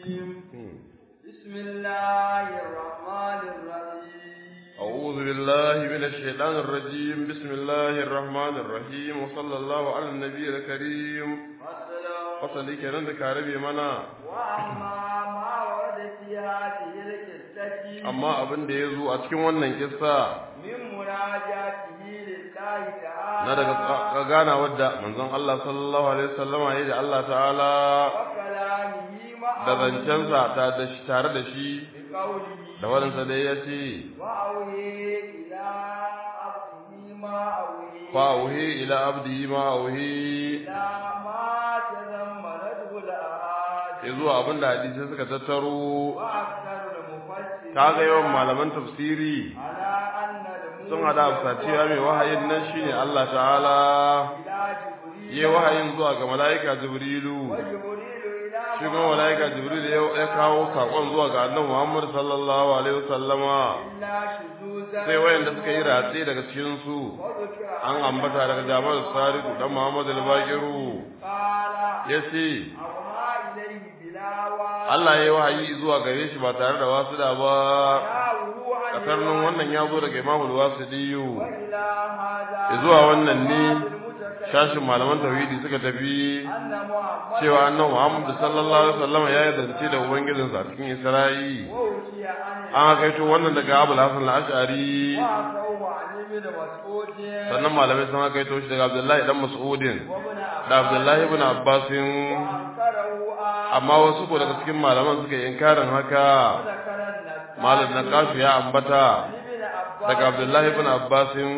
بسم الله الرحمن الرحيم أعوذ بالله من الشيطان الرجيم بسم الله الرحمن الرحيم وصلى الله على النبي الكريم فصلي كنن كاربي منا وأما ما ورد في هذه القصة أما أبن da yazo a cikin wannan kissa من مناجاته لله تعالى na daga gana wadda manzon Allah sallallahu alaihi wasallam yayi da Allah ta'ala وكلامه مع da zancensa tare da shi بقوله da wadansa da ya ce وأوهي إلى عبده ما أوهي fa'uhi ila abdi ma auhi إلى ما تضمنته الآيات zuwa abinda hadisi suka tattaro وأكثر المفسرين kaga yawan malaman tafsiri على أن sun hada cewa mai wahayin nan shine Allah ta'ala إلى جبريل yayi wahayin zuwa ga malaika Jibrilu وجبريل إلى shi kuma malaika Jibril ya kawo sakon zuwa ga Annabi Muhammad sallallahu alaihi wasallama إلا شذوذا sai wayanda suka yi ratse daga cikin su وذكر an ambata daga Jamal Sariku dan Muhammad al-Baqiru قال yace أوحى إليه بلا واسطة Allah yayi wahayi zuwa gare shi ba tare da wasuda ba وروحا a karnin wannan ya zo daga Imam al-Wasidiyu وإلى هذا zuwa wannan ne المتكلم shashin malaman tauhidi suka tafi أن محمد cewa annabi Muhammad sallallahu alaihi wasallam ya yi zance da ubangijinsa a cikin Isra'i ووشي عن an kaito wannan daga Abu Hasan al-Ash'ari وعفوا عن ابن مسعود sannan malamai sun kaito shi daga Abdullahi dan Mas'udin وابن da Abdullahi ibn Abbas وأنكره amma wasu ko daga cikin malaman suka yi inkarin haka وذكر النسائي malam Naqashi ya ambata ابن عباس daga Abdullahi ibn Abbas في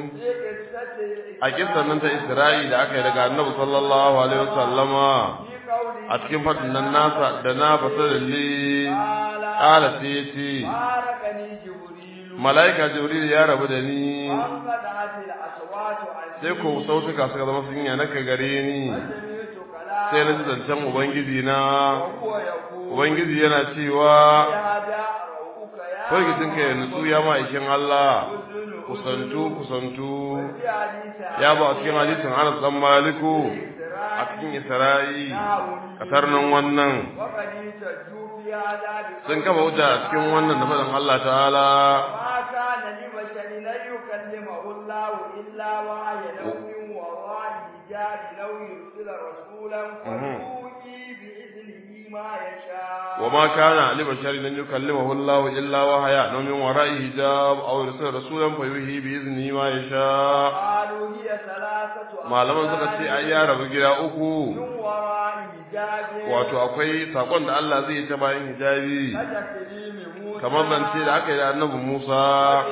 قصة a kissan nan ta Isra'i da aka yi daga Annabi sallallahu alaihi wasallama في قوله a cikin fadin nan nasa da na fasalli قال qala sai yace باركني جبريل malaika Jibril ya rabu da ni وانقطعت الأصوات عني sai ko sautuka suka zama sun yana ka gare ni وسمعت كلام sai na ji zancen ubangiji na وهو يقول ubangiji yana cewa هذا روحك يا farkitin ka ya nutsu ya ma'aikin Allah أذن kusantu في حديث ya ba a cikin hadisin Anas dan Maliku a cikin Isra'i kasar nan wannan وقد تجوا في هذا sun kafa wuta a cikin wannan da faɗin Allah ta'ala ما كان لبشر أن يكلمه الله إلا وحي لو من وراء حجاب لو يرسل رسولا فيوحي بإذنه ما يشاء وما كان لبشر أن يكلمه الله إلا وحيا أو من وراء حجاب أو يرسل رسولا فيوحي بإذنه ما يشاء قالوا هي ثلاثة malaman suka ce ai ya rabu gida uku من وراء حجاب wato akwai sakon da Allah zai yi ta bayan hijabi كتكليم موسى kamar zance da aka yi da annabi Musa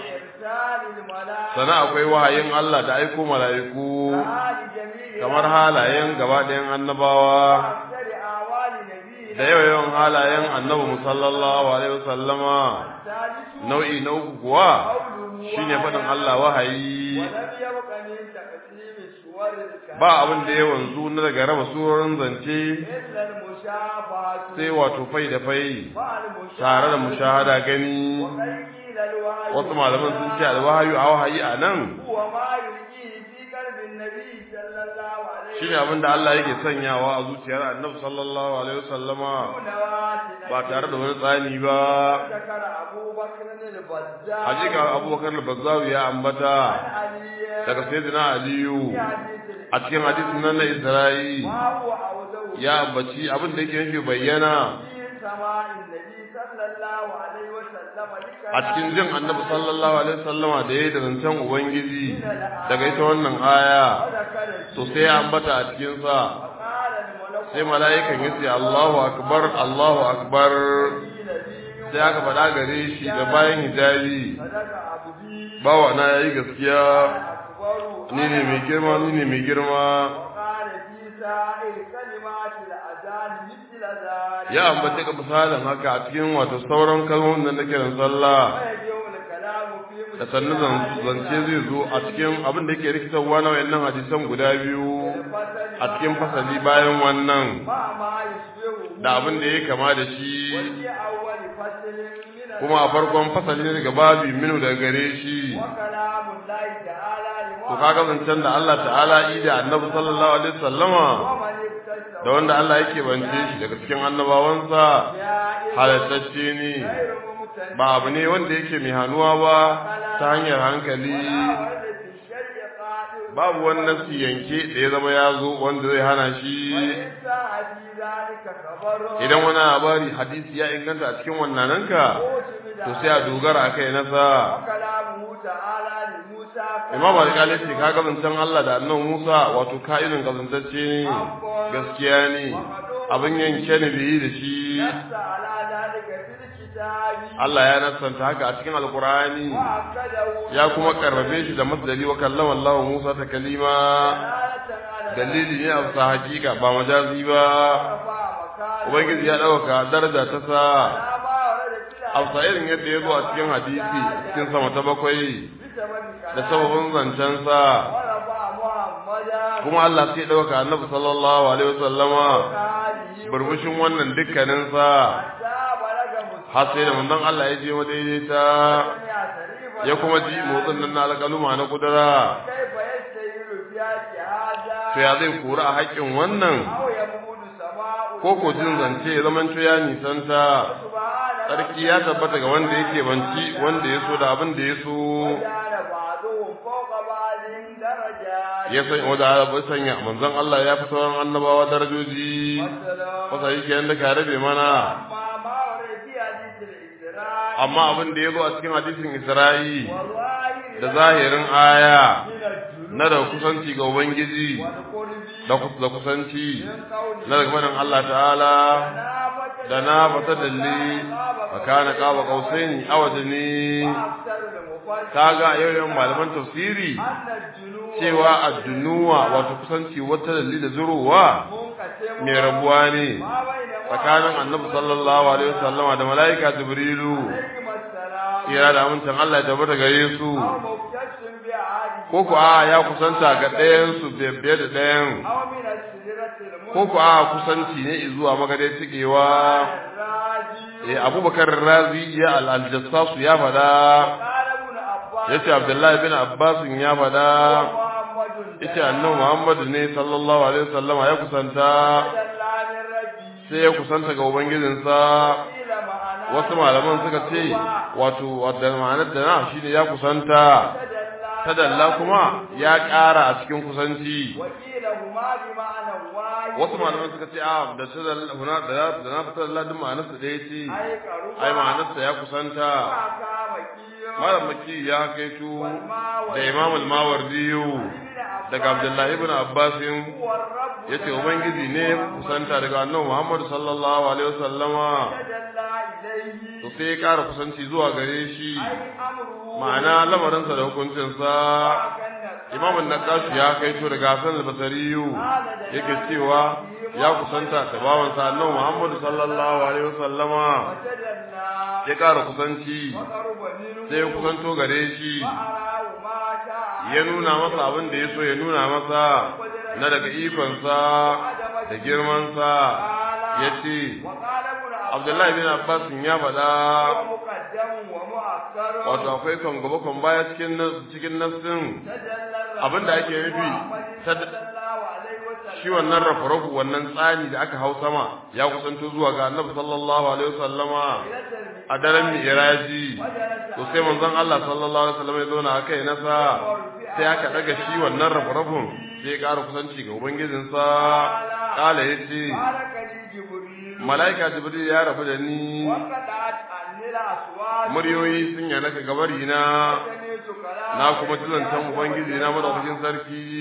وإرسال الملائكة sana akwai wahayin Allah da aiko mala'iku وآل جميع kamar halayen gaba ɗayan annabawa أكثر أعوان نبينا da yawan halayen annabi sallallahu alaihi wasallama الثالث nau'i na uku kuwa قوله shine faɗin Allah wahayi ولم يبق من تقسيم السور الكلام ba abin da ya wanzu na daga raba surorin zance إلا المشابهة sai wato fai da fai مع المشابهة tare da mushahada gani وقيل الوحي wasu malaman sun ce alwahayu a wahayi a nan هو ما يلقيه في قلب النبي صلى الله عليه shine abin da Allah yake sanyawa a zuciyar Annabi sallallahu alaihi wasallama دون واسطة ba tare da wani tsani ba ذكر أبو بكر البزار hakika Abubakar al-Bazzawi ya ambata عن علي daga sayyidina Aliyu في حديث a cikin hadisin nan na Isra'i ما هو أوزه ya ambaci abin da yake nufi bayyana في سماع النبي صلى الله عليه وسلم a cikin jin Annabi sallallahu alaihi wasallama da yayi da zancen ubangiji daga ita wannan aya وذكر to sai ya ambata a cikin sa وقال الملك sai mala'ikan yace Allahu akbar Allahu akbar sai aka faɗa gare shi da bayan hijabi صدق عبدي bawa na yayi gaskiya أكبر ni ne mai girma ni ne mai girma وقال في سائر كلمات الأذان مثل ذلك ya ambace ka misalin haka a cikin wato sauran kalmomin da nake kiran sallah ويجب الكلام في da sannan zance zai zo a cikin abin da yake rikitarwa na wayannan hadisan guda biyu a cikin fasali bayan wannan مع ما يشبهه da abin da yake kama da shi وفي أول فصل من kuma a farkon fasali ne daga babi minu daga gare shi وكلام الله تعالى to kaga zancen da Allah ta'ala yi da Annabi sallallahu alaihi wasallama ومن da wanda Allah yake bance shi daga cikin annabawansa halattacce ne ba abu ne wanda yake mai hannuwa ba ta hanyar hankali babu wani nafsi yanke da ya zama ya zo wanda zai hana shi idan wani labari hadisi ya inganta a cikin wannananka to sai a dogara a kai nasa imam al-ghali ce ka gazancan Allah da annabi Musa wato ka'idin gazantacce ne gaskiya ne abin yanke ne da yi da shi Allah ya nassanta haka a cikin alkur'ani ya kuma karrabe shi da masdari wa kallama Allah Musa ta kalima dalili ne a sa hakika ba majazi ba ubangiji ya dauka daraja ta sa a irin yadda ya zo a cikin hadisi cikin sama ta bakwai da sababin zancensa kuma Allah sai dauka annabi sallallahu alaihi wasallama burbushin wannan dukkaninsa har sai da manzon Allah ya je madaidaita ya kuma ji motsin nan na alƙaluma na kudura to ya zai kura a haƙƙin wannan ko ko jin zance ya zaman ya nisanta sarki ya tabbata ga wanda yake banci wanda ya so da abin da ya so ya san wanda ba sanya manzon Allah ya fi sauran annabawa darajoji wasa yake yanda ka rabe mana amma abin da ya zo a cikin hadisin Isra'i da zahirin aya na da kusanci ga Ubangiji da kusanci na daga manin Allah ta'ala da na fata dalli a kana kawo kausaini a wajeni kaga yayin malaman tafsiri cewa addunuwa wato kusanci wata dalli da zuruwa mai rabuwa ne tsakanin annabi sallallahu alaihi wasallama da malaika jibrilu kira da amincin Allah ya tabbata gare su ko ku ya kusanta ga ɗayan su fiye da ɗayan ko ku kusanci ne zuwa magadai cikewa Abubakar Razi ya al-Jassasu ya fada yace Abdullahi bin Abbas ya fada yace annabi Muhammad ne sallallahu alaihi wasallama ya kusanta sai ya kusanta ga ubangijinsa wasu malaman suka ce wato wadda ma'anar da na shine ya kusanta tadalla kuma ya ƙara a cikin kusanci wasu malaman suka ce da tadalla huna da na tadalla din ma'anar sa da yace ai ma'anar sa ya kusanta malam maki ya kaitu da Imam al-Mawardi daga Abdullahi ibn Abbas yace ubangiji ne kusanta daga annabi Muhammad sallallahu alaihi wasallama to sai ya ƙara kusanci zuwa gare shi ma'ana lamarinsa da hukuncinsa Imam an-Naqashi ya kaito daga Hasan al-Basri yake cewa ya kusanta da bawansa annabi Muhammad sallallahu alaihi wasallama ya ƙara kusanci sai ya kusanto gare shi ya nuna masa abin da ya so ya nuna masa na daga ikonsa da girmansa ya ce Abdullahi bin Abbas ya faɗa wato akwai kan gaba kan baya cikin nassin abin da ake nufi shi wannan rafu wannan tsani da aka hau sama ya kusanto zuwa ga Annabi sallallahu alaihi wasallama a daren Mi'raji to sai manzon Allah sallallahu alaihi wasallam ya zauna akai nasa sai aka daga shi wannan rafu sai ya ƙara kusanci ga ubangijinsa kala yace malaika jibril ya rabu da ni muryoyi sun yana ka gabari na kuma tilantan ubangiji na madaukakin sarki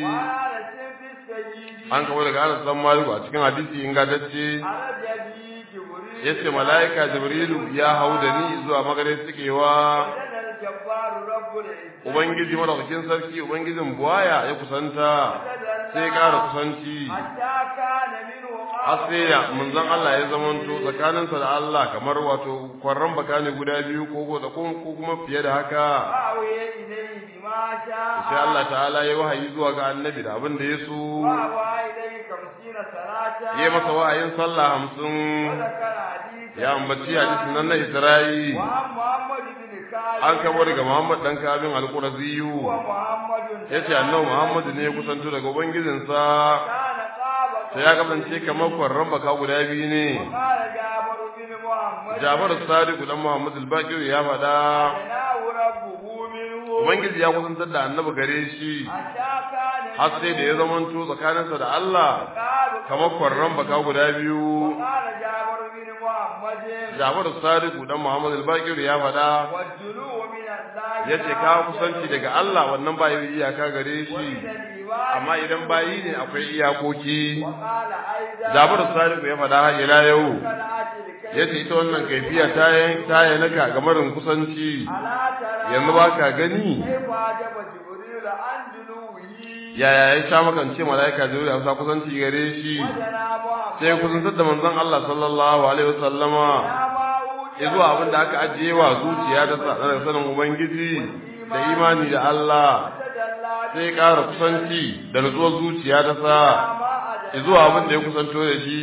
an kawo daga Anas dan Malik a cikin hadisi ingantacce yace malaika jibrilu ya hau da ni zuwa magare sukewa ubangiji madaukakin sarki ubangijin buwaya ya kusanta sai ya ƙara kusanci asiya manzon Allah ya zamanto tsakaninsa da Allah kamar wato kwarran baka ne guda biyu ko kuma fiye da haka sai Allah ta'ala ya wahayi zuwa ga annabi da abin da ya so ya masa wahayin sallah 50 ya ambaci hadisin nan na Isra'i an kabo daga Muhammad dan Kabin al-Qurazi yace annabi Muhammad ne ya kusanto daga ubangijinsa sai ya kasance kamar kwarran baka guda biyu ne. وقال جعفر بن محمد Jafar Sadiq dan Muhammad al-Baqir ya faɗa أدناه ربه منه Ubangiji ya kusantar da annabi gare shi حتى كان har sai da ya zamanto tsakaninsa da Allah kamar kwarran baka guda biyu. وقال جعفر بن محمد Jafar Sadiq dan Muhammad al-Baqir ya faɗa والجلو من الله yace ka kusanci daga Allah wannan ba yi iyaka gare shi amma idan bayi ne akwai iyakoki. وقال أيضا Jafar Sadiq ya faɗa har ila yau yace ita wannan kaifiya ta yanaka ga marin kusanci ألا ترى yanzu ba ka gani كيف عجب جبريل عن جلوه yaya ya sha makance malaika Jibril a kusanci gare shi وجنابه sai kusantar da manzon Allah sallallahu alaihi wasallama zuwa abin da aka ajiye wa zuciya da sanin ubangiji da imani da Allah sai ƙara kusanci da nutsuwar zuciya da sa zuwa abin da ya kusanto da shi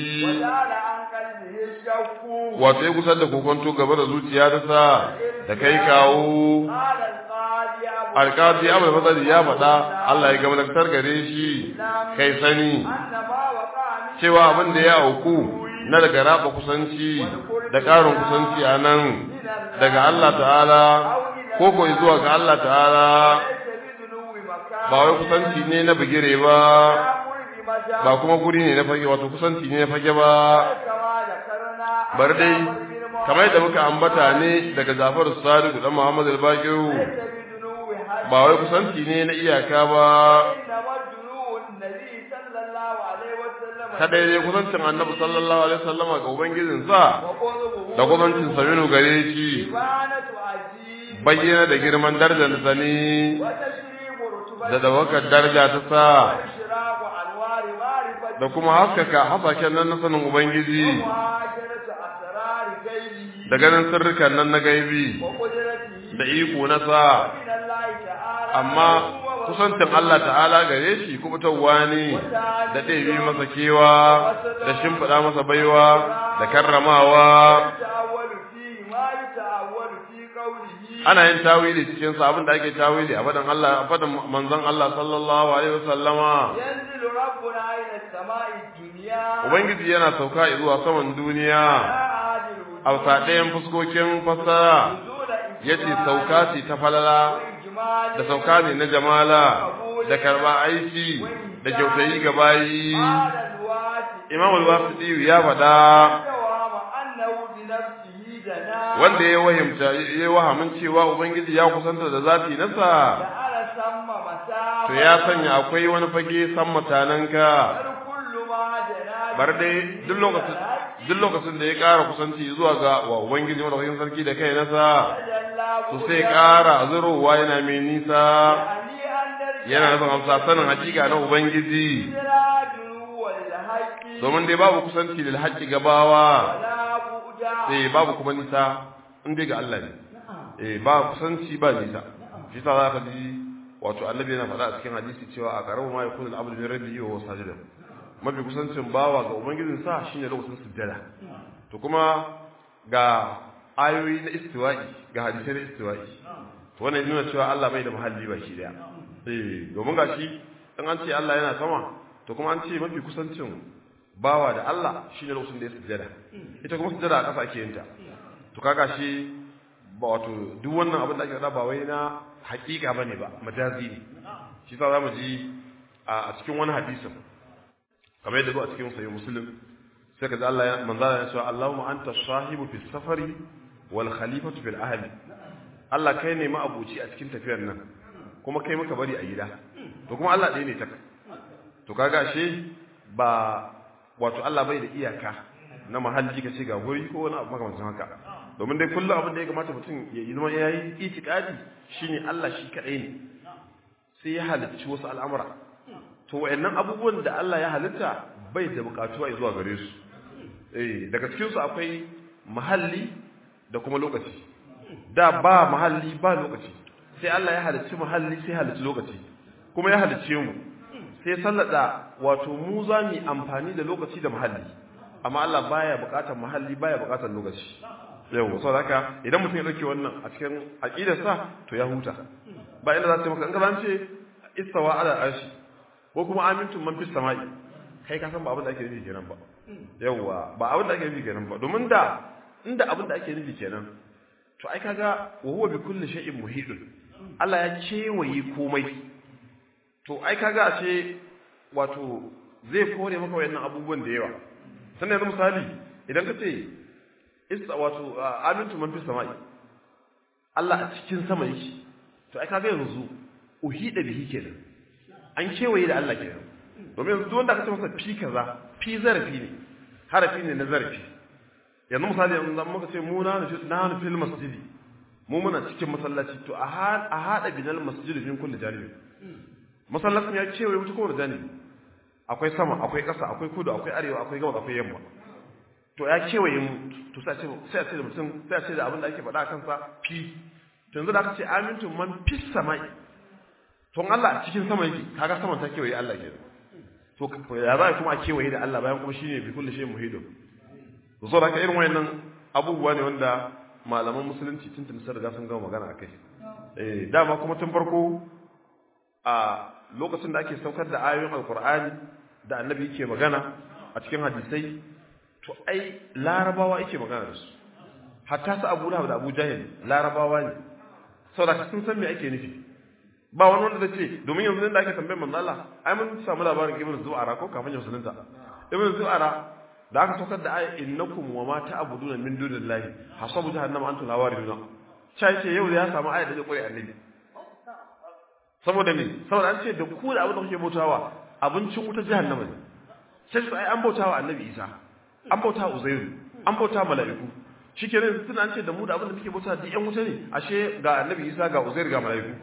wato ya kusar da kokonto gaba da zuciya da sa da kai kawo. Alƙadi Abu Fadl ya faɗa Allah ya gamdaktar gare shi kai sani cewa abin da ya auku na daga raba kusanci da ƙarin kusanci a nan daga Allah ta'ala ko ko zuwa ga Allah ta'ala ba wai kusanci ne na bigire ba ba kuma guri ne na fage wato kusanci ne na fage ba bar dai kamar yadda muka ambata ne daga Jafar Sadiq dan Muhammad al-Baqir ba wai kusanci ne na iyaka ba kada dai kusancin Annabi sallallahu alaihi wasallam ga ubangijinsa da kusancin sa minu gare shi bayyana da girman darajar sa ne da dawakar daraja ta sa da kuma haskaka hasaken nan na sanin ubangiji da ganin sirrikan nan na gaibi da iko na sa. Amma kusantin Allah ta'ala gare shi kubutarwa ne da ɗebi masa kewa da shimfiɗa masa baiwa da karramawa. Ana yin tawili cikin sa abin da ake tawili a fadan Allah a fadan manzon Allah sallallahu alaihi wasallama. Ubangiji yana sauka zuwa saman duniya a ɗayan fuskokin fassara yace sauka ce ta falala da sauka ne na jamala da karba aiki da kyautayi ga bayi. Imam al-Waqidi ya faɗa wanda ya wahamin cewa ubangiji ya kusanta da zati nasa to ya sanya akwai wani fage san mutanenka bar dai duk lokacin da ya ƙara kusanci zuwa ga wa ubangiji madaukakin sarki da kai nasa to sai ƙara azurowa yana mai nisa yana nufin amsa sanin hakika na ubangiji domin dai babu kusanci lil haqqi gabawa sai babu kuma nisa in dai ga Allah ne ba kusanci ba nisa shi sa za ka ji wato annabi yana faɗa a cikin hadisi cewa a karamu ma yakunu al-abdu min rabbihi wa huwa sajid mafi kusancin bawa ga ubangijin sa shine lokacin sujjada to kuma ga ayoyi na istiwa'i ga hadisi na istiwa'i to wannan yana cewa Allah bai da muhalli ba shi daya domin gashi in an ce Allah yana sama to kuma an ce mafi kusancin bawa da Allah shine lokacin da ya sujjada ita kuma sujjada a ƙasa ake yin ta to kaga shi ba wato duk wannan abin da ake faɗa ba wai na hakika bane ba majazi ne shi sa zamu ji a cikin wani hadisin kamar yadda a cikin sahih muslim sai kaza Allah ya manzala ya ce Allahumma anta sahibu fis safari wal khalifatu fil ahli Allah kai ne ma'abuci a cikin tafiyar nan kuma kai muka bari a gida to kuma Allah ɗaya ne ta to kaga shi ba wato Allah bai da iyaka na mahalli kace ga guri ko wani abu makamancin haka domin dai kullum abin da ya kamata mutum ya yi zama yayi itikadi shine Allah shi kadai ne sai ya halicci wasu al'amura to wayannan abubuwan da Allah ya halitta bai da bukatuwa zuwa gare su daga cikin su akwai mahalli da kuma lokaci da ba mahalli ba lokaci sai Allah ya halicci mahalli sai halicci lokaci kuma ya halicce mu sai sallada wato mu za mu amfani da lokaci da mahalli amma Allah baya bukatar mahalli baya bukatar lokaci yau saboda haka idan mutum ya dauke wannan a cikin aqidarsa to ya huta ba inda za ta maka in ka ce istawa ala arshi ko kuma amintum man fis samai kai ka san ba abin da ake nufi kenan ba yawa ba abin da ake nufi kenan ba domin da inda abin da ake nufi kenan to ai kaga wa huwa bi kulli shay'in muhidun Allah ya kewaye komai to ai kaga a ce wato zai kore maka wayannan abubuwan da yawa sannan yanzu misali idan ka ce wato amintu man fi samai Allah a cikin sama yake to ai kaga yanzu uhida bihi kenan an kewaye da Allah kenan domin yanzu duk wanda aka ce masa fi kaza fi zarafi ne harafi ne na zarafi yanzu misali yanzu zan muka ce mu na fil masjidi mu muna cikin masallaci to a hada binal masjidi min kulli janibi masallacin ya kewaye wuce kowane janibi akwai sama akwai ƙasa akwai kudu akwai arewa akwai gabas akwai yamma to ya kewaye mu to sai a ce da mutum sai a ce da abin da ake faɗa a kansa fi to yanzu da aka ce amintu man fis samai to Allah a cikin sama yake kaga saman ta kewaye Allah ke to ya za kuma a kewaye da Allah bayan kuma shine bi kulli shay'in muhidun to so da ka irin wayannan abubuwa ne wanda malaman musulunci tun sun riga sun gama magana akai dama kuma tun farko a lokacin da ake saukar da ayoyin alqur'ani da annabi yake magana a cikin hadisai to ai larabawa yake magana da su hatta su Abu Lahab da Abu Jahil larabawa ne saboda sun san me ake nufi ba wani wanda zace domin yanzu da ake tambayar manzo Allah ai mun samu labarin Ibn Zu'ara ko kafin ya musulunta Ibn Zu'ara da aka saukar da ayat innakum wa ma ta'buduna min dunillahi hasabu jahannama antum lawariduna sai ce yau ya samu ayat da zai koyi annabi saboda me saboda an ce da ku da abin da kuke bautawa abincin wuta jahannama ne sai su ai an bautawa annabi Isa an bautawa Uzairu an bautawa mala'iku shikenan tun an ce da mu da abin da muke bautawa duk yan wuta ne ashe ga annabi Isa ga Uzairu ga mala'iku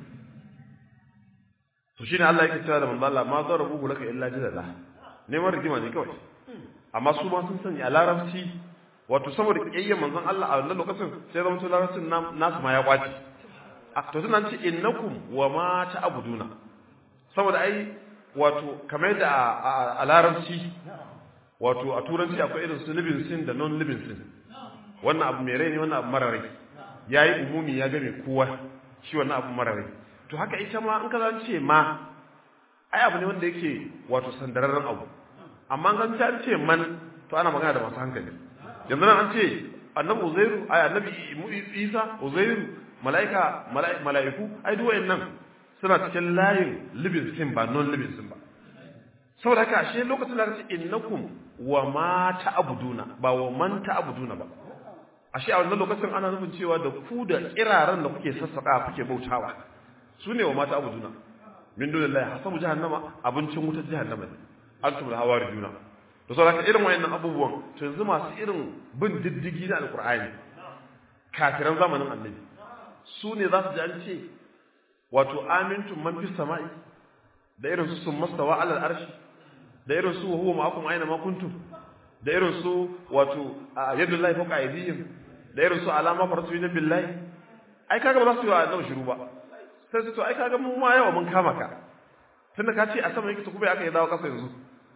to shine Allah yake cewa da manzo Allah ma zarabuhu laka illa jadala neman rigima ne kawai amma su ma sun sani a larabci wato saboda kiyayyen manzon Allah a wannan lokacin sai zama to larabcin nasu ma ya kwaci to suna ce innakum wa ma ta'buduna saboda ai wato kamar da a larabci wato a turanci akwai irin su living sin da non living sin wannan abu mai rai ne wannan abu mara rai yayi umumi ya game kowa shi wannan abu mara rai to haka ita ma in ka zance ma ai abu ne wanda yake wato sandararren abu amma an ta ce man to ana magana da masu hankali yanzu nan an ce annabi Uzairu ai annabi Isa Uzairu mala'iku ai duk wayannan suna cikin layin living sin ba non living sin ba saboda haka ashe lokacin da kace innakum wa ma ta'buduna ba wa man ta'buduna ba ashe a wannan lokacin ana nufin cewa da ku da kiraran da kuke sassaka kuke bautawa sune wa ma ta'buduna min dunillahi hasabu jahannama abincin wutar jahannama ne antum lahawarijuna to saboda haka irin wayannan abubuwan to yanzu masu irin bin diddigi na alqur'ani kafiran zamanin annabi su ne za su ji an ce wato amintum man fis sama'i da irin su sun mastawa alal arshi da irin su huwa ma'akum aina ma kuntum da irin su wato yadullahi fawqa aydihim da irin su alama farsu min billahi ai kaga ba za su yi annabi shiru ba sai su to ai kaga mun ma yawa mun kama ka tunda ka ce a sama yake to kuma aka yi dawo kasa yanzu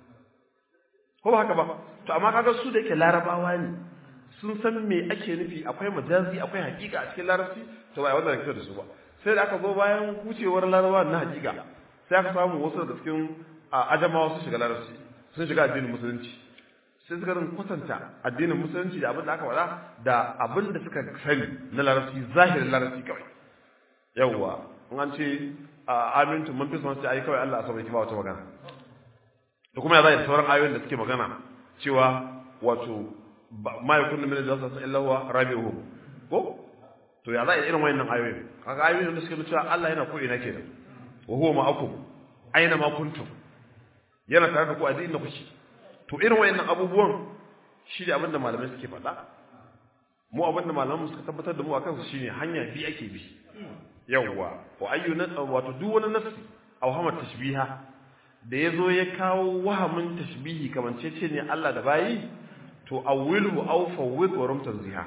ko ba haka ba to amma kaga su da yake larabawa ne sun san me ake nufi akwai majazi akwai hakika a cikin larabci to ba wannan kike da su ba sai da aka zo bayan kucewar larabawa na hakika sai aka samu wasu daga cikin ajamawa su shiga larabci sun shiga addinin musulunci sai suka rin kwatanta addinin musulunci da abin da aka faɗa da abin da suka sani na larabci zahirin larabci kawai yawwa in an ce amintu man fi sun ce ai kawai Allah asabai ki ba wata magana to kuma ya zai sauran ayoyin da suke magana cewa wato ma yakunu min al-jasas illa huwa rabi'uhu ko to ya zai irin wayannan ayoyin kaga ayoyin da suke cewa Allah yana ko ina kenan wa huwa ma'akum aina ma kuntum yana tare da ku a duk inda kuke to irin wayannan abubuwan shi ne abinda malamai suke faɗa mu abinda malaman suka tabbatar da mu akan su shine hanya bi ake bi yawwa wa ayyuna wato duk wani nafsi aw hama tashbiha da yazo ya kawo wahamin tashbihi kamancece ne Allah da bayi to awwilu aw fawwid wa rum tanziha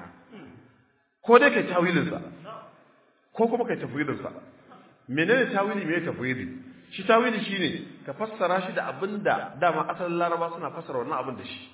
ko dai kai tawilin sa ko kuma kai tafwidin sa menene tawili me tafwidi shi tawili shine ka fassara shi da abinda dama asalin laraba suna fassara wannan abin da shi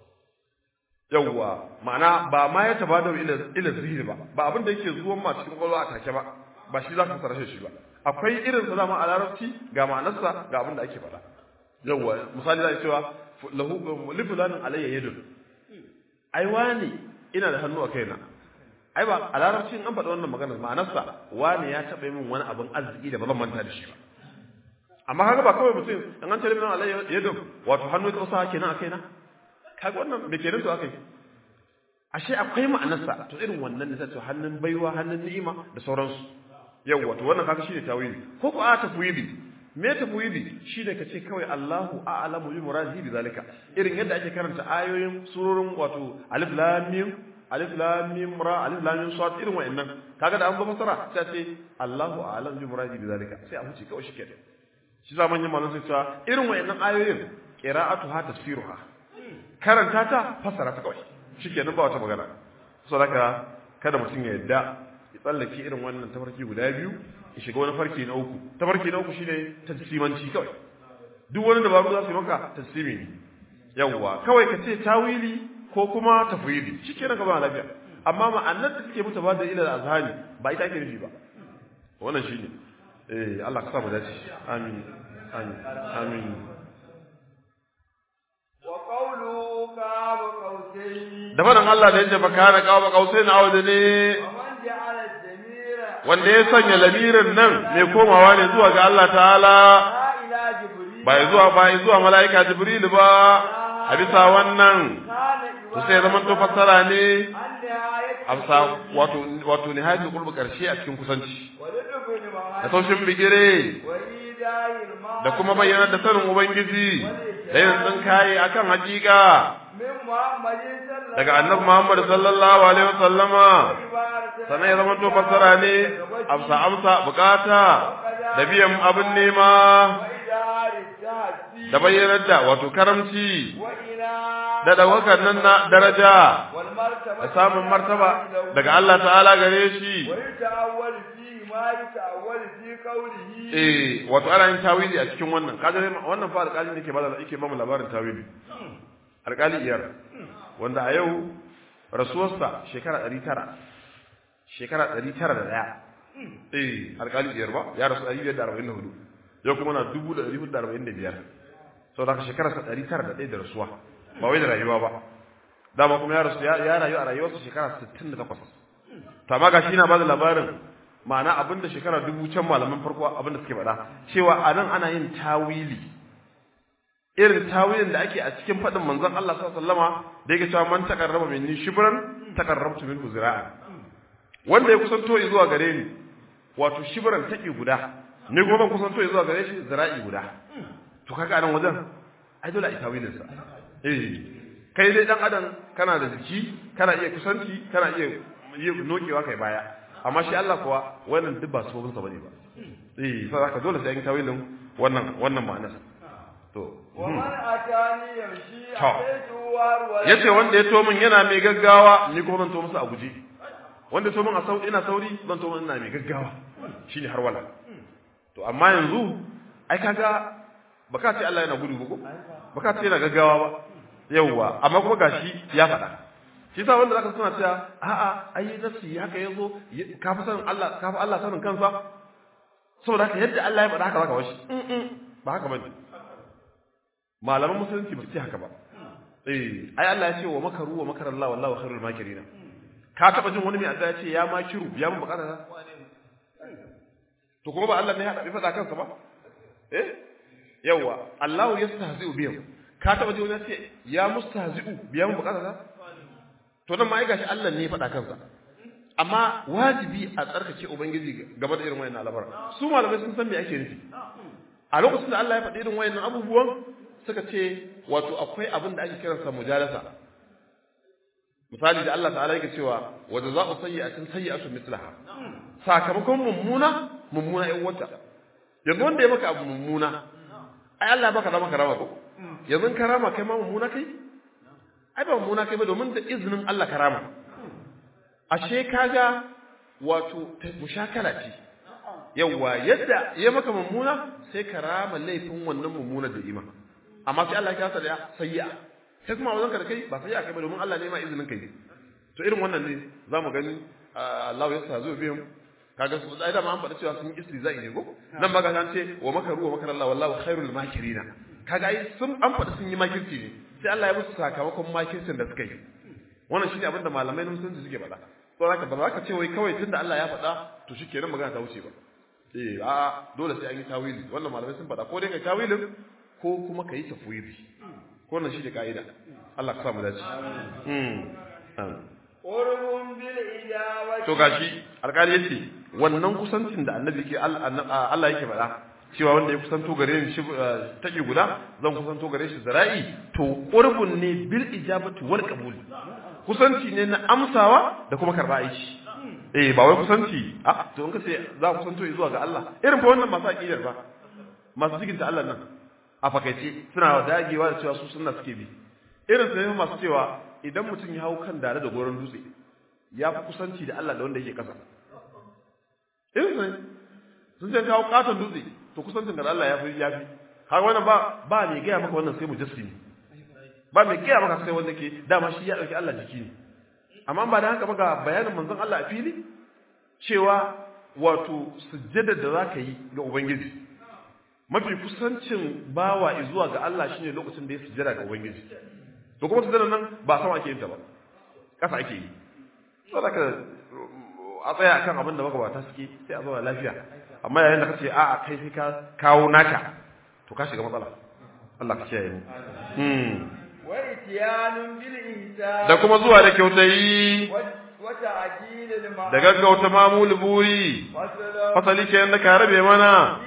yawwa ma'ana ba ma ya tabadau ila zihir ba abin da yake zuwan ma cikin kwalwa a take ba shi za ka fassara shi ba akwai irin sa dama a larabci ga ma'anarsa ga abin da ake faɗa yawa misali zai cewa lahu lifulanin alayya yadun ai wani ina da hannu a kaina ai ba a larabcin an faɗa wannan maganar ma'anarsa wani ya taɓa min wani abin arziki da ba zan manta da shi ba amma kaga ba kawai mutum in an tare min alayya yadun wato hannu ya tsasa kenan a kaina kaga wannan me kenan to akai ashe akwai ma'anarsa to irin wannan ne sai hannun baiwa hannun ni'ima da sauransu yawa to wannan kaga shine tawili ko ko a tafwidi me tafwidi shine kace kawai Allahu a'lamu bi muradihi bizalika irin yadda ake karanta ayoyin surorin wato alif lam mim ra alif lam mim sad irin wa'annan kaga da an ba fasara sai ce Allahu a'lamu bi muradihi bizalika sai a huce kawai shike shi zaman yin malan sai cewa irin wa'annan ayoyin qira'atuha tafsiruha karanta ta fasara ta kawai shikenan ba wata magana saboda kada mutum ya yadda ya tsallake irin wannan tafarki guda biyu ya shiga wani farki na uku tafarki na uku shine taslimanci kawai duk wani dabaru za su yi maka taslimi ne yawwa kawai ka ce tawili ko kuma tafwidi shikenan ka ba lafiya amma ma'anar da take mutu ba da ila azhani ba ita ake nufi ba wannan shine Allah ka sa mu dace amin amin amin da faɗin Allah da yake baka na kawo kausai na aure ne wanda ya sanya lamirin nan mai komawa ne zuwa ga Allah ta'ala ba zuwa mala'ika Jibril ba a bisa wannan to sai zaman to fassara ne amsa wato nihayatul qurb karshe a cikin kusanci da taushin bigire da kuma bayyana da sanin ubangiji da yin tsinkaye akan hakika daga annabi Muhammad sallallahu alaihi wasallama sannan ya zama to fassara ne amsa bukata da biyan abin nema da bayyanar da wato karamci da dawakar nan na daraja da samun martaba daga Allah ta'ala gare shi wato ana yin tawili a cikin wannan kaje wannan fa alƙali ne yake ba mu labarin tawili alƙali iyar wanda a yau rasuwarsa shekara 901 alƙali iyar ba ya rasu 544 yau kuma na 1445 sau da shekararsa 901 da rasuwa ba wai da rayuwa ba dama kuma ya rasu ya rayu a rayuwarsa shekara 68 to amma gashi na ba da labarin ma'ana abinda shekara 1000 can malaman farko abinda suke faɗa cewa anan ana yin tawili irin tawilin da ake a cikin faɗin manzon Allah sallallahu alaihi wasallama da yake cewa man taqarraba minni shibran taqarrabtu minhu zira'an wanda ya kusanto zuwa gare ni wato shibran take guda ni kuma ban kusanto zuwa gare shi zira'i guda to kaga anan wajen ai dole a tawilin sa kai dai dan adam kana da jiki kana iya kusanci kana iya nokewa kai baya amma shi Allah kuwa wannan duk ba sabobin sa bane ba sai haka dole sai an tawilin wannan ma'anar to yace wanda ya to min yana mai gaggawa ni kuma zan to masa a guje wanda to min a sauri ina sauri zan to min ina mai gaggawa shine har wala to amma yanzu ai kaga baka ce Allah yana gudu ba ko baka ce yana gaggawa ba yauwa amma kuma gashi ya faɗa shi sa wanda zaka suna cewa a'a ai nafsi haka yazo ka fi sanin Allah ka fi Allah sanin kansa saboda haka yadda Allah ya faɗa haka zaka washi ba haka bane malaman musulunci ba su ce haka ba ai Allah ya ce wa makaru wa makara Allah wallahu khairul makirin ka taba jin wani mai addu'a ya ce ya makiru ya mun bukata to kuma ba Allah ne ya faɗa kansa ba yawa Allah yastahzi'u bihim ka taba ji wani ya ce ya mustahzi'u biya mun bukata to nan ma ai gashi Allah ne ya faɗa kansa amma wajibi a tsarkake ubangiji game da irin wayannan al'amura su malamai sun san me ake nufi a lokacin da Allah ya faɗi irin wayannan abubuwan suka ce wato akwai abin da ake kiransa mujalasa misali da Allah ta'ala yake cewa wa jazaa'u sayyi'atin sayyi'atun mislaha sakamakon mummuna ai wata yanzu wanda ya maka abu mummuna ai Allah ya baka da maka rama ko yanzu karama kai ma mummuna kai ai ba mummuna kai ba domin da izinin Allah karama ashe kaga wato mushakala ce yawa yadda ya maka mummuna sai karama laifin wannan mummuna da ima amma sai Allah ya kasa da sayya sai kuma wajen ka da kai ba sayya kai ba domin Allah ne ma izinin kai to irin wannan ne zamu gani Allah ya sa zuwa biyan kaga su da ma an faɗa cewa sun yi istizai ne ko nan ba ga san ce wa makaru wa makar Allah wallahu khairul makirin kaga ai sun an faɗi sun yi makirci ne sai Allah ya musu sakamakon makircin da suka yi wannan shine abin da malamai na musulunci suke faɗa to haka ba za ka ce wai kawai tunda Allah ya faɗa to shikenan magana ta wuce ba a dole sai an yi tawili wannan malamai sun faɗa ko dai kai tawilin ko kuma kai tafwidi ko wannan shine kaida Allah ka sa mu dace qurbun bil ijabati to gashi alƙali yace wannan kusancin da annabi ke Allah yake faɗa cewa wanda ya kusanto gare ni shi take guda zan kusanto gare shi zara'i to qurbun ne bil ijabati wal qabul kusanci ne na amsawa da kuma karba aiki ba wai kusanci to in ka ce za ku kusanto zuwa ga Allah irin fa wannan masu aqidar ba masu zikinta Allah nan a fakaice suna dagewa da cewa su sunna suke bi irin sai masu cewa idan mutum ya hau kan dare da goron dutse ya fi kusanci da Allah da wanda yake kasa irin sai sun ce kawo katon dutse to kusancin da Allah ya fi har wannan ba mai gaya maka wannan sai mujassimi ba mai gaya maka sai wanda ke dama shi ya dauki Allah jiki ne amma ba da haka ba ga bayanin manzon Allah a fili cewa wato sujjada da zaka yi ga ubangiji mafi kusancin bawa zuwa ga Allah shine lokacin da ya sujjada ga ubangiji to kuma sujjada nan ba sama ake yin ta ba kasa ake yi saboda a tsaya akan abin da magabata suke sai a zauna lafiya amma yayin da kace a'a kai sai ka kawo naka to ka shiga matsala Allah ka kiyaye mu wa itiyanun bil ihsan da kuma zuwa da kyautayi wa ta'jilil ma da gaggauta mamul buri fasali kenan da ka rabe mana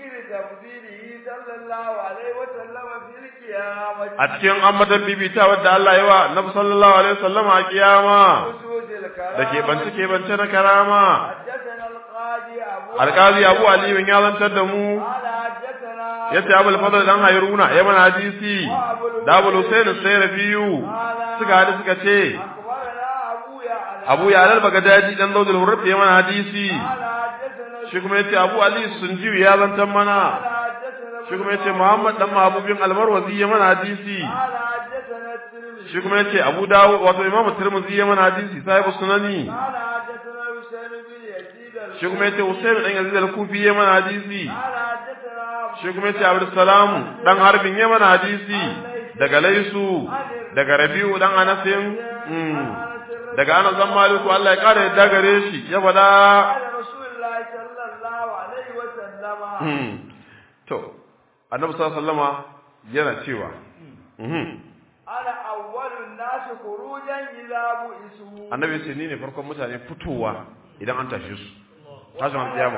a cikin ammatan bibita wadda Allah ya wa Annabi sallallahu alaihi wasallam a kiyama da ke bance na karama alqazi Abu Ali bin ya zantar da mu yace Abul Fadl dan Hayruna ya mana hadisi da Abu Husayn as-Sayrafiyu suka hadu suka ce Abu ya al-Baghdadi dan Zawdul Hurrati ya mana hadisi shi kuma yace Abu Ali Sunjiwi ya zantar mana shi kuma yace Muhammad dan Mahbubin al-Marwazi ya mana hadisi shi kuma yace Abu Dawud wato Imam Tirmidhi ya mana hadisi sahibu sunani shi kuma yace Usayd dan Yazid al-Kufi ya mana hadisi shi kuma yace Abdul Salam dan Harbin ya mana hadisi daga Laisu daga Rabi'u dan Anasin daga Anas dan Maliku Allah ya kare yadda gare shi ya fada to Annabi sallallahu alaihi wasallama yana cewa ana awwalun nas khurujan ila bu'isu Annabi ce ni ne farkon mutane fitowa idan an tashe su tashin kiyama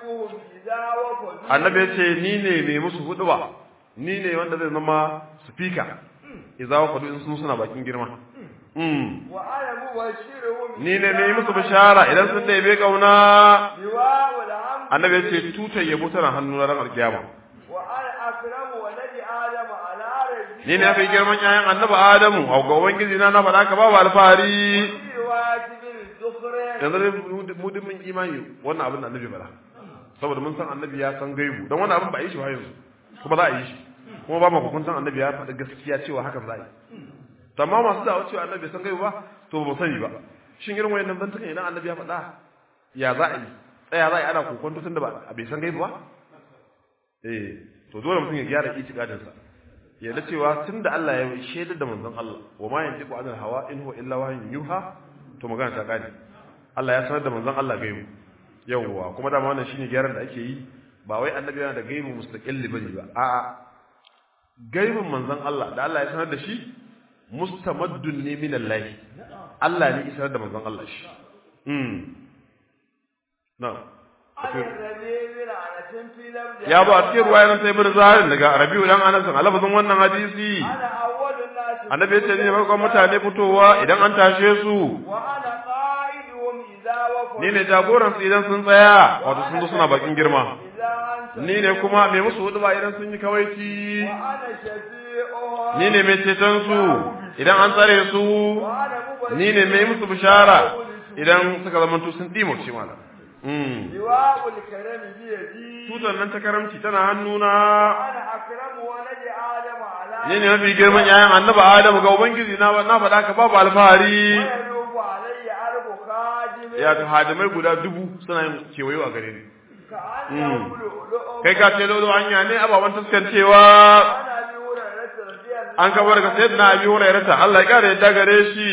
Annabi ce ni ne mai musu huduba ni ne wanda zai zama speaker idza waqadu in sun suna bakin girma wa ana mubashiruhum ni ne mai musu bishara idan sun dai bai kauna Annabi ce tutar yabo tana hannu ran alkiyama ni ne fi girman ƴaƴan annabi Adamu a ga ubangiji na faɗa ka babu alfahari yanzu mu din mun imani wannan abin da annabi faɗa saboda mun san annabi ya san gaibu dan wannan abin ba a yi shi ba yanzu kuma za a yi shi kuma ba mu kun san annabi ya faɗa gaskiya cewa hakan za a yi to amma masu da cewa annabi san gaibu ba to ba sani ba shin irin wayannan zantukan idan annabi ya faɗa ya za a yi tsaya za a yi ana kokonto tunda ba bai san gaibu ba to dole mutum ya gyara itikadinsa ya da cewa tunda Allah ya shaida da manzon Allah wa ma yantiqu anil hawa in huwa illa wahyun yuha to magana ta kare Allah ya sanar da manzon Allah gaibu yawwa kuma dama wannan shine gyaran da ake yi ba wai annabi yana da gaibu mustaqilli bane ba a'a gaibun manzon Allah da Allah ya sanar da shi mustamaddun ne min Allah Allah ne ya sanar da manzon Allah shi na'am ya ba a cikin ruwayan sai bin zahirin daga Rabi'u dan Anas alabazin wannan hadisi annabi ya ce ne farkon mutane fitowa idan an tashe su ni ne jagoran su idan sun tsaya wato sun zo suna bakin girma ni ne kuma mai musu huduba idan sun yi kawaici ni ne mai ceton su idan an tsare su ni ne mai musu bishara idan suka zamanto sun dimurce mana liwa'ul karami bi yadi tutan nan ta karamci tana hannuna ana akramu waladi adam ala ni ne mafi girman yayan annabi Adam ga ubangiji na faɗa ka babu alfahari ya ga hadimai guda 1000 suna yin kewayo a gare ni kai ka ce lolo hanya ne ababan taskancewa an kabar ga sayyidina Abi Hurairah Allah ya kare yadda gare shi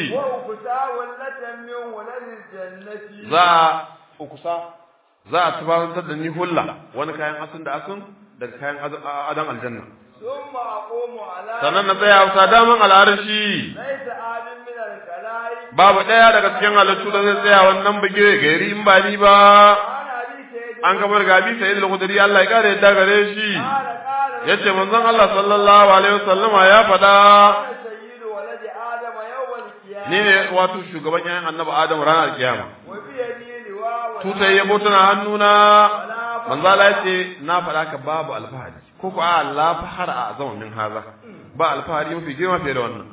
za a tubantar da ni hulla wani kayan asin da asin daga kayan adan aljanna sannan na tsaya a daman al'arshi babu ɗaya daga cikin halittu da zai tsaya wannan bigire gairi in ba ni ba an kabar gabi sai da kudiri Allah ya kare yadda gare shi yace manzon Allah sallallahu alaihi wasallama ya faɗa ni ne wato shugaban yayin annabi Adam ranar kiyama tutai yabo tana hannuna manzo Allah yace na faɗa ka babu alfahari ko ko Allah fahara a zaman min haza ba alfahari mafi girma fiye da wannan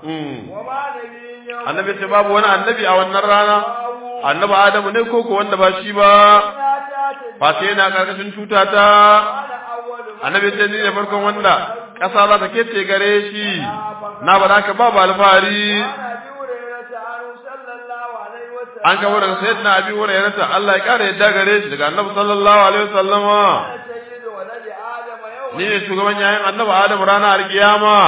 annabi ce babu wani annabi a wannan rana annabi Adamu ne ko wanda ba shi ba ba sai yana karkashin tutata annabi ce ni ne farkon wanda ƙasa za ta kece gare shi na ba za ka babu alfahari an kawo daga sayyidina Abi Hurairah Allah ya kare yadda gare shi daga annabi sallallahu alaihi wasallama ni ne shugaban yayin annabi Adam ranar kiyama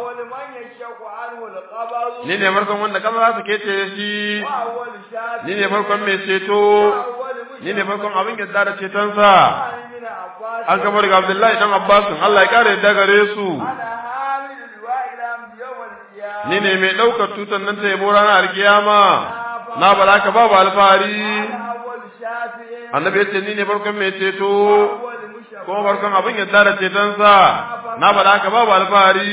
ni ne farkon wanda kama za su kece shi ni ne farkon mai ceto ni ne farkon abin yadda da cetonsa an kamar ga Abdullahi dan Abbas Allah ya kare yadda gare su ni ne mai daukar tutan nan ta yabo ranar kiyama na balaka babu alfahari annabi ya ce ni ne farkon mai ceto kuma farkon abin yadda da cetonsa na balaka babu alfahari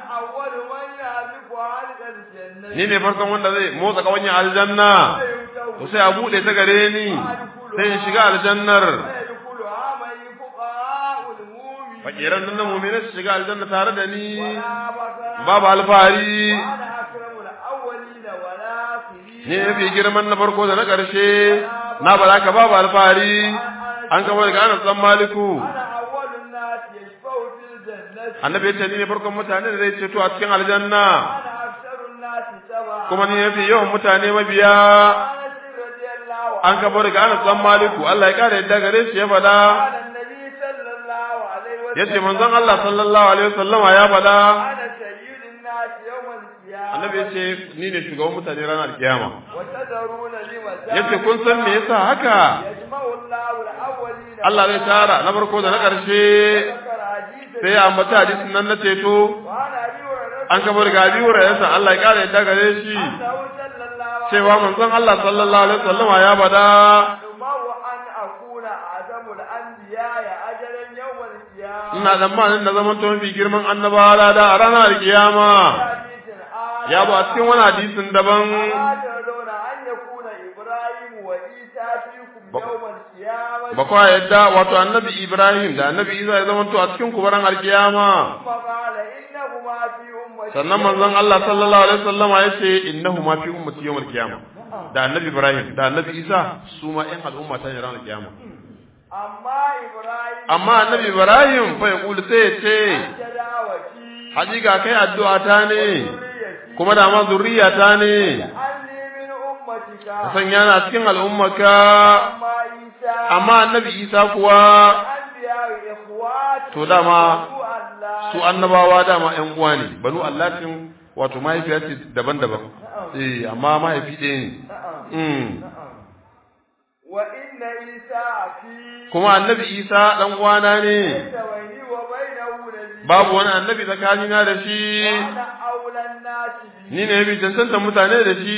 ni ne farkon wanda zai motsa kawanyin aljanna to sai a bude ta gare ni sai in shiga aljannar fakiran nan mu'minin su shiga aljanna tare da ni babu alfahari ni ne fi girman na farko da na ƙarshe na balaka babu alfahari an kama daga Anas dan Maliku annabi ya ce ni ne farkon mutane da zai ceto a cikin aljanna kuma ni ne fi yawan mutane mabiya an kama daga Anas dan Maliku Allah ya kare yadda gare shi ya faɗa yace manzon Allah sallallahu alaihi wasallama ya faɗa annabi yace ni ne shugaban mutane ranar kiyama yace kun san me yasa haka Allah zai tara na farko da na ƙarshe sai ya ambata hadisin nan na ceto an kabar ga Abi Hurairah Allah ya kare yadda gare shi cewa manzon Allah sallallahu alaihi wasallama ya faɗa ina tsammanin da zaman to mafi girman annabawa lada a ranar kiyama ya bu a cikin wani hadisin daban ba kwa yadda wato annabi Ibrahim da annabi Isa ya zama to a cikin kubaran alkiyama sannan manzon Allah sallallahu alaihi wasallama ya ce innahu ma fi ummati yawmal qiyama da annabi Ibrahim da annabi Isa su ma ɗan al'umma ta ne ranar kiyama amma annabi Ibrahim fa ya kula sai ya ce hakika kai addu'a ta ne kuma da ma zuriya ta ne ka sanya na cikin al'ummaka amma annabi Isa kuwa to dama su annabawa dama ƴan uwa ne banu allatin wato mahaifiya ce daban-daban amma mahaifi ɗaya ne wa inna Isa kuma annabi Isa dan uwana ne babu wani annabi tsakanina da shi ni ne bi cancanta mutane da shi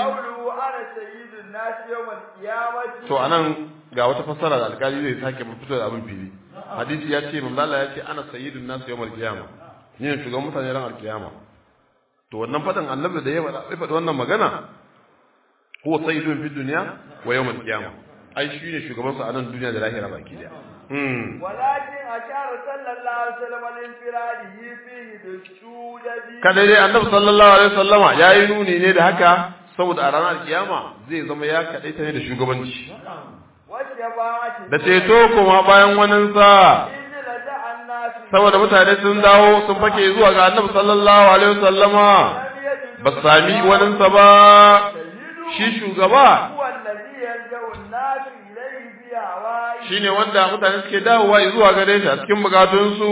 to anan ga wata fassara da alƙali zai sake fito da abin fili hadisi ya ce manzo Allah ya ce ana sayyidun nas yawmal qiyamah ni ne shugaban mutane ran alƙiyama to wannan fadan annabi da ya faɗa wannan magana huwa sayyidun fid dunya wa yawmal qiyamah ai shi ne shugaban sa a nan duniya da lahira baki daya walakin ashara sallallahu alaihi wasallam al-infiradihi fihi bisujudi kada dai annabi sallallahu alaihi wasallama yayi nuni ne da haka saboda a ranar kiyama zai zama ya kadaita ne da shugabanci da ceto kuma bayan wannan sa saboda mutane sun dawo sun fake zuwa ga annabi sallallahu alaihi wasallama ba sami wannan sa ba shi shugaba shine wanda mutane suke dawowa zuwa gare shi a cikin bukatunsu.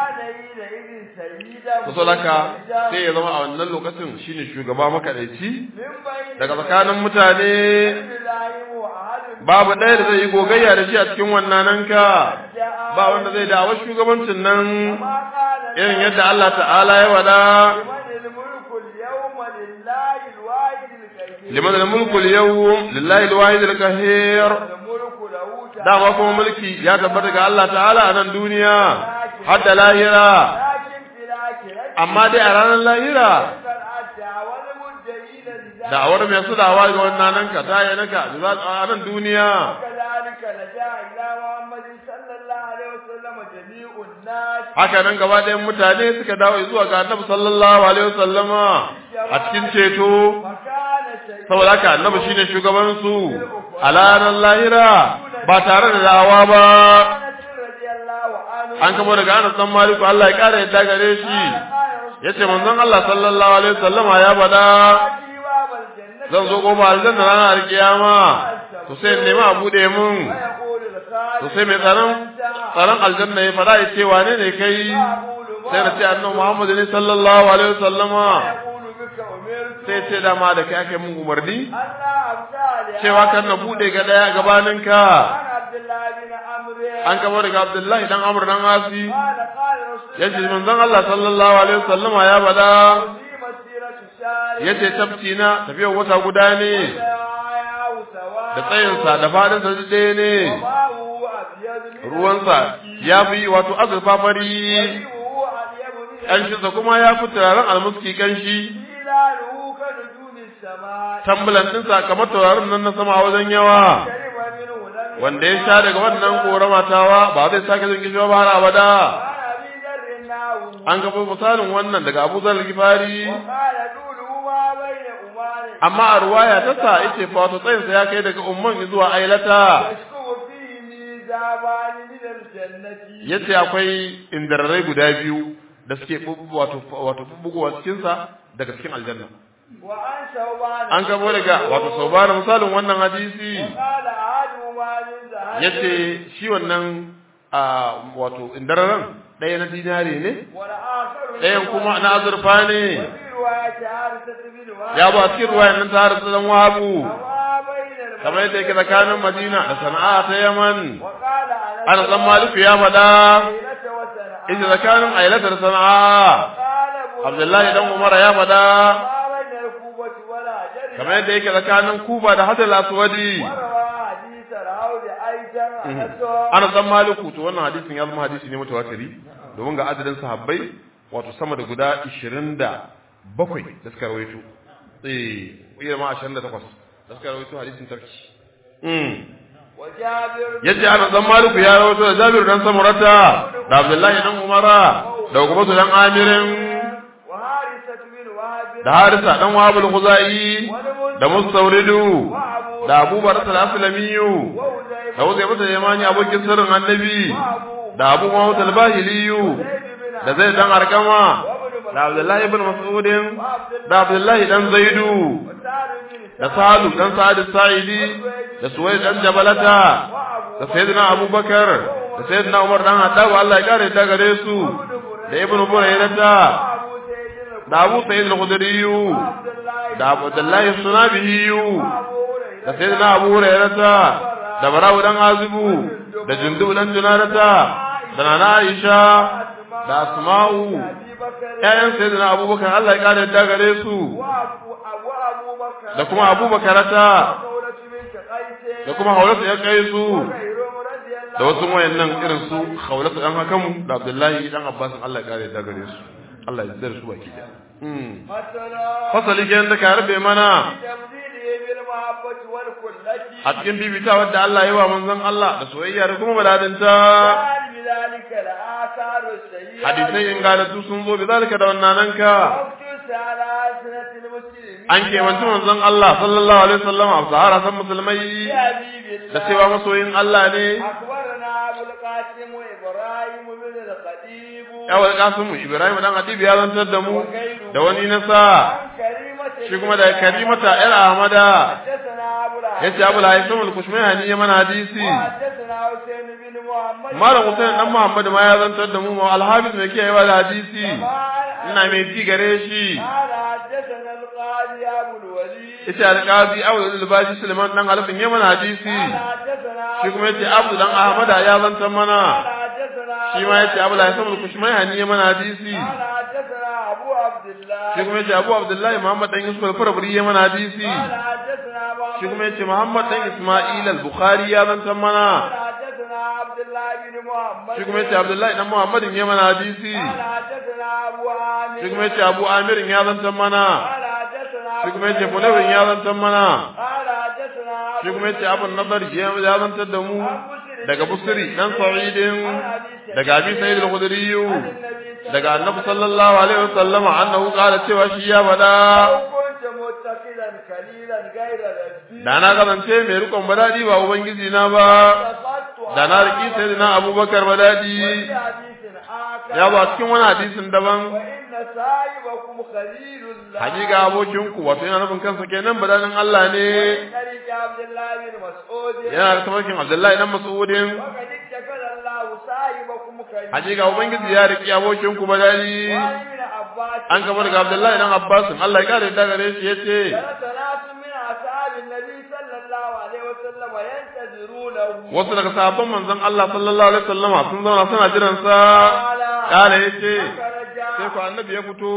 Kusalaka sai ya zama a wannan lokacin shine shugaba makadaici daga tsakanin mutane, babu ɗaya da zai yi gogayya da shi a cikin wannan nanka, ba wanda zai dawo shugabancin nan irin yadda Allah ta'ala ya wada liman al-mulku al-yawm lillahi al-wahid al-qahhar. Dama kuma mulki ya tabbata ga Allah ta'ala a nan duniya har da lahira, amma dai a ranar lahira da'awar mai su dawa ga wannan nan ka ta yi naka a nan duniya. Haka nan gaba ɗayan mutane suka dawo zuwa ga Annabi sallallahu alaihi wasallama a cikin ceto, saboda haka Annabi shine shugaban su a ranar lahira ba tare da da'awa ba. An kamo daga Anas dan Malik Allah ya kare yadda gare shi yace manzon Allah sallallahu alaihi wasallama ya bada zan zo gobe aljanna ranar alkiyama, to sai nema a bude mun, to sai mai tsaron aljanna ya fada ya ce wane ne kai, sai na ce annabi Muhammad ne sallallahu alaihi wasallama, sai ce dama da kai ake mun umarni cewa kan na bude ga daya gabaninka. An kama daga Abdullahi dan Amr dan Asi yace manzon Allah sallallahu alaihi wasallama ya bada yace tafci na tafiyar wata guda ne da tsayinsa da fadinsa ɗaya ne, ruwansa ya fi wato azurfa fari, ƙanshinsa kuma ya fi turaren almuski ƙanshi, tambulan ɗinsa kamar taurarin nan na sama wajen yawa. Wanda ya sha daga wannan koramatawa ba zai sake jin kishiwa ba har abada. An gaba misalin wannan daga Abu Zar al-Ghifari, amma a ruwaya ta sa yace fa wato tsayinsa ya kai daga umman zuwa ailata. Yace akwai indarrai guda biyu da suke wato bugowa cikin sa daga cikin aljanna. An gabo daga wato Sauban misalin wannan hadisi yace shi wannan wato indarran ɗaya na dinari ne, ɗayan kuma na azurfa ne. Ya ba cikin ruwayan nan ta harsa dan Wahabu, kamar yadda yake tsakanin Madina da Sana'a ta Yaman. Ana san Maliku ya faɗa ita tsakanin Ailata da Sana'a. Abdullahi dan Umar ya faɗa kamar yadda yake tsakanin Kufa da Hajar al-Aswadi. Ana san Maliku to wannan hadisin ya zama hadisi ne mutawatiri, domin ga adadin sahabbai wato sama da guda 27 da suka rawaito, iya ma 28 da suka rawaito hadisin tafki. Yace ana san Maliku ya rawaito da Jabir dan Samurata da Abdullahi dan Umara da kuma su dan Amirin da Harisa dan Wahab al-Khuzai da Mustawridu da Abu Bakar al-Aslami da Uzayba al-Yamani abokin sirrin Annabi da Abu Muhammad al-Bahili da Zaid dan Arqama da Abdullahi ibn Mas'ud da Abdullahi dan Zaidu da Salu dan Sa'id al-Sa'idi da Suwayd dan Jabalata da Sayyidina Abu Bakar da Sayyidina Umar dan Haddab Allah ya kare ta gare su da Ibn Burayrah da Abu Sa'id al-Khudri da Abdullahi Sunabihi da Sayyidina Abu Hurairah da Barawu dan Azibu da Jundub dan Junarata da Nana Aisha da Asma'u ƴaƴan Sayyidina Abubakar Allah ya kare ta gare su da kuma Abubakarata da kuma Hawlatu ya kai su da wasu wayannan irin su Hawlatu dan Hakamu da Abdullahi dan Abbas Allah ya kare ta gare su. Allah ya zare su baki da. Fasali kenan da ka rabe mana a cikin bibita wadda Allah ya wa manzon Allah da soyayya da kuma badadinta. Hadisai ingantattu sun zo bizalika da wannan nanka. An kemanci manzon Allah sallallahu alaihi wasallam a sahara san musulmai da cewa masoyin Allah ne. Yawal Kasimu Ibrahim dan Hadibi ya zantar da mu da wani nasa shi kuma da Karimata ‘yar Ahmada yace Abu Haitham al-Kushmayhani ya mana hadisi Malam Hussein dan Muhammad ma ya zantar da mu al-Hafiz mai kiyaye da hadisi ina mai ji gare shi yace al-Qadi Abu al-Baji Sulaiman dan Alfin ya mana hadisi shi kuma yace Abu dan Ahmad ya zantar mana shi ma yace Abu Haitham al-Kushmayhani ya mana hadisi shi kuma yace Abu Abdullah Muhammad dan Yusuf al-Farabri ya mana hadisi shi kuma yace Muhammad dan Isma'il al-Bukhari ya zantar mana shi kuma yace Abdullah dan Muhammad ya mana hadisi shi kuma yace Abu Amir ya zantar mana shi kuma yace Fulawin ya zantar mana shi kuma yace Abu Nadar ya zantar da mu daga Busri dan Sa'idin daga Abi Sa'id al-Khudri daga Annabi sallallahu alaihi wasallam annahu qala cewa shi ya fada da na kasance mai rikon badadi ba ubangiji na ba da na riki sayyidina Abubakar badadi ya ba cikin wani hadisin daban hakika abokinku wato yana nufin kansa kenan badadin Allah ne yana da tafarkin Abdullahi dan Mas'udin hakika ubangiji ya riki abokinku badadi an gaba daga Abdullahi dan Abbas Allah ya kare da gare shi yace wasu daga sahabban manzon Allah sallallahu alaihi wasallam sun zauna suna jiran sa kare yace sai ko annabi ya fito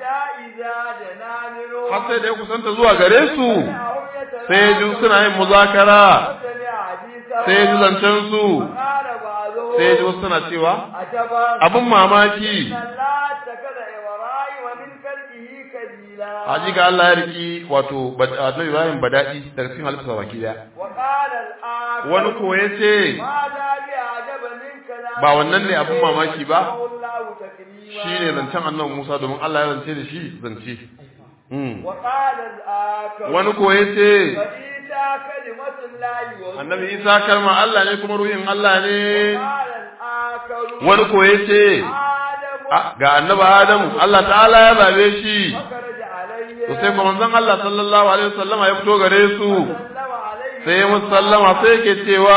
har sai da ya kusanta zuwa gare su sai ji suna yin muzakara sai ji zancen su sai ji wasu suna cewa abin mamaki haji ga Allah ya riki wato Annabi Ibrahim badadi daga cikin halittar baki daya wani ko yace ba wannan ne abin mamaki ba shine zancen Annabi Musa domin Allah ya zance da shi zance wani ko yace Annabi Isa kalma Allah ne kuma ruhin Allah ne wani ko yace ga Annabi Adamu Allah ta'ala ya zabe shi to sai kuma manzon Allah sallallahu alaihi wasallam ya fito gare su sai ya musallama sai yake cewa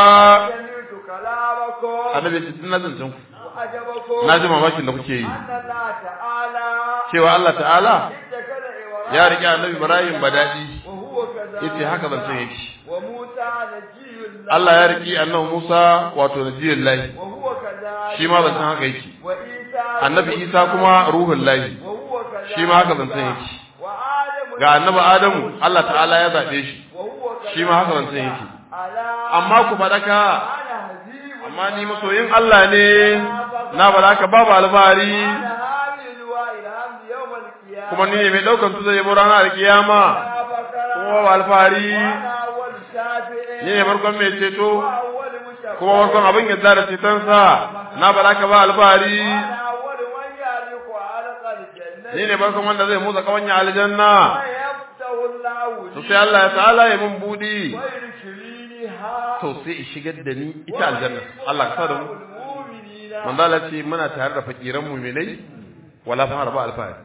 Annabi ce tun nazin ku na ji mamakin da kuke yi cewa Allah ta'ala ya rike Annabi Ibrahim badadi yace haka ban san yake Allah ya rike Annabi Musa wato najiyullahi shi ma ban san haka yake Annabi Isa kuma ruhullahi shi ma haka ban san yake ga Annabi Adamu Allah ta'ala ya zabe shi shi ma haka ban san yake amma ku fadaka amma ni masoyin Allah ne na baraka babu alfahari kuma ni ne mai daukan su zai ranar alkiyama kuma babu alfahari ni ne farkon mai ceto kuma farkon abin yadda da cetonsa na baraka ba alfahari ni ne farkon wanda zai motsa kawanya aljanna to sai Allah ya ta'ala ya mun budi to sai shigar da ni ita aljanna Allah ka sa da mu manzala ce muna tare da fakiran mu'minai wala fa arba alfahari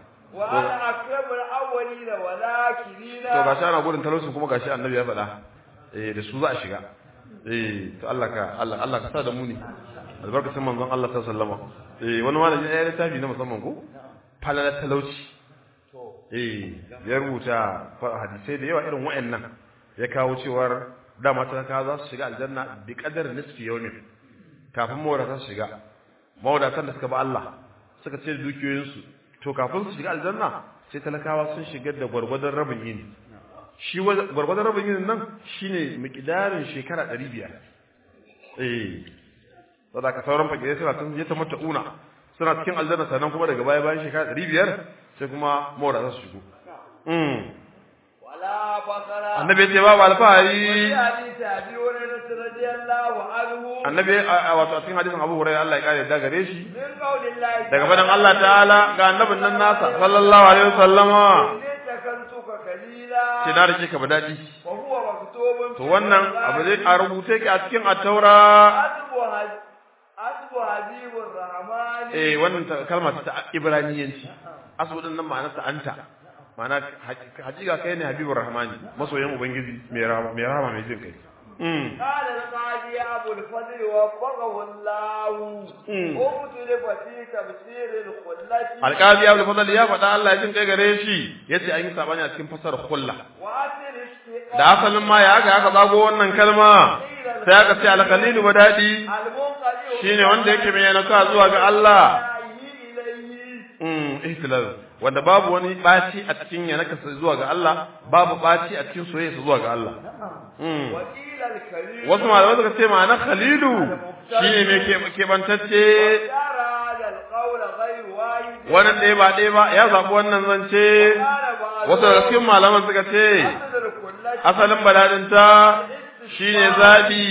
to ba shi ana gudun talaucin kuma gashi annabi ya faɗa da su za a shiga to Allah ka sa da mu ne albarkacin manzon Allah sallallahu alaihi wasallam wani malami ya yi tafi na musamman ko falala talauci ya rubuta hadisai da yawa irin wa'annan ya kawo cewar dama talaka za su shiga aljanna bi qadar nisfi yawmin kafin mawadatan su shiga mawadatan da suka ba Allah suka ce dukiyoyinsu to kafin su shiga aljanna sai talakawa sun shigar da gwargwadon rabin yini shi gwargwadon rabin yinin nan shine miqdarin shekara 500 saboda ka sauran fakirai suna tun je ta matauna suna cikin aljanna sannan kuma daga baya bayan shekara 500 sai kuma mawadatan su shigo annabi ce babu alfahari annabi wato a cikin hadisin Abu Hurairah Allah ya kare da gare shi daga fadan Allah ta'ala ga annabin nan nasa sallallahu alaihi wasallama ce da rike ka badadi to wannan abu zai a rubuce ki a cikin at-taura wannan kalma ta ibraniyanci asbu din nan ma'anarsa anta ma'ana hakika kai ne habibur rahmani masoyin ubangiji mai rahama mai jin kai قال القاضي أبو الفضل وفقه الله ومتلف في تفسير الخلة القاضي أبو الفضل يا فدا الله jin kai gare shi yace an yi sabani a cikin fasar khulla da asalin ma ya aka zago wannan kalma sai aka ce al-khalil badadi shine wanda yake mai yanaka zuwa ga Allah ihtilal wanda babu wani baci a cikin yanaka zuwa ga Allah babu baci a cikin soyayya zuwa ga Allah wasu malamai suka ce ma'anar khalilu shine mai keɓantacce wannan ɗaya ba ya zaɓi wannan zance wasu daga cikin malaman suka ce asalin baladinta shine zaɓi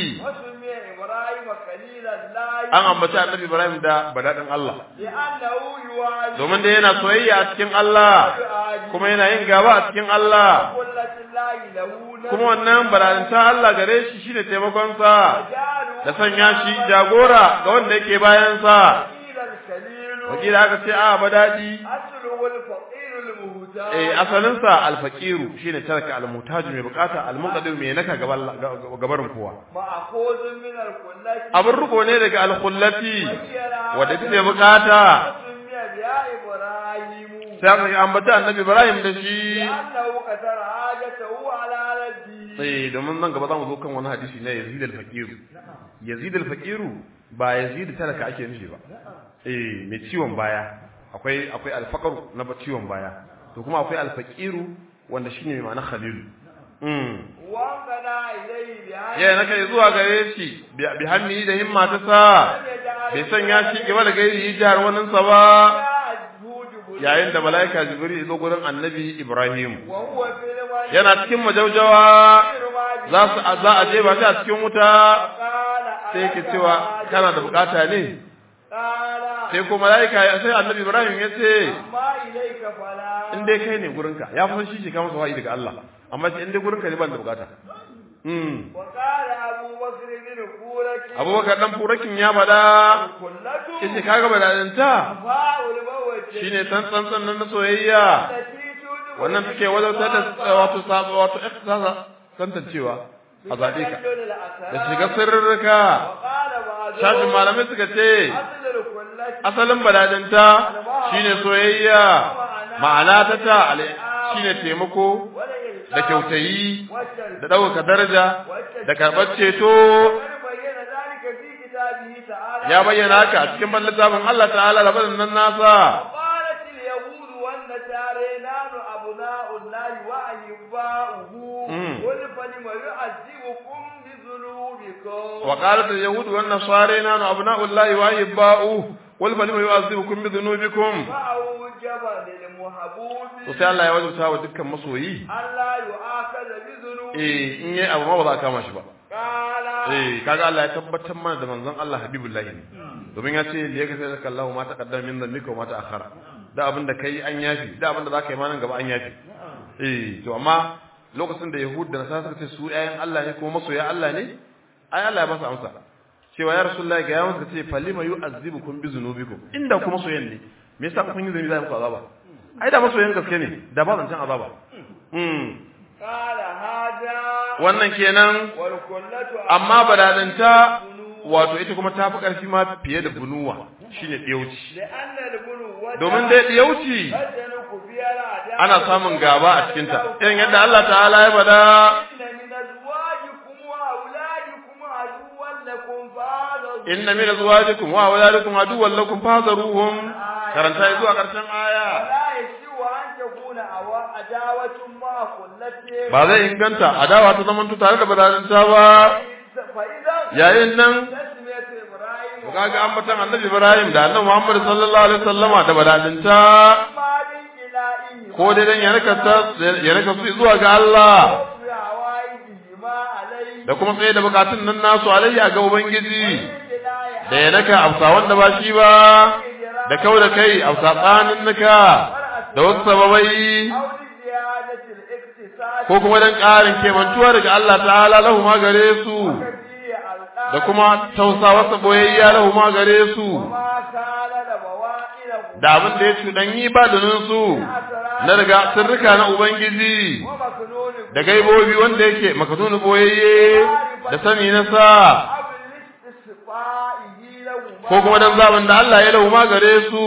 an ambaci annabi Ibrahim da badadin Allah domin da yana soyayya a cikin Allah kuma yana yin gaba a cikin Allah kuma wannan badadinta Allah gare shi shine taimakon sa da sanya shi jagora ga wanda yake bayan sa wakila aka ce a badadi asalin sa alfaqiru shine tarka almutaj mai bukata almunqadir mai naka gabarin kowa abin ruko ne daga alkhullati wanda take bukata sai an ambata annabi Ibrahim da shi sai domin nan gaba zamu zo kan wani hadisi ne Yazid al-Faqiru ba Yazid talaka ake nufi ba mai ciwon baya akwai al-faqru na ciwon baya to kuma akwai al-faqiru wanda shine mai ma'ana khalilu ya naka zuwa gare shi bi hammi da himma ta sa bai sanya shi gaba da gairi jihar wannan sa ba yayin da malaika jibril ya zo gurin annabi Ibrahim yana cikin majaujawa za a je ba shi a cikin wuta sai yake cewa kana da bukata ne sai ko malaika sai annabi Ibrahim ya ce in dai kai ne gurinka ya fi shi ka masa wahayi daga Allah amma sai in dai gurinka ne ban da bukata Abubakar dan furakin ya bada yace kaga badadanta shine tsantsan nan na soyayya wannan take wadatar da wato ikhtisasa tantancewa a zabe ka da shiga sirrika shafin malamai suka ce asalin badadanta shine soyayya ma'ana ta shine taimako da kyautayi da ɗaukaka daraja da karɓar ceto ya bayyana haka a cikin littafin Allah ta'ala da barin nan nasa وقالت اليهود والنصارى نحن أبناء الله وأحباؤه قل فلم يعذبكم بذنوبكم to sai Allah ya wajabta wa dukkan masoyi Allah yu'akaza bi dhunubi in yayi abu ma ba za a kama shi ba kaga Allah ya tabbatar mana da manzon Allah habibullah ne domin ya ce liyaka sai zaka Allah ma taqaddama min dhanbika wa ma ta'akhkhara da abin da kai an yafi da abin da zaka yi ma nan gaba an yafi to amma lokacin da Yahud da Nasara suka ce su ƴaƴan Allah ne kuma masoya Allah ne ai Allah ya ba su amsa cewa ya rasulullahi ga yawan suka ce falima yu'azzibukum bi dhunubikum inda kuma soyayyen ne me yasa kun yi zai zai muku azaba ai da masoyan gaske ne da ba zancen azaba wannan kenan amma badalanta wato ita kuma ta fi ƙarfi ma fiye da bunuwa shine diyauci domin dai diyauci ana samun gaba a cikin ta irin yadda Allah ta'ala ya bada inna min azwajikum wa awladikum aduwwan lakum fahzaruhum karanta zuwa karshen aya ba zai inganta adawa ta zaman tare da badalanta ba yayin nan kaga ambatan annabi Ibrahim da annabi Muhammad sallallahu alaihi wasallama da badalanta ko dai dan ya raka su zuwa ga Allah da kuma tsaye da bukatun nan nasu alayya ga ubangiji da ya naka amsa wanda ba shi ba da kau da kai amsa tsanin naka da wasu sababai ko kuma dan ƙarin kemantuwa daga Allah ta'ala lahu ma gare su da kuma tausawa boyayya lahu ma gare su da abin da ya cuɗanyi badanin su na daga sirrika na ubangiji da gaibobi wanda yake makasunu boyayye da sani na sa ko kuma dan zaben da Allah ya lahu ma gare su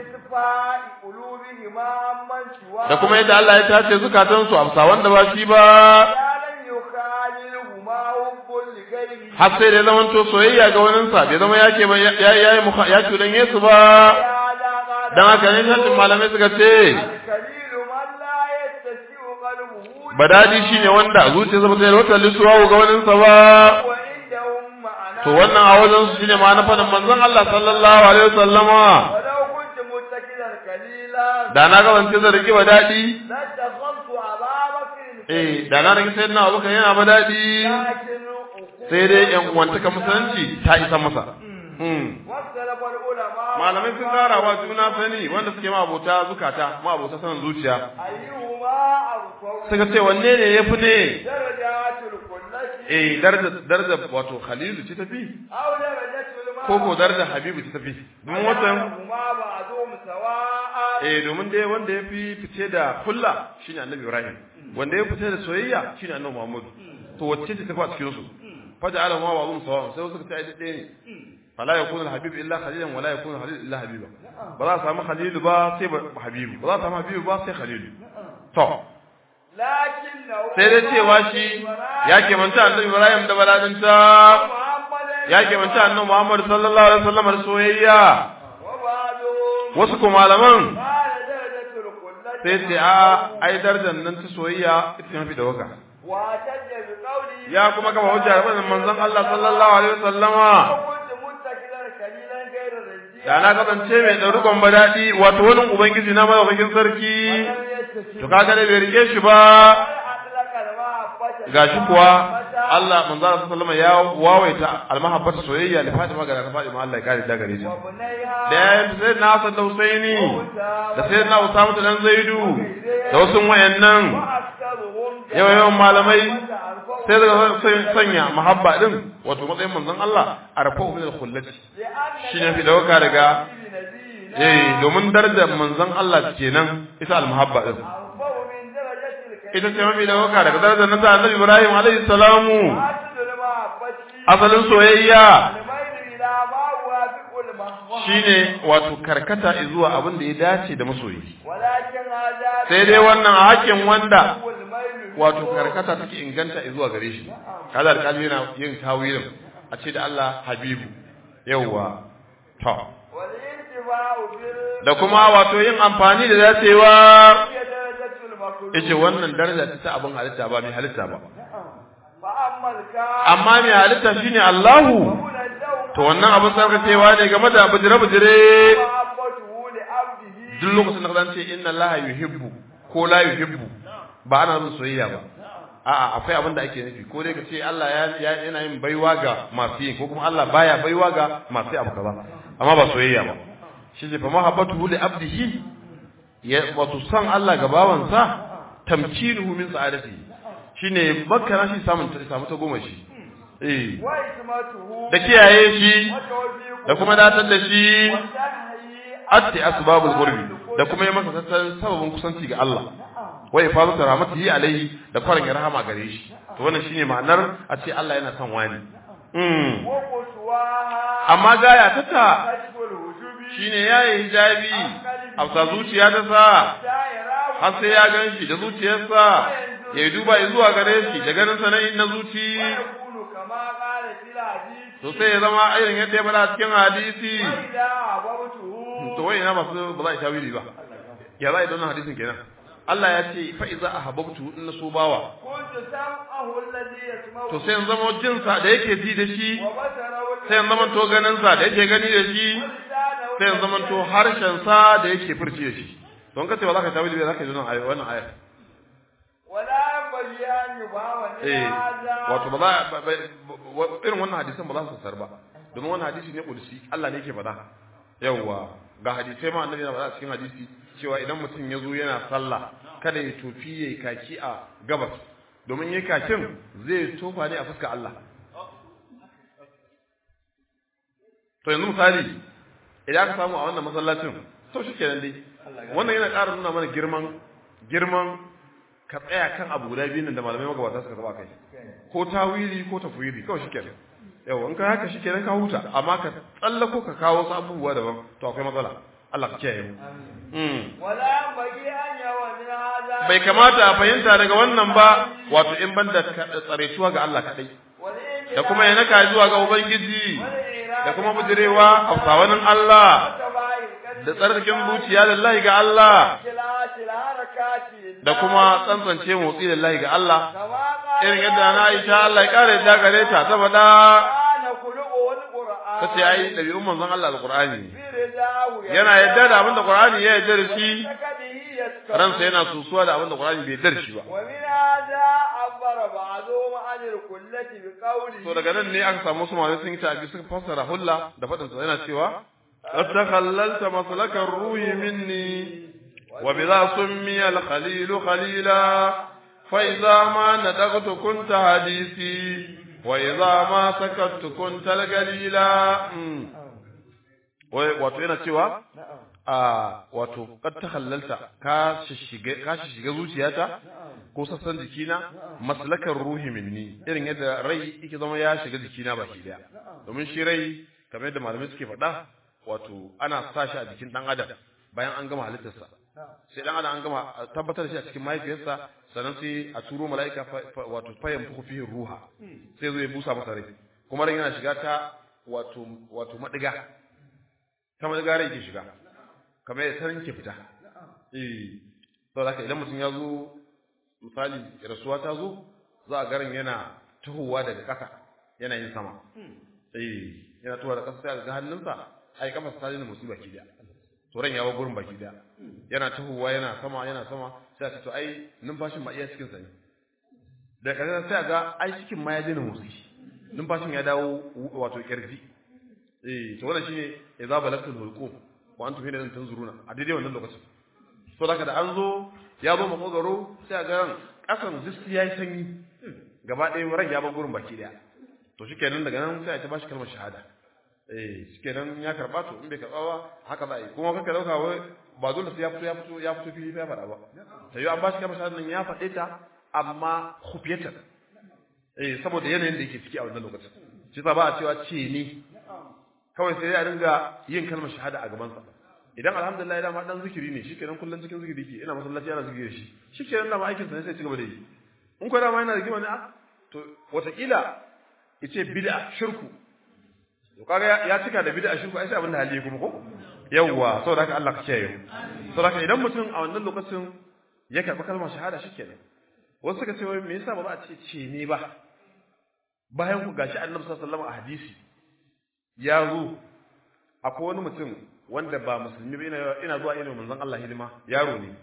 da kuma yadda Allah ya tace zukatan su amsa wanda ba shi ba har sai da zaman to soyayya ga wannan sa bai zama yake ba ya cudan Yesu ba dan haka ne nan malamai suka ce badadi shine wanda zuciyarsa ba ta yi wata lisuwa ga wannan sa ba to wannan a wajen su shine ma na fadin manzon Allah sallallahu alaihi wasallama da na ga wance da rike ba dadi da na rike sai na Abubakar yana ba dadi sai dai yan uwantaka musulunci ta isa masa malamai sun kara wa juna sani wanda suke ma abota zukata ma abota sanin zuciya suka ce wanne ne yafi ne daraja wato Khalilu ce tafi ko daraja Habibu ce tafi don watan domin dai wanda yafi fice da kulla shine Annabi Ibrahim wanda ya fice da soyayya shine Annabi Muhammad to wacce ce tafi a cikin su faja'ala ma ba'dhum sawa sai suka ce ai dade ne fala yakunu al-habib illa khalilan wala yakunu khalil illa habiba ba za samu Khalilu ba sai Habibu ba za samu Habibu ba sai Khalilu to sai dai cewa shi ya ke manta Annabi Ibrahim da baladinta ya ke manta Annabi Muhammad sallallahu alaihi wasallam da soyayya wasu kuma malaman sai ce ai darajar nan ta soyayya ita mafi da waka ya kuma kama hujja da manzon Allah sallallahu alaihi wasallama da na kasance mai ɗarugon badadi wato wani ubangiji na madaukakin sarki to kaga da bai rike shi ba gashi kuwa Allah manzo Allah sallallahu alaihi ya wawaita almahabbata soyayya da Fatima ga Fatima Allah ya kare da gare shi da sai na Hassan da Husaini da sai na Usama dan Zaidu da wasu wayannan yawan malamai sai daga sanya mahabba din wato matsayin manzon Allah arfa min al-khullati shine fi dauka daga domin darajar manzon Allah kenan ita al-mahabba din ita ce mafi dauka daga darajar nan ta Annabi Ibrahim alaihi salamu asalin soyayya shine wato karkata zuwa abin da ya dace da masoyi sai dai wannan a hakkin wanda wato karkata take inganta zuwa gare shi kaza alƙali yana yin tawilin a ce da Allah Habibu yawa to da kuma wato yin amfani da dacewa yace wannan daraja ta abin halitta ba mai halitta ba amma mai halitta shine Allahu to wannan abin sarkacewa ne game da bujire duk lokacin da zan ce inna Allah yuhibbu ko la yuhibbu ba ana nufin soyayya ba a'a akwai abin da ake nufi ko dai ka ce Allah yana yin baiwa ga masu yin ko kuma Allah baya baiwa ga masu abu kaza amma ba soyayya ba shi ne fa mahabbatu li abdihi ya wato san Allah ga bawansa tamkinuhu min sa'adati shine makana shi samu ta goma shi da kiyaye shi da kuma datar da shi atti asbabul qurbi da kuma yi masa tattalin sababin kusanci ga Allah wai fa musu rahmatihi alaihi da farin rahama gare shi to wannan shine ma'anar a ce Allah yana son wani amma gaya tata shine yayi hijabi a zuciya ta sa har sai ya ganshi da zuciyarsa ya duba zuwa gare shi da ganin sa na zuci to sai ya zama irin yadda ya bada cikin hadisi to wai ina ba za a tawili ba ya za a yi don hadisin kenan Allah ya ce fa iza ahabbtu in so bawa to sai in zama jinsa da yake ji da shi sai in zama to ganin sa da yake gani da shi sai in zama to harshen sa da yake furci da shi don kace ba za ka tawili ba za ka yi wannan ayat wala bayani ba wato ba za irin wannan hadisin ba za su sar ba domin wannan hadisi ne kudusi Allah ne yake faɗa yawa ga hadisai ma annabi yana faɗa cikin hadisi cewa idan mutum ya zo yana sallah kada ya tofi yayi kaki a gabas domin yayi kakin zai tofa ne a fuskar Allah to yanzu misali idan ka samu a wannan masallacin to shikenan dai wannan yana ƙara nuna mana girman ka tsaya kan abu guda biyu nan da malamai magabata suka taba kai ko tawili ko tafwidi kawai shikenan yau in ka haka shikenan ka huta amma ka tsallako ka kawo wasu abubuwa daban to akwai matsala Allah ka kiyaye mu wala bagi an yawa min hada bai kamata a fahimta daga wannan ba wato in banda tsaretuwa ga Allah kadai da kuma yana ka zuwa ga ubangiji da kuma bujirewa a sawanin Allah da tsarkin zuciya lillahi ga Allah da kuma tsantsance motsi lillahi ga Allah irin yadda na Aisha Allah ya kare da gare ta ta faɗa tace ai dabi'un manzon Allah alqur'ani yana yadda da abinda qur'ani ya yadda da shi ransa yana susuwa da abinda qur'ani bai yadda da shi ba to daga nan ne aka samu su malamai sun yi ta'abi suka fassara hulla da fadin sa yana cewa qad takhallalta maslakar ruhi minni wa bidha summiya al-khalil khalila fa idza ma nadaqtu kunta hadisi wa idza ma sakattu kunta al-galila wato yana cewa wato qad takhallalta ka shiga zuciyata ko sassan jikina maslakar ruhi minni irin yadda rai yake zama ya shiga jikina baki daya domin shi rai kamar yadda malamai suke faɗa wato ana sa shi a jikin dan adam bayan an gama halittarsa sai dan adam an gama tabbatar da shi a cikin mahaifiyarsa sannan sai a turo mala'ika wato fayan fuku fihi ruha sai zo ya busa masa rai kuma rai yana shiga ta wato madiga ta madiga rai ke shiga kamar yadda sanin ke fita saboda haka idan mutum ya zo misali rasuwa ta zo za a garin yana tuhuwa daga ƙasa yana yin sama yana tuhuwa daga ƙasa sai ga hannunsa ai kafa ta dina musiba baki daya to ran ya ba gurin baki daya yana tuhuwa yana sama sai ka to ai numfashin ma iya cikin sa ne da kaza sai ga ai cikin ma ya dina motsi numfashin ya dawo wato kirji to wannan shine idza balagtul hulqum wa antum hina tanzuruna a daidai wannan lokacin so da an zo ya zo makogaro sai ga ran kasan zisti yayi sanyi gaba ɗaya ran ya ba gurin baki daya to shikenan daga nan sai ta bashi kalmar shahada shikenan ya karba to in bai karba ba haka za a yi kuma kaka dauka wai ba dole sai ya fito fili ya faɗa ba sai an bashi kalmar shahada nan ya faɗe ta amma khufiyatan saboda yanayin da yake ciki a wannan lokacin shi sa ba a cewa ce ne kawai sai ya dinga yin kalmar shahada a gaban sa idan alhamdulillah idan ma dan zikiri ne shikenan kullun cikin zikiri ke ina masallaci ana zikiri shi shikenan da ma aikin sa ne sai ci gaba da yi in ko da ma yana rigima ne to watakila yace bid'a shirku to kaga ya cika da bid'a shirku ai sai abin da hali kuma ko yawa saboda haka Allah ka kiyaye saboda haka idan mutum a wannan lokacin ya karɓi kalmar shahada shikenan wasu suka ce me yasa ba za a ce ne ba bayan ku gashi Annabi sallallahu alaihi wasallam a hadisi ya zo akwai wani mutum wanda ba musulmi ba ina zuwa ina manzon Allah hidima yaro ne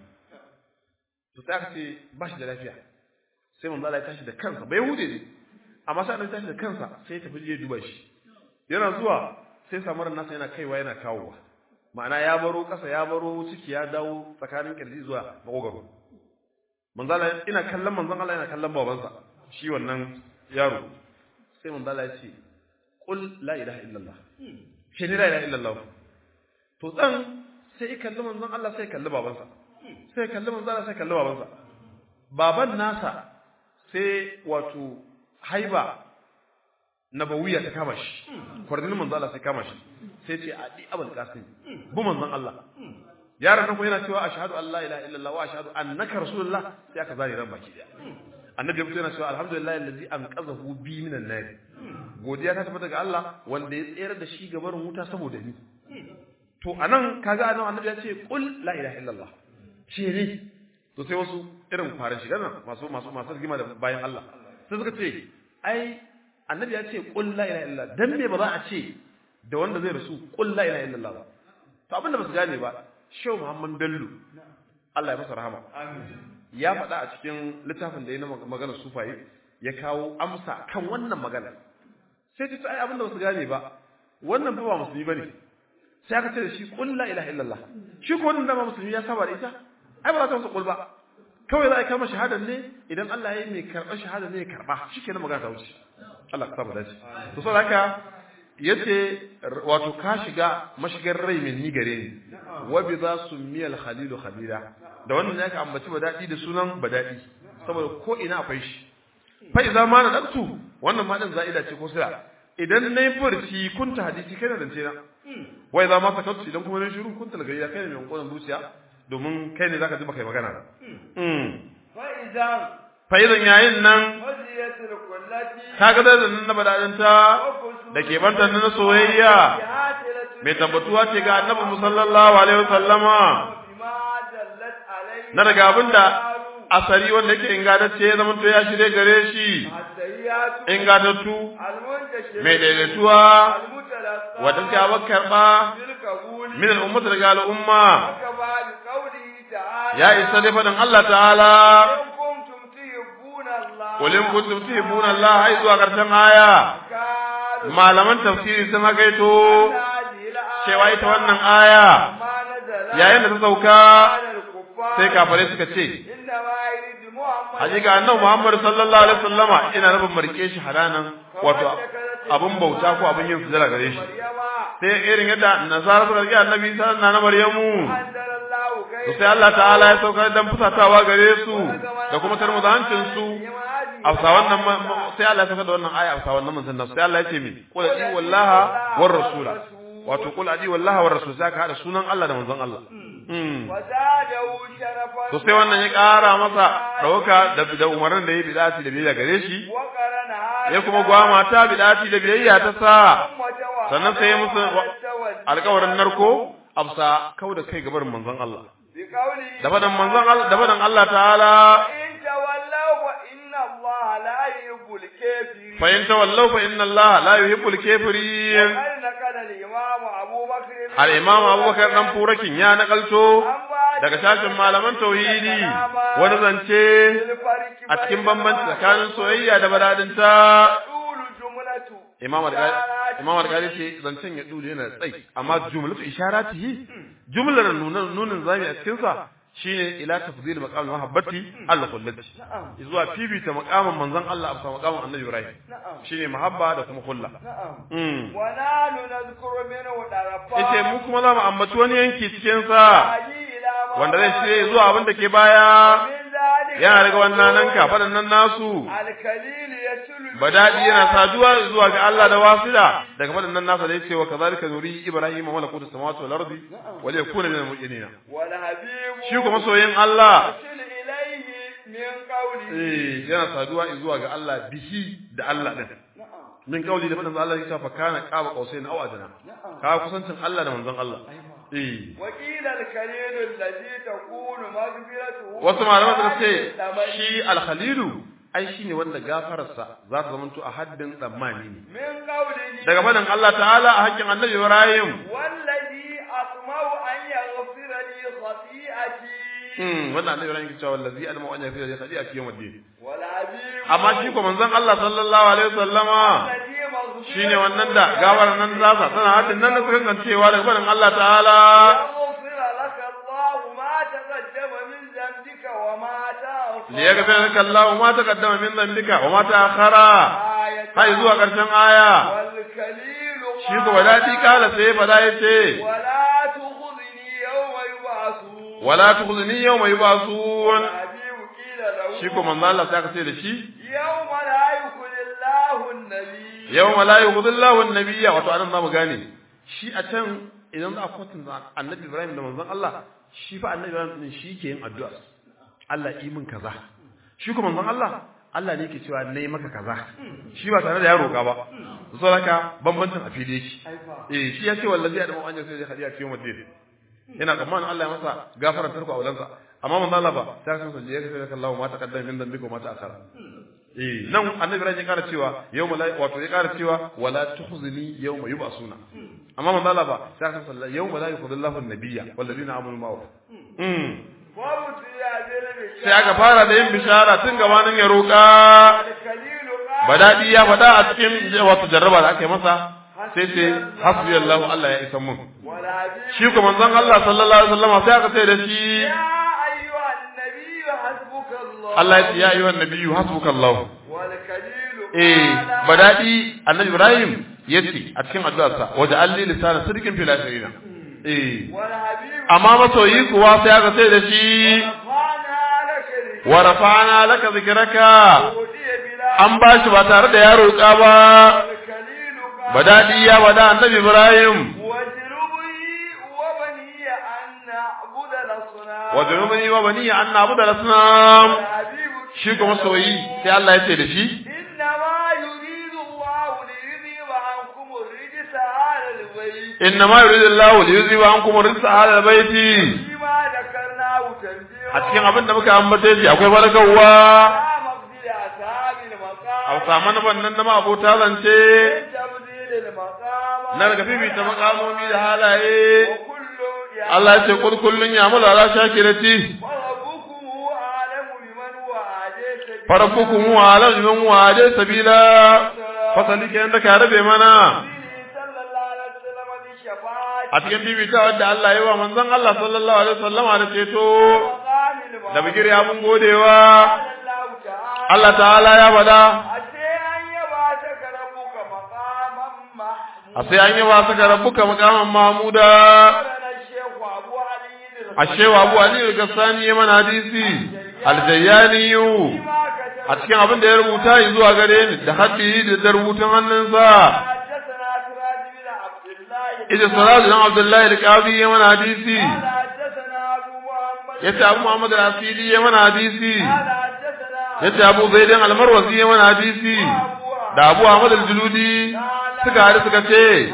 to sai aka ce ba shi da lafiya sai manzon Allah ya tashi da kansa bai hude ne amma sai annabi tashi da kansa sai ya tafi je duba shi yana zuwa sai samarin nasa yana kaiwa yana kawowa ma'ana ya baro kasa ya baro ciki ya dawo tsakanin kirji zuwa makogaro manzon Allah ina kallon manzon Allah yana kallon babansa shi wannan yaro sai manzon Allah ya ce qul la ilaha illallah shi ne la ilaha illallah to dan sai kalli manzon Allah sai kalli babansa sai kalli manzon Allah sai kalli babansa baban nasa sai wato haiba nabawiya ta kama shi kwarnin manzon Allah sai kama shi sai ce adi abul qasim bu manzon Allah yaron nan ko yana cewa ashhadu an la ilaha illallah wa ashhadu annaka rasulullah sai aka zari ran baki daya annabi yana cewa alhamdulillah allazi anqadhahu bi minan nar godiya ta tabbata ga Allah wanda ya tsayar da shi gaban wuta saboda ni to anan kaga anan annabi ya ce qul la ilaha illallah ce ne to sai wasu irin fara shiga nan masu rigima da bayan Allah sai suka ce ai annabi ya ce qul la ilaha illallah dan me ba za a ce da wanda zai rasu qul la ilaha illallah ba to abinda ba su gane ba Shehu Muhammad Bello Allah ya masa rahama ya faɗa a cikin littafin da ya na maganar sufaye ya kawo amsa kan wannan magana sai ta ai abinda ba su gane ba wannan fa ba musulmi bane sai aka ce da shi qul la ilaha illallah shi ko wannan da ba musulmi ya saba da ita ai ba za ta masa qul ba kawai za a kalmar shahada ne idan Allah ya yi mai karɓar shahada ne ya karɓa shikenan magana ta wuce Allah ka saba da shi to saboda haka yace wato ka shiga mashigar rai min ni gare ni wa bi za sumiyal khalilu khalila da wannan ne aka ambaci badadi da sunan badadi saboda ko ina akwai shi fa iza ma na daktu wannan ma din za'ida ce ko sira idan nayi furci kunta hadisi kai da zance na wa iza ma sakatu idan kuma nayi shiru kunta lagayya kai ne mai kodan zuciya domin kai ne zaka ji baka magana ba fa idan yayin nan kaga da nan na badadinta da ke banta na soyayya mai tabbatuwa ce ga annabi sallallahu alaihi wasallama na daga abinda asari wanda yake ingatacce ya zama to ya shirye gare shi ingatattu mai daidaituwa wadda ta bakar ba min al'ummata daga al'umma ya isa dai fadin Allah ta'ala walin kuntum tuhibbuna Allah ai zuwa karshen aya malaman tafsiri sun hakaito cewa ita wannan aya yayin da ta sauka sai kafare suka ce hakika annabi Muhammad sallallahu alaihi wasallama ina nufin marke shi halanan wato abun bauta ko abun yin sujada gare shi sai irin yadda nasara suka ga annabi sallallahu alaihi Maryamu to sai Allah ta'ala ya sauka dan fusatawa gare su da kuma tarmuzancin su afsa wannan sai Allah ya sauka da wannan aya afsa wannan manzon sai Allah ya ce mi qul ati wallaha war rasula wato qul ati wallaha war rasul sai ka hada sunan Allah da manzon Allah to sai wannan ya ƙara masa dauka da umarnin da ya bidati da biyayya gare shi ya kuma gwama ta bidati da biyayya ta sa sannan sai musu alƙawarin narko afsa kau da kai gaban manzon Allah da fadan manzon Allah da fadan Allah ta'ala fa in tawallaw fa inna Allah la yuhibbul kafirin al-imam Abubakar dan Furakin ya nakalto daga shashin malaman tauhidi wani zance a cikin bambanci tsakanin soyayya da badadinta imam al-Ghazali ce zancen ya dole yana tsayi amma jumlatu isharatihi jumlar nunin zami a cikin sa shine ila tafdil maqam mahabbati al-khullati zuwa fifita maqamin manzon Allah a maqamin Annabi Ibrahim shine mahabba da kuma khulla wala nuzkuru minhu darafa yace mu kuma za mu ambaci wani yanki cikin sa wanda zai ce zuwa abin da ke baya yana daga wannan nan ka fadan nan nasu badadi yana saduwa zuwa ga Allah da wasila daga fadan nan nasa da yace wa kazalika nuri Ibrahim wa malakutu samawati wal ardi wa yakuna min al-mu'minina shi kuma soyin Allah yana saduwa zuwa ga Allah bihi da Allah din min kauli da fadan Allah ya fa kana qaba qausain aw adana ka kusancin Allah da manzon Allah wakila al-khalil alladhi takunu maghfiratuhu wasu malaman suka ce shi al-khalilu ai shine wanda gafararsa za ta zamanto a haddin tsammani ne min qawlihi daga fadan Allah ta'ala a hakkin Annabi Ibrahim wallazi atma'u an yaghfira li khati'ati wannan Annabi Ibrahim cewa wallazi atma'u an yaghfira li khati'ati yawm ad-din wal habib amma shi ko manzon Allah sallallahu alaihi wasallama shine wannan da gawaran nan zasa tana haddin nan da suka kancewa daga fadan Allah ta'ala ليغفر لك الله ما تقدم من ذنبك وما تأخر هاي zuwa karshen aya shi ko wadati kala sai fada yace wala tukhzini yawma yub'asun shi ko manzo Allah sai ka ce da shi yawma la yukhzillahu an-nabiyya wato anan zamu gane shi a can idan za a kwatanta annabi Ibrahim da manzon Allah shi fa annabi Ibrahim din shi ke yin addu'a Allah yi min kaza shi kuma manzon Allah ne yake cewa nayi maka kaza shi ba tare da ya roka ba saboda haka bambancin a fili yake shi ya ce wallahi ya damu anya sai hadiya fi muddin yana tsammanin Allah ya masa gafarar tarko a wulansa amma manzon Allah ba ta san sai ya kace Allah ma taqaddama min dhanbika ma ta'akhara nan annabi Ibrahim ya kara cewa yawma la wato ya kara cewa wala tukhzini yawma yub'asuna amma manzon Allah ba ta san sallallahu yawma la yukhzillahu an-nabiyya wal ladina amanu ma'ahu sai aka fara da yin bishara tun gabanin ya roƙa badadi ya faɗa a cikin wato jarraba da aka yi masa sai ce hasbi Allah Allah ya isa mun shi kuma manzon Allah sallallahu alaihi wasallam sai aka ce da shi Allah ya ce ya ayyuhan nabiyyu hasbukallah badadi annabi Ibrahim yace a cikin addu'arsa waja'alli lisana sidqin fil akhirin amma masoyi kuwa sai aka sai da shi wa rafa'na laka zikraka an bashi ba tare da ya roƙa ba badadi ya bada annabi Ibrahim wa junubni wa bani an na'budu al-asnam shi kuma soyi sai Allah ya ce da shi inna ma yuridu Allahu li yuzhiba ankum ar-rijsa ala al-bayti a cikin abin da muka ambata shi akwai barakawa a saman wannan da ma abota zance na daga fifita makamomi da halaye Allah ya ce kullun ya mula ala shakirati farabbukum wa ala man wa'ada sabila fasali kenan da ka rabe mana a cikin bibita wadda Allah ya wa manzon Allah sallallahu alaihi wasallam da ceto da bigire abun godewa Allah ta'ala ya bada a sai an yi ba saka rabbuka maqaman mahmuda ashewa Abu Ali al-Gassani ya mana hadisi al-Jayyani a cikin abin da ya rubuta zuwa gare ni da hadisi da rubutun hannunsa إذا صلاة بن عبد الله الكعبي يمن حديثي يتي أبو محمد العسيلي يمن حديثي يتي أبو زيد المروزي يمن حديثي دا أبو أحمد الجلودي سكا حديث كتي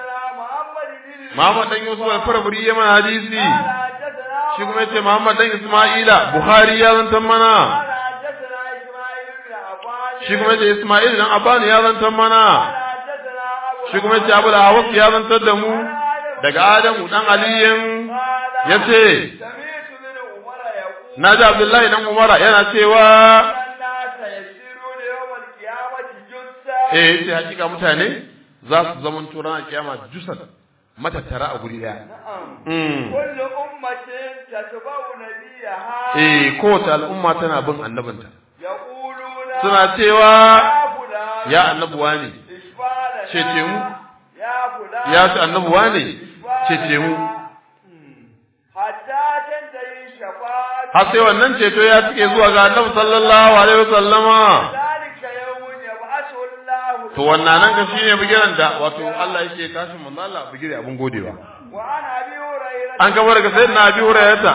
محمد بن يوسف الفربري يمن حديثي شكو يتي محمد بن إسماعيل بخاري يزن تمنا شكو يتي إسماعيل بن أبان يزن تمنا shi kuma yace Abu Dawud ya zantar da mu daga Adamu dan Aliyin yace naji Abdullahi dan Umar yana cewa yace hakika mutane za su zaman turan kiyama jusan matattara a guri daya kullu ummatin tatba'u nabiyaha kowace al'umma tana bin annabinta yaquluna suna cewa ya annabuwa ne cece mu ya ci annabuwa ne cece mu har sai wannan ceto ya cike zuwa ga annabi sallallahu alaihi wasallama to wannan nan ka shine bigiran da wato Allah yake tashin manzo Allah bigire abun godewa an gabar ga sayyidina Abi Hurairah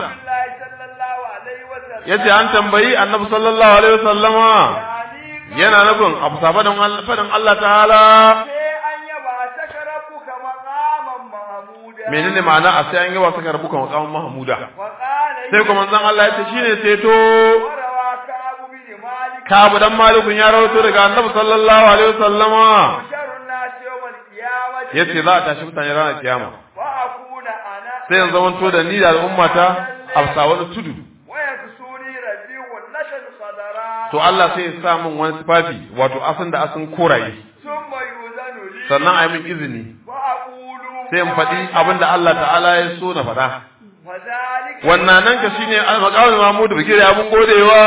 yace an tambayi annabi sallallahu alaihi wasallama yana nufin abu sabadan fadin Allah ta'ala menene ma'ana a sai an yi wasa karbuka makamin mahmuda sai kuma manzon Allah ya ce shine ceto Kabu dan Malikun ya rawaito daga Annabi sallallahu alaihi wasallama yace za a tashi mutane ranar kiyama sai yanzu zamanto da ni da al'ummata a wani tudu to Allah sai ya sa min wani tufafi wato asin da asin koraye sannan a yi min izini sai in faɗi abin da Allah ta'ala ya so na faɗa wannan nan ka shine al-maqamul mahmud bigire abun godewa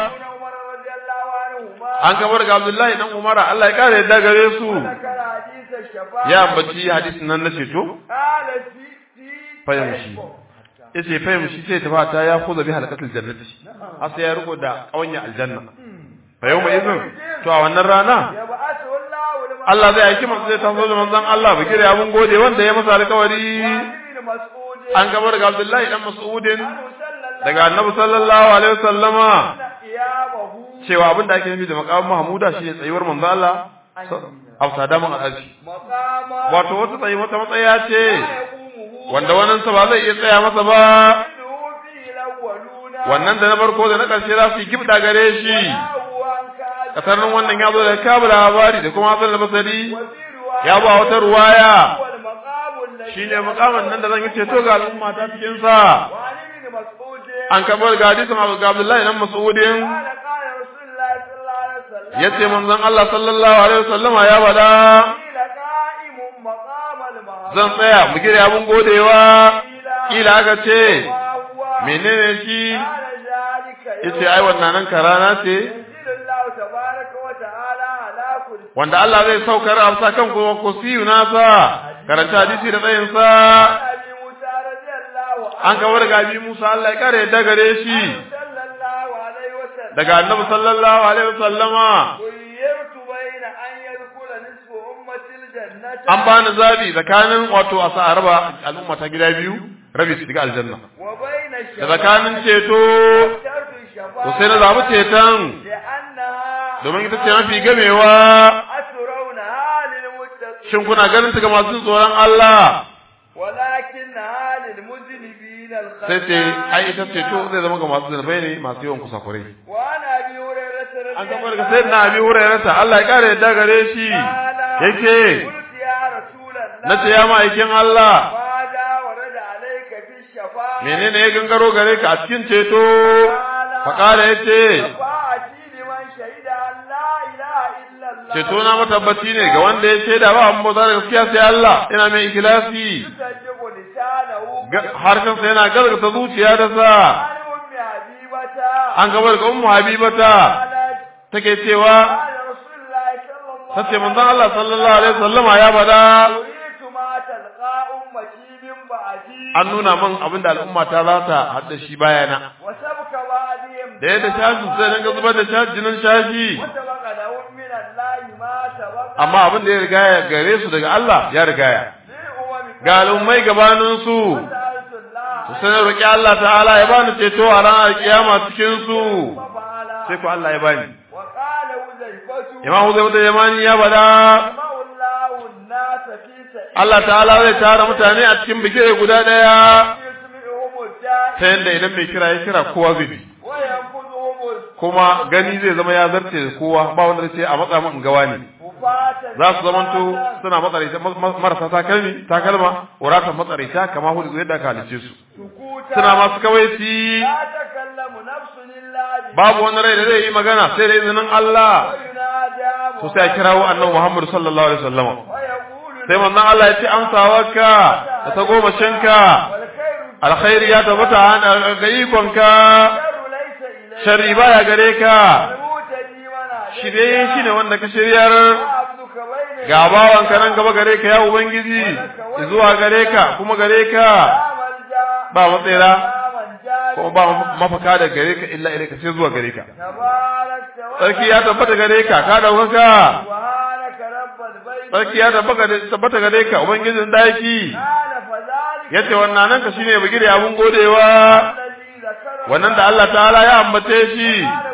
an kabar ga Abdullahi dan Umar Allah ya kare da gare su ya ambaci hadisin nan na ceto fahimci yace fahimci sai ta fata ya kuza bi halakatul jannati har sai ya riko da kawanya aljanna fa yau mai izin to a wannan rana Allah zai aiki manzo zai taso da manzon Allah bigire abun gode wanda ya masa alƙawari an gabar ga Abdullahi dan Mas'udin daga Annabi sallallahu alaihi wasallama cewa abin da ake nufi da maqam Mahmuda shine tsayuwar manzo Allah a sadaman al'aji wato wata tsayi wata matsaya ce wanda wannan sa ba zai iya tsaya masa ba wannan da na farko da na karshe za su yi kibda gare shi kasarnin wannan ya zo da kabul labari da kuma Hassan al-Basri ya ba wata ruwaya shine makaman nan da zan yi ceto ga al'umma ta cikin sa an kabar ga hadisin Abdullahi dan Mas'udin yace manzon Allah sallallahu alaihi wasallama ya bada zan tsaya mu gire abun godewa kila aka ce menene shi yace ai wannan nan karana ce wanda Allah zai saukar a kan kursiyu nasa karanta hadisi da tsayin sa an kawo daga Abi Musa Allah ya kare da gare shi daga Annabi sallallahu alaihi wasallama an bani zabi tsakanin wato a sa raba al'umma ta gida biyu rabi su shiga aljanna da tsakanin ceto to sai na zabi ceton domin ita ce mafi gamewa. Shin kuna ganin ta ga masu tsoron Allah? Sai ce ai ita ceto zai zama ga masu zunubai ne masu yawan kusakurai. An gaba daga sai na Abi Hurairah Allah ya kare yadda gare shi yake nace ya ma'aikin Allah menene ya gangaro gare ka a cikin ceto faƙala yace ceto na matabbaci ne ga wanda ya shaida ba amma da gaskiya sai Allah ina mai ikhlasi harshen sa yana gargata zuciya da sa an gabar ga ummu habibata take cewa sace manzon Allah sallallahu alaihi wasallama ya bada an nuna min abinda al'umma ta za ta hadda shi bayana da yadda shashi sai dan zubar da shashi jinin shashi amma abin da ya riga ya gare su daga Allah ya riga ya ga al'ummai gabanin su sai roki Allah ta'ala ya bani ceto a ranar kiyama cikin su sai ko Allah ya bani Imam Huzaifa Yamani ya bada Allah ta'ala zai tara mutane a cikin bigire guda daya ta yanda idan mai kira ya kira kowa zai bi kuma gani zai zama ya zarce da kowa ba wanda zai ce a matsa min gawa ne za su zamanto suna matsaraita marasa takalma wuratan matsaraita kama hudu yadda ka halice su suna masu kawaici babu wani rai da zai yi magana sai da izinin Allah to sai a kirawo annabi Muhammad sallallahu alaihi wasallam sai manzon Allah ya ce amsawarka da ta goma shinka alkhairi ya tabbata ga ikonka sharri baya gare ka shirye shi ne wanda ka shiryar ga bawanka nan gaba gare ka ya ubangiji zuwa gare ka kuma gare ka ba matsira kuma ba mafaka da gare ka illa ilaika sai zuwa gare ka sarki ya tabbata gare ka ka daukaka sarki ya tabbata gare ka ubangijin daki yace wannan nan ka shine bigire abun godewa wannan da Allah ta'ala ya ambace shi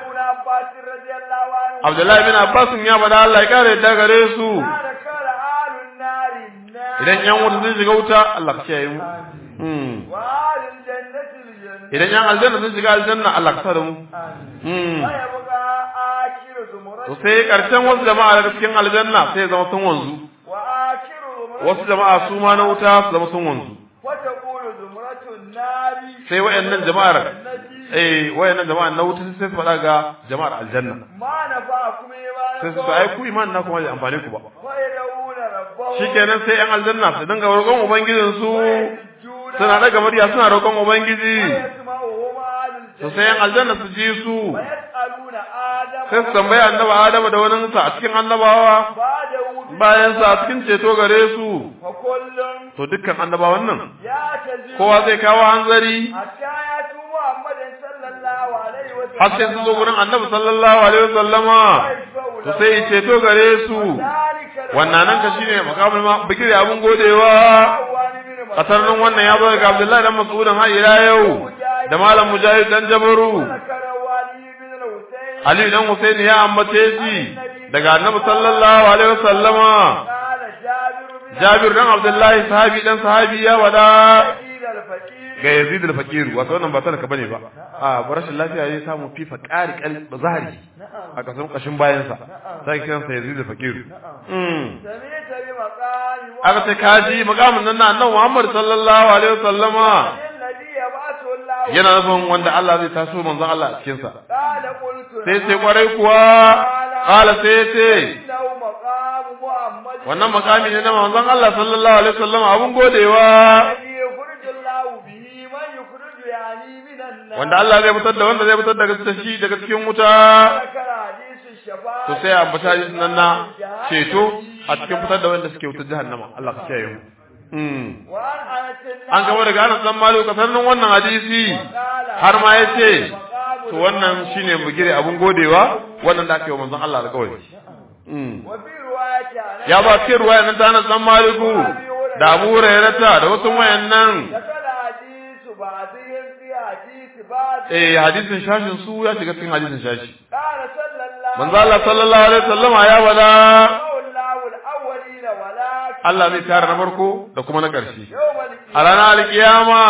Abdullahi bin Abbas ya bada Allah ya kare da gare su idan yan wuta sun shiga wuta Allah ka kiyaye mu idan yan aljanna sun shiga aljanna Allah ka tsare mu to sai karshen wasu jama'a da cikin aljanna sai zama sun wanzu wasu jama'a su ma na wuta su zama sun wanzu sai wayannan jama'ar wayannan jama'ar na wuta sai su faɗa ga jama'ar aljanna sai su ai ku iman na kuma da amfane ku ba shikenan sai yan aljanna su dinga roƙon ubangijin su suna daga murya suna roƙon ubangiji to sai yan aljanna su ji su sai su tambaya annabi Adamu da wani sa a cikin annabawa bayan sa a cikin ceto gare su to dukkan annabawan nan kowa zai kawo hanzari har sai sun zo gurin annabi sallallahu alaihi wasallama to sai ceto gare su wannan nan ka shine makamul bikiri abun godewa kasar nan wannan ya zo daga Abdullahi dan Mas'udin har ila yau da malam Mujahid dan Jabaru Ali dan Husaini ya ambace shi daga annabi sallallahu alaihi wasallama Jabir dan Abdullahi sahabi dan sahabi ya wada ga Yazid al-Faqir wato wannan ba talaka bane ba a barashin lafiya ya samu fifa qari kal bazari a kasan kashin bayan sa sai kiran sa Yazid al-Faqir aka ce kaji makamin nan na annabi Muhammad sallallahu alaihi wasallama yana nufin wanda Allah zai taso manzon Allah a cikin sa sai kwarai kuwa qala sai wannan makami ne na manzon Allah sallallahu alaihi wasallam abun godewa wanda Allah zai fitar da wanda zai fitar daga shi daga cikin wuta to sai ambata nan na ceto a cikin fitar da wanda suke wutar jahannama Allah ka kiyaye mu an gaba daga Anas dan Malik kasannin wannan hadisi har ma yace to wannan shine bugire abun godewa wannan da aka yi wa manzon Allah alƙawari ya ba cikin ruwaya nan ta Anas dan Maliku da Abu Hurairah da wasu wayannan hadisin shashin su ya shiga cikin hadisin shashi manzo Allah sallallahu alaihi wasallam ya wada Allah zai tara na farko da kuma na ƙarshe a ranar alkiyama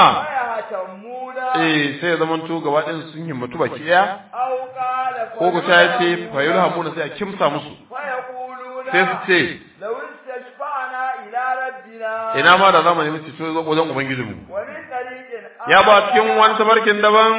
sai zaman to gaba ɗin sun himmatu baki ɗaya ko ku sai ce fa yulhamuna sai a kimsa musu sai su ce ina ma da zamani muke so zo wajen ubangijinmu ya ba cikin wani tabarkin daban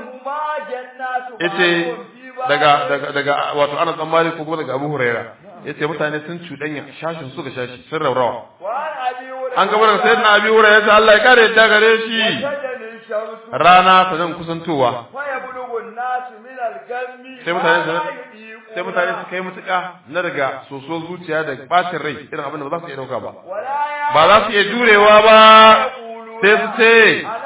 yace daga wato Anas dan Malik ko kuma daga Abu Huraira yace mutane sun cudanya shashin su ga shashi sun raurawa an gaba daga sayyidina Abi Huraira yace Allah ya kare yadda gare shi rana ta zan kusantowa sai mutane su kai mutuka na daga soso zuciya da bacin rai irin abin da ba za su iya dauka ba za su iya jurewa ba sai su ce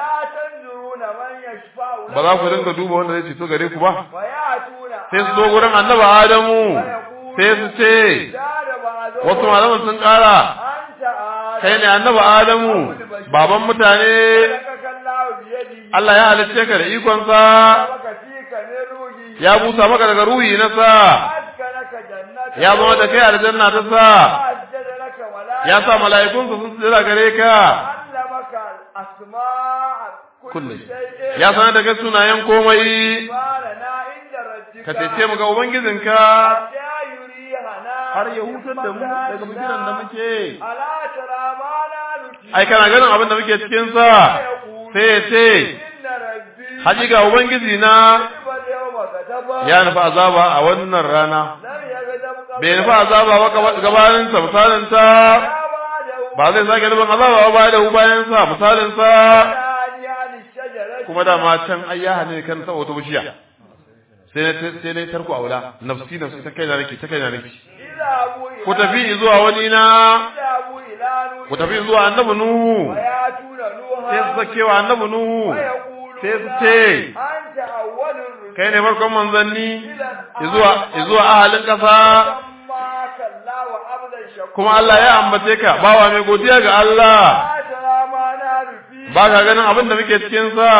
ba za ku dinga duba wanda zai ceto gare ku ba sai su zo gurin annabi Adamu sai su ce wasu malaman sun kara kai ne annabi Adamu baban mutane Allah ya halicce ka da ikonsa ya busa maka daga ruhi na sa ya zama da kai aljanna ta sa ya sa mala'ikunsa sun tsira gare ka kullum ya sanar da kai sunayen komai ka cece mu ga ubangijinka har ya hutar da mu daga mutunan da muke ai kana ganin abin da muke cikin sa sai ya ce hakika ubangiji na ya nufa azaba a wannan rana bai nufa azaba ba gabanin sa misalin ta ba zai sake nufin azaba ba da bayan sa misalin sa kuma da ma can ayyaha ne kan sa wata bishiya sai ne tarku aula nafsi ta kaina nake ku tafi zuwa wani na ku tafi zuwa annabi nuhu sai su sakewa annabi nuhu sai su ce kai ne farkon manzanni zuwa ahalin ƙasa kuma Allah ya ambace ka bawa mai godiya ga Allah ba ka ganin abin da muke cikin sa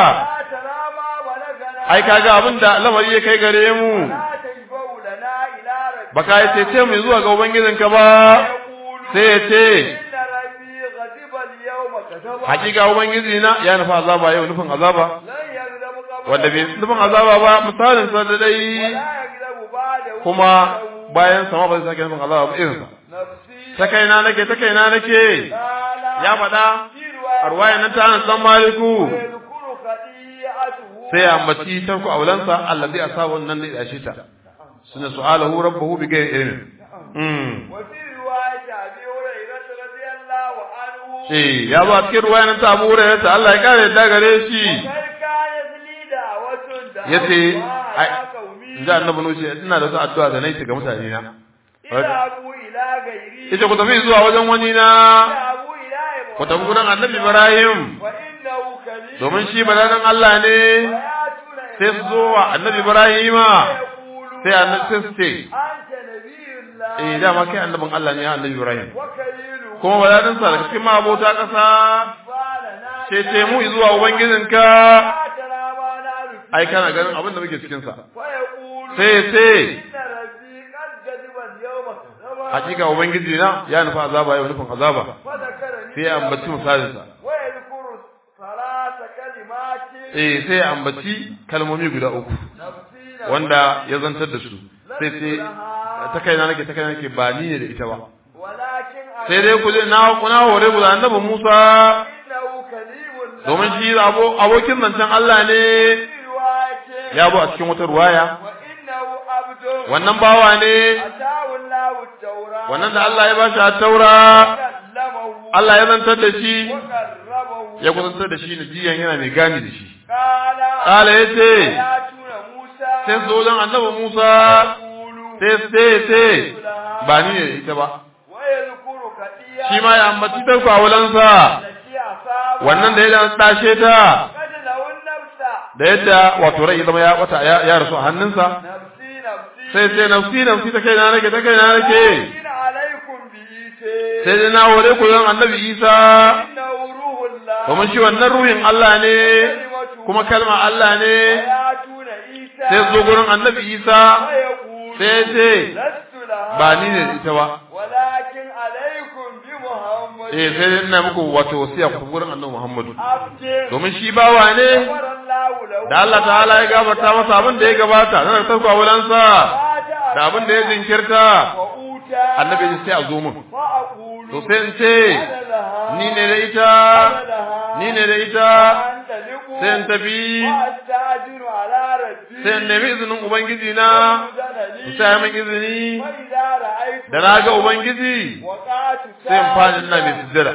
ai kaga abin da lamari ya kai gare mu baka yi cece mu zuwa ga ubangijinka ba sai ya ce hakika ubangiji na ya nufa azaba yau nufin azaba wanda bai nufin azaba ba misalin sa da dai kuma bayan sama ba zai sake nufin azaba ba irin sa ta kaina nake ya faɗa a ruwayan nan ta Anas dan Maliku sai ya ambaci tarku aulansa allazi asaba wannan da dashi ta sunna su'alahu rabbuhu bi ghairi ilmin ya ba cikin ruwayan ta Abu Hurairah ta Allah ya kare da gare shi yace inda annabi nushi ina da su addu'a da nayi ga mutane na yace ku tafi zuwa wajen wani na ku tafi gurin annabi Ibrahim domin shi baladan Allah ne sai su zo wa annabi Ibrahima sai annabi sai su ce dama kai annabin Allah ne ya annabi Ibrahim kuma baladan sa daga cikin mabota kasa sai ce mu zuwa ubangijinka ai kana ganin abin da muke cikin sa sai hakika ubangiji na ya nufa azaba yau nufin azaba sai ya ambaci misalin sa sai ya ambaci kalmomi guda uku wanda ya zantar da su sai ta kaina nake ba ni ne da ita ba sai dai ku na hore ku da annabi Musa domin shi abokin zancen Allah ne ya bu a cikin wata ruwaya wannan bawa ne wannan da Allah ya ba shi at-taura Allah ya zantar da shi ya kusantar da shi ne jiyan yana mai gani da shi kala yace sai zo dan annabi Musa sai ba ni ne ita ba shi ma ya ambaci ta kwawalansa wannan da ya tashe ta da yadda wato rai zama ya rasu a hannunsa sai nafsi ta kaina nake sai dai na hore ku yan annabi Isa kuma shi wannan ruhin Allah ne kuma kalma Allah ne sai zo gurin annabi Isa sai ba ni ne ita ba walakin alaikum bi Muhammad sai ina muku wato wasiya ku gurin annabi Muhammadu domin shi bawa ne da Allah ta'ala ya gafarta masa abin da ya gabata nan ta kwawalansa da abin da ya jinkirta annabi sai a zo mun to sai in ce ni ne da ita sai in tafi sai in nemi izinin ubangiji na sai min izini da na ga ubangiji sai in fadi ina mai sujjada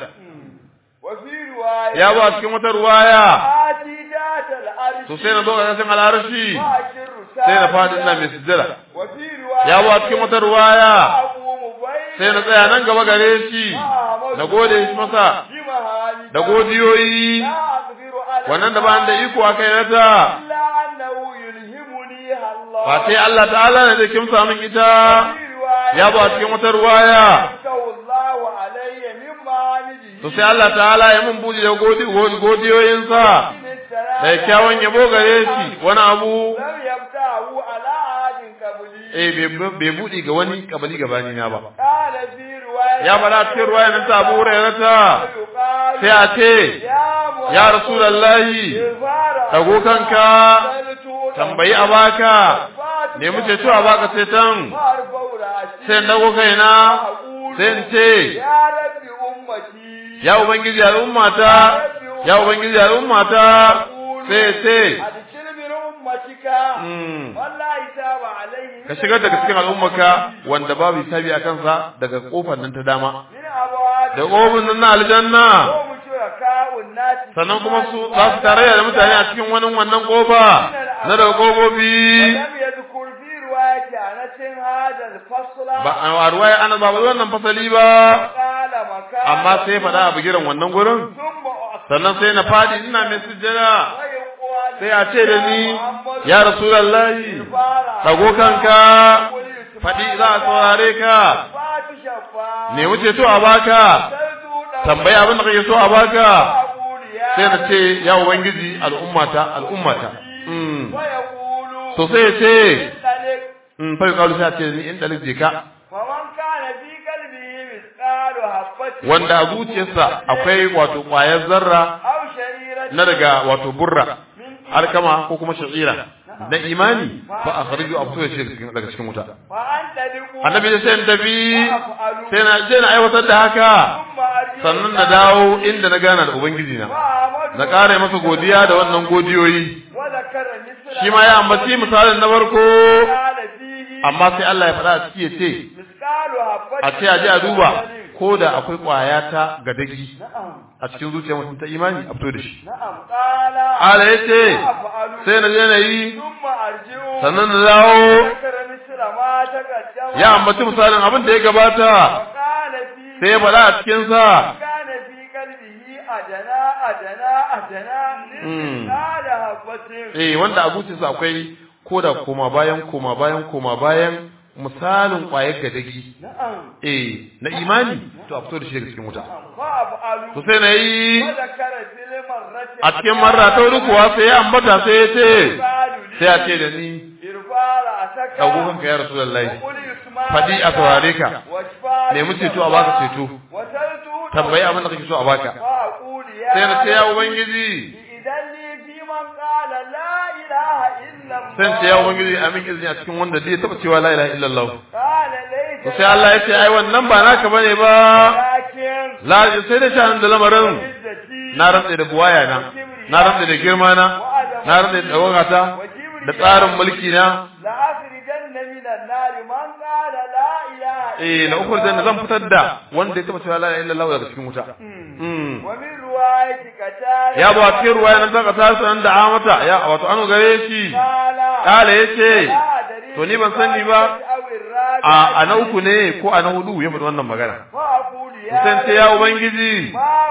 ya ba cikin wata ruwaya to sai na zo ga san al'arshi sai na fadi ina mai sujjada ya ba cikin wata ruwaya sai na tsaya nan gaba gare shi na gode shi masa da godiyoyi wannan da ba da iko akai nata ba sai Allah ta'ala ne zai kimsa min ita ya ba cikin wata ruwaya to sai Allah ta'ala ya mun buji da godiyoyinsa da kyawun yabo gare shi wani abu bai buɗe ga wani kabali gabani na ba ya fara cikin ruwaya nan ta Abu Hurairah sai a ce ya Rasulullahi dago kanka tambayi a baka nemi ceto a baka sai tan sai dago kaina sai in ce ya ubangiji al'ummata sai ka shigar daga cikin al'ummarka wanda babu hisabi a kansa daga kofar nan ta dama da kofar nan na aljanna sannan kuma su za su tarayya da mutane a cikin wannan kofa na daga kofofi ba a ruwaya ana ba wannan fasali ba amma sai faɗa a bigiran wannan gurin sannan sai na faɗi ina mai sujjada sai a ce da ni ya Rasulullahi dago kanka faɗi za a saurare ka ne wuce to a baka tambaya abin da kake so a baka sai na ce ya ubangiji al'ummata to sai ya ce fa yuqalu sai ce ni in dalik je ka wanda a zuciyarsa akwai wato ƙwayar zarra na daga wato burra alkama ko kuma sha'ira na imani fa akhriju abu ya shirki daga cikin wuta annabi sai in tafi sai na aiwatar da haka sannan na dawo inda na gana da ubangiji na ƙara masa godiya da wannan godiyoyi shi ma ya ambaci misalin na farko amma sai Allah ya faɗa a ciki ya ce a je a duba ko da akwai ƙwaya ta gadagi a cikin zuciyar mutum ta imani a fito da shi ala ya ce sai na je na yi sannan na dawo ya ambaci misalin abin da ya gabata sai ya faɗa a cikinsa wanda a zuciyarsa akwai ko da koma bayan misalin ƙwayar gadagi na imani to a fito da shi daga cikin wuta to sai na yi a cikin marra ta wuri kuwa sai ya ambata sai ya ce sai a ce da ni ɗagukan ka ya rasu da lai faɗi a saurare ka nemi ceto a baka ceto tambayi abin da kake so a baka sai na ce ya ubangiji sai ce ya ubangiji amin izini a cikin wanda zai taba cewa la ilaha illallah to sai Allah ya ce ai wannan ba naka bane ba la sai da shanin da lamarin na rantsa da buwaya na rantsa da girma na rantsa da dawagata da tsarin mulki na la ukhrijanna zan fitar da wanda ya taba cewa la ilaha illallah daga cikin wuta ya ba cikin ruwaya nan zaka ta sanan da amata ya wato an gare shi kala yace to ni ban sani ba a na uku ne ko a na hudu ya faɗi wannan magana sai ce ya ubangiji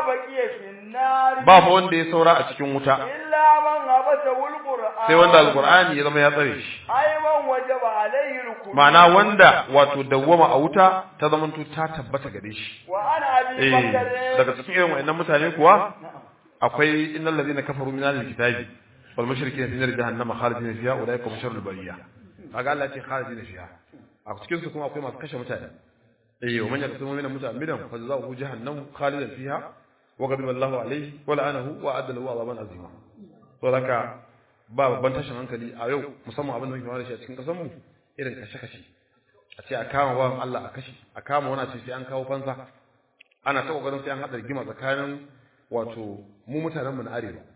ba fa wanda ya saura a cikin wuta sai wanda alqur'ani ya zama ya tsare shi ma'ana wanda wato dawwama a wuta ta zamanto ta tabbata gare shi daga cikin irin wayannan mutane kuwa akwai innal ladina kafaru min ahlil kitabi wal mushrikeena fi nar jahannama khalidina fiha ulaika hum sharrul bariyah kaga Allah ya ce khalidina fiha a cikin su kuma akwai masu kashe mutane wa man yaqtumu min muta'ammidan fa jazaohu jahannam khalidan fiha wa ghadiba Allahu alayhi wa la'anahu wa adda lahu 'adaban azima to haka ba babban tashin hankali a yau musamman abin da muke fara da shi a cikin kasar mu irin kashe-kashe a ce a kama bawan Allah a kashe a kama wani ce sai an kawo fansa ana ta kokarin sai an hada rigima tsakanin wato mu mutanen mu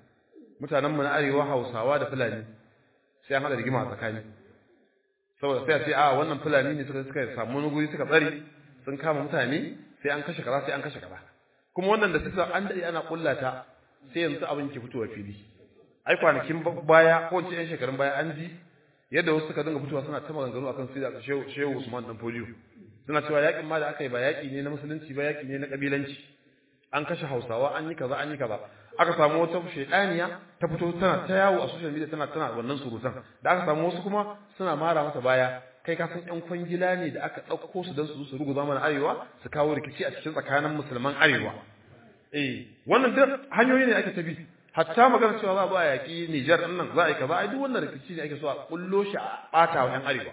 na arewa Hausawa da Fulani sai an hada rigima a tsakani saboda sai a ce a wannan Fulani ne suka samu wani guri suka tsare sun kama mutane sai an kashe kaza sai an kashe kaza kuma wannan da suka an dade ana kullata sai yanzu abin ke fitowa fili ai kwanakin baya ko ce yan shekarun baya an ji yadda wasu suka dinga fitowa suna ta maganganu akan sai da Shehu Usman dan Fodiyo suna cewa yakin ma da aka yi ba yaki ne na musulunci ba yaki ne na kabilanci an kashe Hausawa an yi kaza aka samu wata shedaniya ta fito tana ta yawo a social media tana wannan surutan da aka samu wasu kuma suna mara mata baya kai ka san ƴan kwangila ne da aka dauko su dan su ruguza mana arewa su kawo rikici a cikin tsakanin musulman arewa wannan duk hanyoyi ne ake ta bi hatta magana cewa za a ba yaki Niger din nan za a yi kaza ai duk wannan rikici ne ake so a kullo shi a bata wa ƴan arewa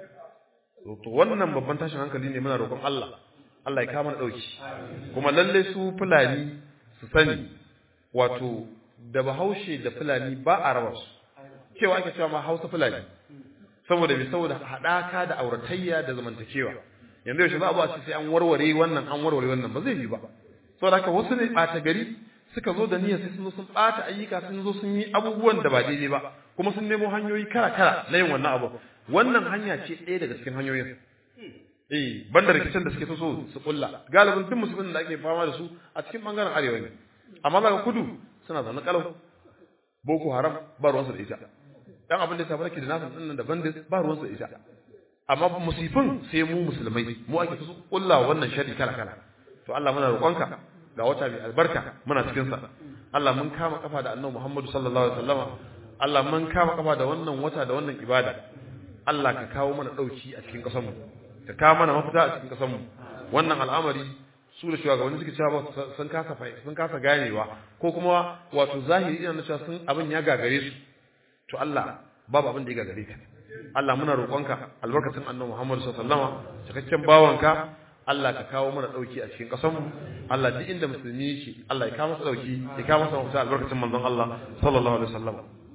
to wannan babban tashin hankali ne muna roƙon Allah ya kama dauki kuma lalle su Fulani su sani wato da Bahaushe da Fulani ba a raba su cewa ake cewa ma Hausa Fulani saboda hadaka da auratayya da zamantakewa yanzu yaushe za a ba sai an warware wannan ba zai yi ba saboda haka wasu ne ɓata gari suka zo da niyyar sai sun zo sun ɓata ayyuka sun zo sun yi abubuwan da ba daidai ba kuma sun nemo hanyoyi kala na yin wannan abu wannan hanya ce ɗaya daga cikin hanyoyin banda rikicin da suke so su kulla galibin duk musulmin da ake fama da su a cikin bangaren arewa ne amma daga kudu suna zaune kalau boko haram ba ruwansu da ita dan abin da ya tafi da nasu dinnan da bandit ba ruwansu da ita amma musifin sai mu musulmai mu ake so kulla wannan shari kala to Allah muna roƙonka ga wata mai albarka muna cikin sa Allah mun kama kafa da Annabi Muhammad sallallahu alaihi wasallama Allah mun kama kafa da wannan wata da wannan ibada Allah ka kawo mana dauki a cikin kasar mu ka kawo mana mafita a cikin kasar mu wannan al'amari su da shugabanni suke cewa sun kasa ganewa ko kuma wato zahiri ina cewa sun abin ya gagare su to Allah babu abin da ya gagare ka Allah muna roƙonka albarkatun Annabi Muhammad sallallahu alaihi wasallama cikakken bawanka Allah ka kawo mana dauki a cikin kasar mu Allah duk inda musulmi yake Allah ya kawo masa dauki ya kawo masa mafita albarkatun manzon Allah sallallahu alaihi wasallam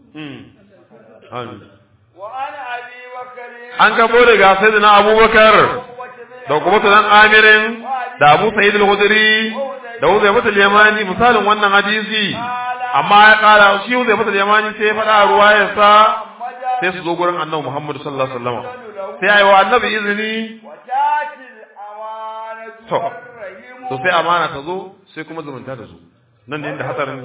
amin wa ana abi bakari an gabo daga sayyidina Abubakar da kuma dan Amirin da Abu Sa'id al-Khudri da Uzayfah al-Yamani misalin wannan hadisi amma ya kara shi Uzayfah al-Yamani sai ya faɗa ruwayarsa sai su zo gurin Annabi Muhammad sallallahu alaihi wasallam sai ayi wa Annabi izini to sai amana ta zo sai kuma zumunta ta zo nan ne inda hatsarin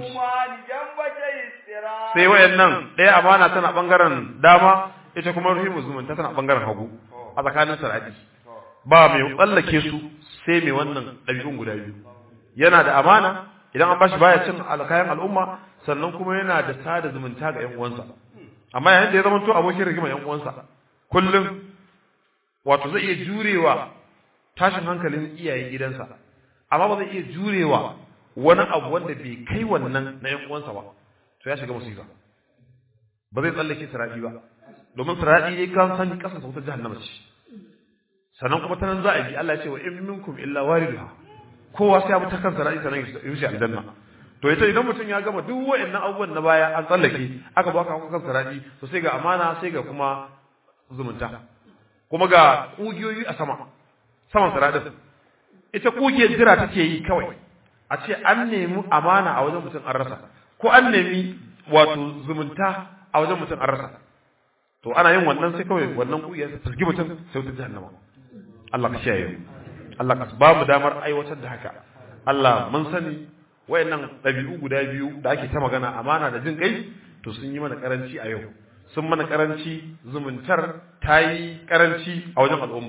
sai wayannan ɗaya amana tana bangaren dama ita kuma rahimu zumunta tana bangaren hagu a tsakanin saradi ba mai tsallake su sai mai wannan ɗabi'un guda biyu yana da amana idan an bashi baya cin alkayan al'umma sannan kuma yana da sada zumunta ga ƴan uwansa amma yayin da ya zama to abokin rigima ƴan uwansa kullum wato zai iya jurewa tashin hankalin iyayen gidansa amma ba zai iya jurewa wani abu wanda bai kai wannan na ƴan uwansa ba to ya shiga musiba ba zai tsallake saradi ba domin saradi ne kan san kasan sautar jahannama ce sannan kuma tanan za a bi Allah ya ce wa in minkum illa wariduha kowa sai ya bi ta kan saradi sannan ya wuce aljanna to ita idan mutum ya gama duk wayannan abubuwan na baya an tsallake aka baka kan saradi to sai ga amana sai ga kuma zumunta kuma ga kugiyoyi a saman saradin ita kugiyar jira take yi kawai a ce an nemi amana a wajen mutum an rasa ko an nemi wato zumunta a wajen mutum an rasa to ana yin wannan sai kawai wannan kugiyar ta tsirgi mutum sai ta jahannama Allah ka shaye Allah ka ba mu damar aiwatar da haka Allah mun sani wayannan dabi'u guda biyu da ake ta magana amana da jin kai to sun yi mana karanci a yau sun mana karanci zumuntar ta yi karanci a wajen al'umma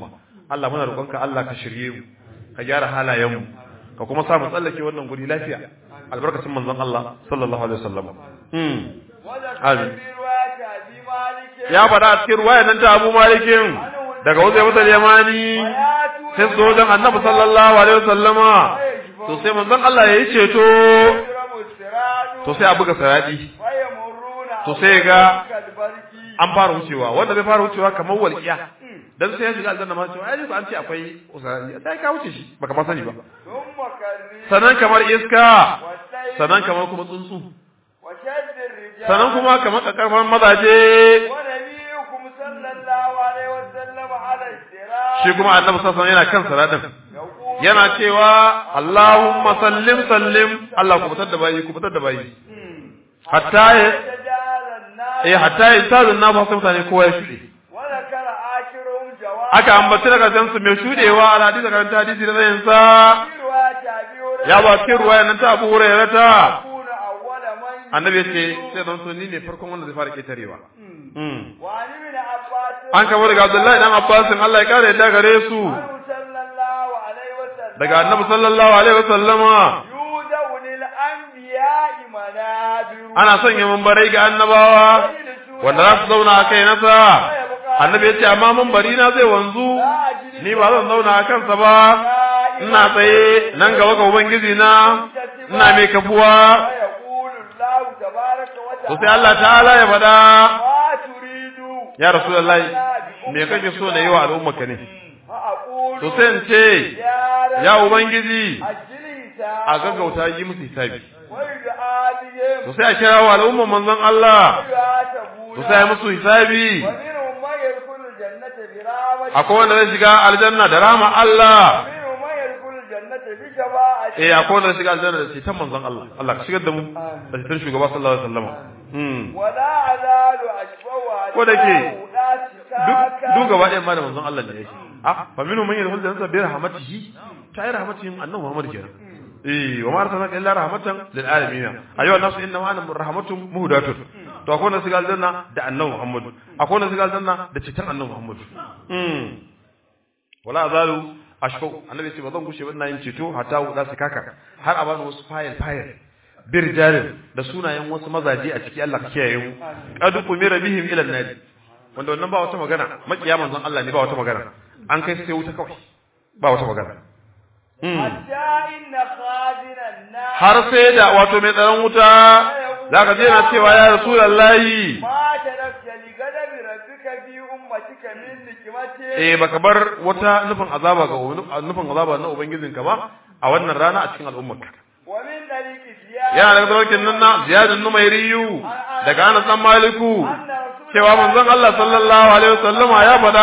Allah muna roƙonka Allah ka shirye mu ka gyara halayen mu ka kuma sa mu tsallake wannan guri lafiya albarkacin manzon Allah sallallahu alaihi wasallam amin ya faɗa a cikin ruwaya nan ta Abu Malikin daga Uzay ibn Yamani sai zo dan Annabi sallallahu alaihi wasallama to sai manzon Allah yayi ceto to sai a buga saradi to sai ga an fara wucewa wanda bai fara wucewa kamar walqiya dan sai ya shiga aljanna ma cewa ai an ce akwai usarani sai ka wuce shi baka ma sani ba sanan kamar iska sanan kamar kuma tsuntsu sanan kuma kamar kakkarfan mazaje shi kuma annabi sallallahu alaihi yana kan saradin yana cewa Allahumma sallim sallim Allah ku fitar da bayi hatta intazun na ba sai mutane kowa ya shuɗe aka ambaci daga can su mai shuɗewa a hadisi daga hadisi da zayin sa ya ba cikin ruwaya nan ta Abu Hurairah ta annabi ce sai don so ni ne farkon wanda zai fara ketarewa an kama daga Abdullahi dan Abbas Allah ya kare yadda gare su daga annabi sallallahu alaihi wasallama ana sanya mambarai ga annabawa wanda za su zauna a kai nasa annabi ya ce amma mambari na zai wanzu ni ba zan zauna a kansa ba ina tsaye nan gaba ga ubangiji na ina mai kafuwa to sai Allah ta'ala ya faɗa ya rasulullahi me kake so na yi wa al'ummarka ne to sai in ce ya ubangiji a gaggauta yi musu hisabi to sai a kira wa al'ummar manzon Allah to sai musu hisabi akwai wanda zai shiga aljanna da rahama Allah akwai wanda zai shiga aljanna da cikin manzon Allah Allah ka shigar da mu da cikin shugaba sallallahu alaihi wasallam wala azalu ashfawa ko da ke duk gaba ɗayan ma da manzon Allah ne yake fa minhum man yadkhulu jannata bi rahmatihi ta yi rahmatihi annabi Muhammad kenan wa ma arsalnaka illa rahmatan lil alamin ayyuha nasu inna ma ana rahmatun muhdatun to akwai wanda shiga aljanna da annabi Muhammad akwai wanda shiga aljanna da cikin annabi Muhammad wala azalu ashfau annabi ce ba zan gushe ba ina yin ceto hatta wuda su kaka har a bani wasu fayil birjalin da sunayen wasu mazaje a ciki Allah ka kiyaye mu qad qumira bihim ila an-nar wanda wannan ba wata magana makiya manzon Allah ne ba wata magana an kai sai wuta kawai ba wata magana har sai da wato mai tsaron wuta zaka je na cewa ya rasulullahi baka bar wata nufin azaba na ubangijinka ba a wannan rana a cikin al'ummarka yana daga zarkin nan na ziyadin numairiyu daga Anas dan Maliku cewa manzon Allah sallallahu alaihi wasallama ya faɗa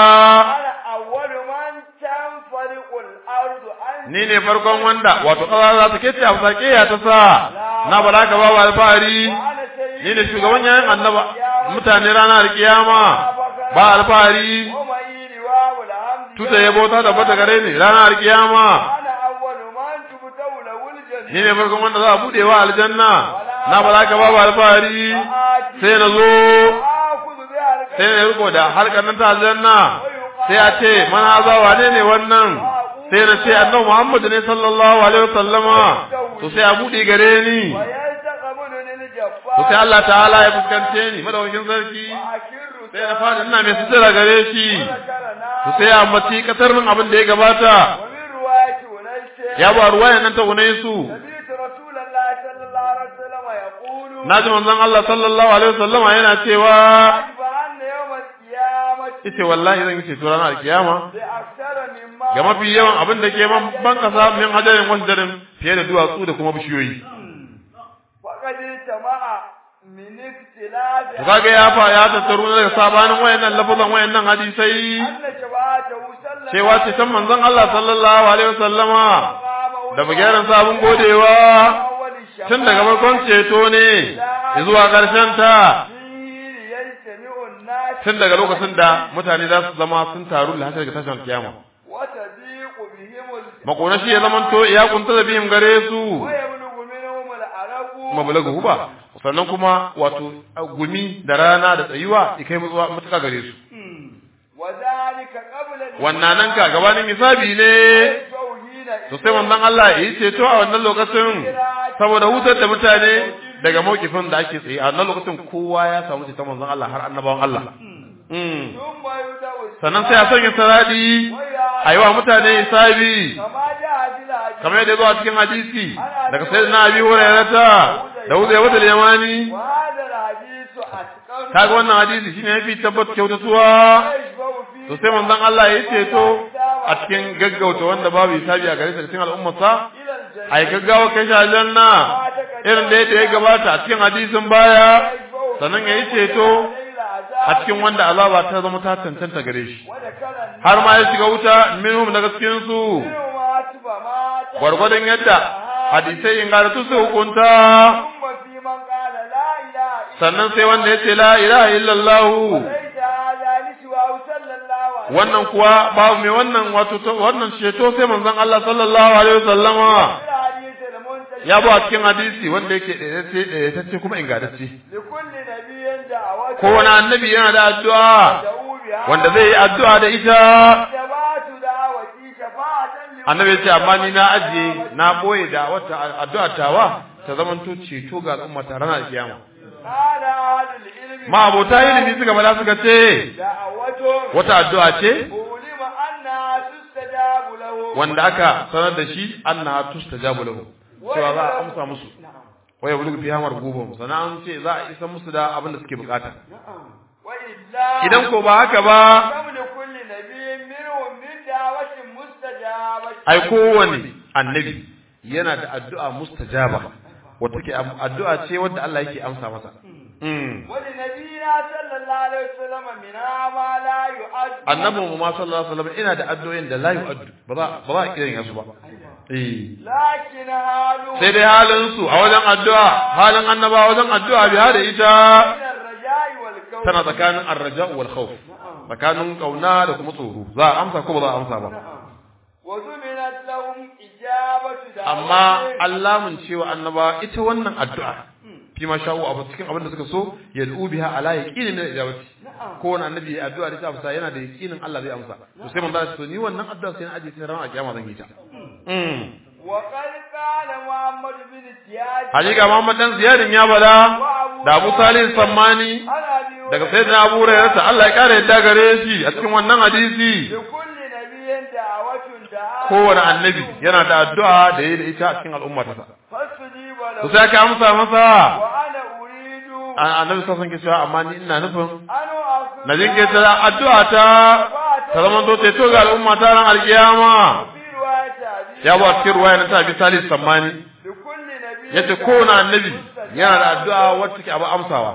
ni ne farkon wanda wato kaza za ta kece a sake ya ta sa na bala ka ba alfahari ni ne shugaban yayin annaba mutane ranar kiyama ba alfahari tuta yabo ta da bata gare ni ranar kiyama ni ne farkon wanda za a bude wa aljanna na bala ka ba alfahari sai na zo sai na riko da harkar nan ta aljanna sai a ce man haza wane ne wannan sai na ce annabi Muhammad ne sallallahu alaihi wasallama to sai a bude gare ni to sai Allah ta'ala ya fuskance ni madawakin sarki sai na fara ina mai sutura gare shi to sai ya ambaci katarnin abin da ya gabata ya ba ruwayan nan ta Unaisu naji manzon Allah sallallahu alaihi wasallama yana cewa ita wallahi zan yi ceto ranar alkiyama ga mafi yawan abin da ke ban kasa min hadarin wasdarin fiye da duwatsu da kuma bishiyoyi to kage ya tattaru daga sabanin wayannan lafazan wayannan hadisai cewa ce san manzon Allah sallallahu alaihi wasallama da bugiran sabon godewa tun daga farkon ceto ne zuwa ƙarshen ta tun daga lokacin da mutane za su zama sun taru da hasar ga tashin kiyama makonashi ya zama to ya kunta da bihim gare su mablagu ba sannan kuma wato gumi da rana da tsayuwa ikai mutuka gare su wannan nan ka gabanin hisabi ne to sai manzon Allah ya yi ceto a wannan lokacin saboda hutar da mutane daga mawkifin da ake tsaye a wannan lokacin kowa ya samu ceton manzon Allah har annabawan Allah sannan sai a sanya saradi a yi wa mutane hisabi kamar yadda zuwa cikin hadisi daga sayyidina Abi Hurairah da Uzayya wata Yamani kaga wannan hadisi shine yafi tabbata kyautatuwa to sai manzon Allah ya ceto a cikin gaggauta wanda babu hisabi a gare sa cikin al'ummarsa ai gaggawa kai shi aljanna irin da ya gabata a cikin hadisin baya sannan ya yi ceto a cikin wanda azaba ta zama ta tantanta gare shi har ma ya shiga wuta minhum daga cikin su gwargwadon yadda hadisai ingantattu su hukunta sannan sai wanda ya ce la ilaha illallah wannan kuwa babu mai wannan wato wannan ceto sai manzon Allah sallallahu alaihi wasallama ya ba cikin hadisi wanda yake da kuma ingantacce kowane annabi yana da addu'a wanda zai yi addu'a da ita annabi ya ce amma ni na ajiye na boye da wata addu'a tawa ta zamanto ceto ga al'umma ta ranar kiyama ma abota ilimi suka bada suka ce wata addu'a ce wanda aka sanar da shi anna tustajabu lahu cewa za a amsa musu waya bulugu fi hamar gubum sannan ce za a isa musu da abin da suke bukata idan ko ba haka ba ai kowane annabi yana da addu'a mustajaba wata ke addu'a ce wanda Allah yake amsa masa wani nabiyina sallallahu alaihi wasallam mina ma la yu'addu annabi mu ma sallallahu alaihi wasallam ina da addu'o'in da la yu'addu ba za a kiran yasu ba lakin halu sai dai halin su a wajen addu'a halin annaba wajen addu'a bi hada ita tana tsakanin ar-raja' wal khawf tsakanin kauna da kuma tsoro za a amsa ko ba za a amsa ba amma Allah mun cewa annaba ita wannan addu'a fi ma sha'u abu cikin abin da suka so ya du'u biha ala yaqinin min ijabati ko wannan annabi ya addu'a da ta amsa yana da yaqinin Allah zai amsa to sai manzo to ni wannan addu'a sai na aje sai ran a kiyama zan yi ta wa qad qala Muhammad bin Ziyad hakika Muhammad dan Ziyadin ya bada da Abu Salih Sammani daga sayyidina Abu Hurairah Allah ya kare yadda gare shi a cikin wannan hadisi kowane annabi yana da addu'a da yayi da ita a cikin al'umma ta to sai ka amsa masa annabi sai san ke cewa amma ni ina nufin na jinke ta addu'a ta zaman to ce to ga al'umma ta ran alkiyama ya ba cikin ruwaya na Abi Salih Sammani yace kowane annabi yana da addu'a wacce ke abu amsawa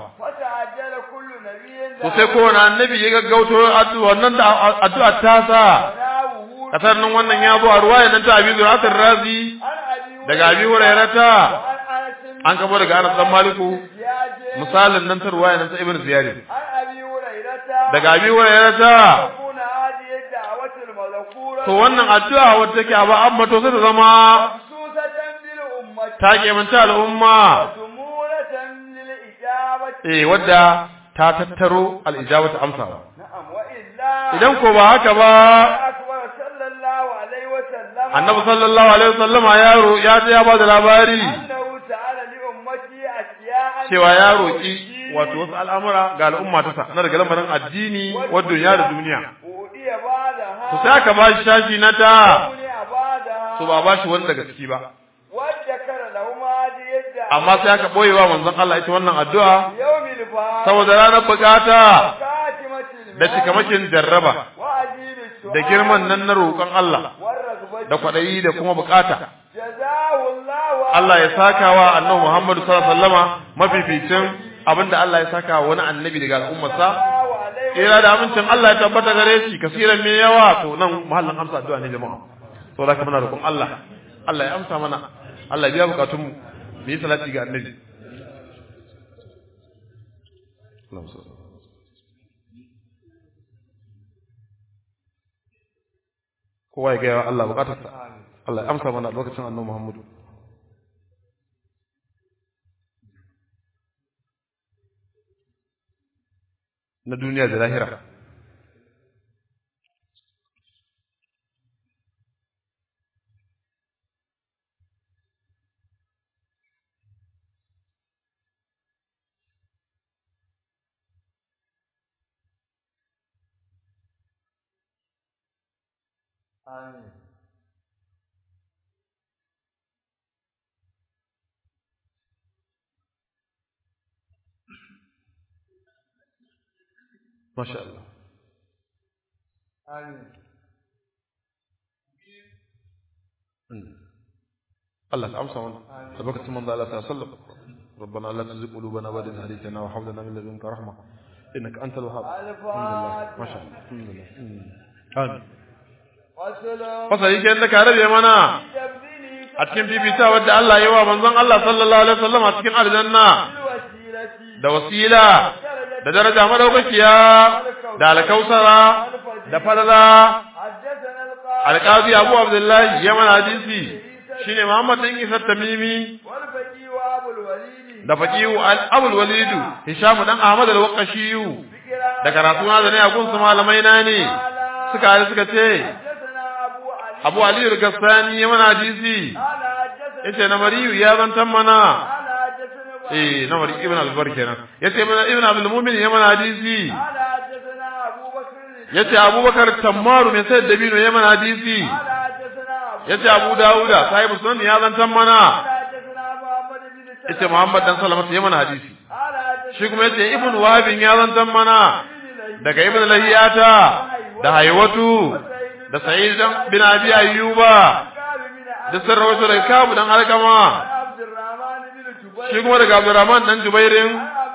to sai kowane annabi ya gaggauto addu'a nan da addu'a ta sa kasar nan wannan ya zo a ruwaya nan ta Abi Zur'atul Razi daga Abi Hurairah an kabo daga Anas dan Maliku misalin nan ta ruwaya nan ta Ibn Ziyad daga Abi Hurairah to wannan addu'a wacce take ba amma to sai ta zama ta kemanta al'umma wadda ta tattaro al-ijabatu amsawa idan ko ba haka ba annabi sallallahu alaihi wasallam ya je ya ba da labari cewa ya roki wato wasu al'amura ga al'umma ta sa na daga lamarin addini wa duniya da duniya to sai aka ba shi shashi na ta to ba ba shi wani daga ciki ba amma sai aka boye wa manzon Allah ita wannan addu'a saboda ranar bukata da cikamakin jarraba da girman nan na roƙon Allah da kwaɗayi da kuma bukata Allah ya saka wa annabi Muhammad sallallahu alaihi wasallama mafificin abinda Allah ya saka wa wani annabi daga al'ummarsa ira da amincin Allah ya tabbata gare shi kasiran me yawa to nan mahallin amsa addu'a ne jama'a to da muna roƙon Allah Allah ya amsa mana Allah ya biya bukatunmu mu yi salati ga annabi kowa ya gaya Allah bukatarsa Allah ya amsa mana lokacin annabi Muhammadu na duniya da lahira amin masha Allah amin الله أمسى سبقت من ذا الله تعالى ربنا لا تزغ قلوبنا بعد إذ هديتنا وهب لنا من لدنك رحمة إنك أنت الوهاب ما شاء الله الحمد لله آمين fasali ke da ka rabe mana a cikin bibita wadda Allah ya wa manzon Allah sallallahu alaihi wasallam a cikin aljanna da wasila da daraja madaukakiya da alkausara da falala alqazi Abu Abdullah Yaman hadisi shine Muhammad bin Isa Tamimi da faqihu Abul Walid Hisham dan Ahmad al-Waqashi da karatu na da ne a gunsu malamai na ne suka ce Abu Ali al-Gassani Yaman hadisi yace na Mariyu ya zantan mana na Mari ibn al-Bar kenan yace ibn Abdul Mu'min Yaman hadisi yace Abubakar Tammaru mai sai dabino Yaman hadisi yace Abu Dawuda sahibu sunan ya zantan mana yace Muhammad dan Salamatu Yaman hadisi shi kuma yace Ibn Wahab ya zantan mana daga Ibn Lahiyata da Haywatu da Sa'id bin Abi Ayyuba da sarrawato daga Kabu dan Alkama shi kuma daga Abdurrahman dan Jubairin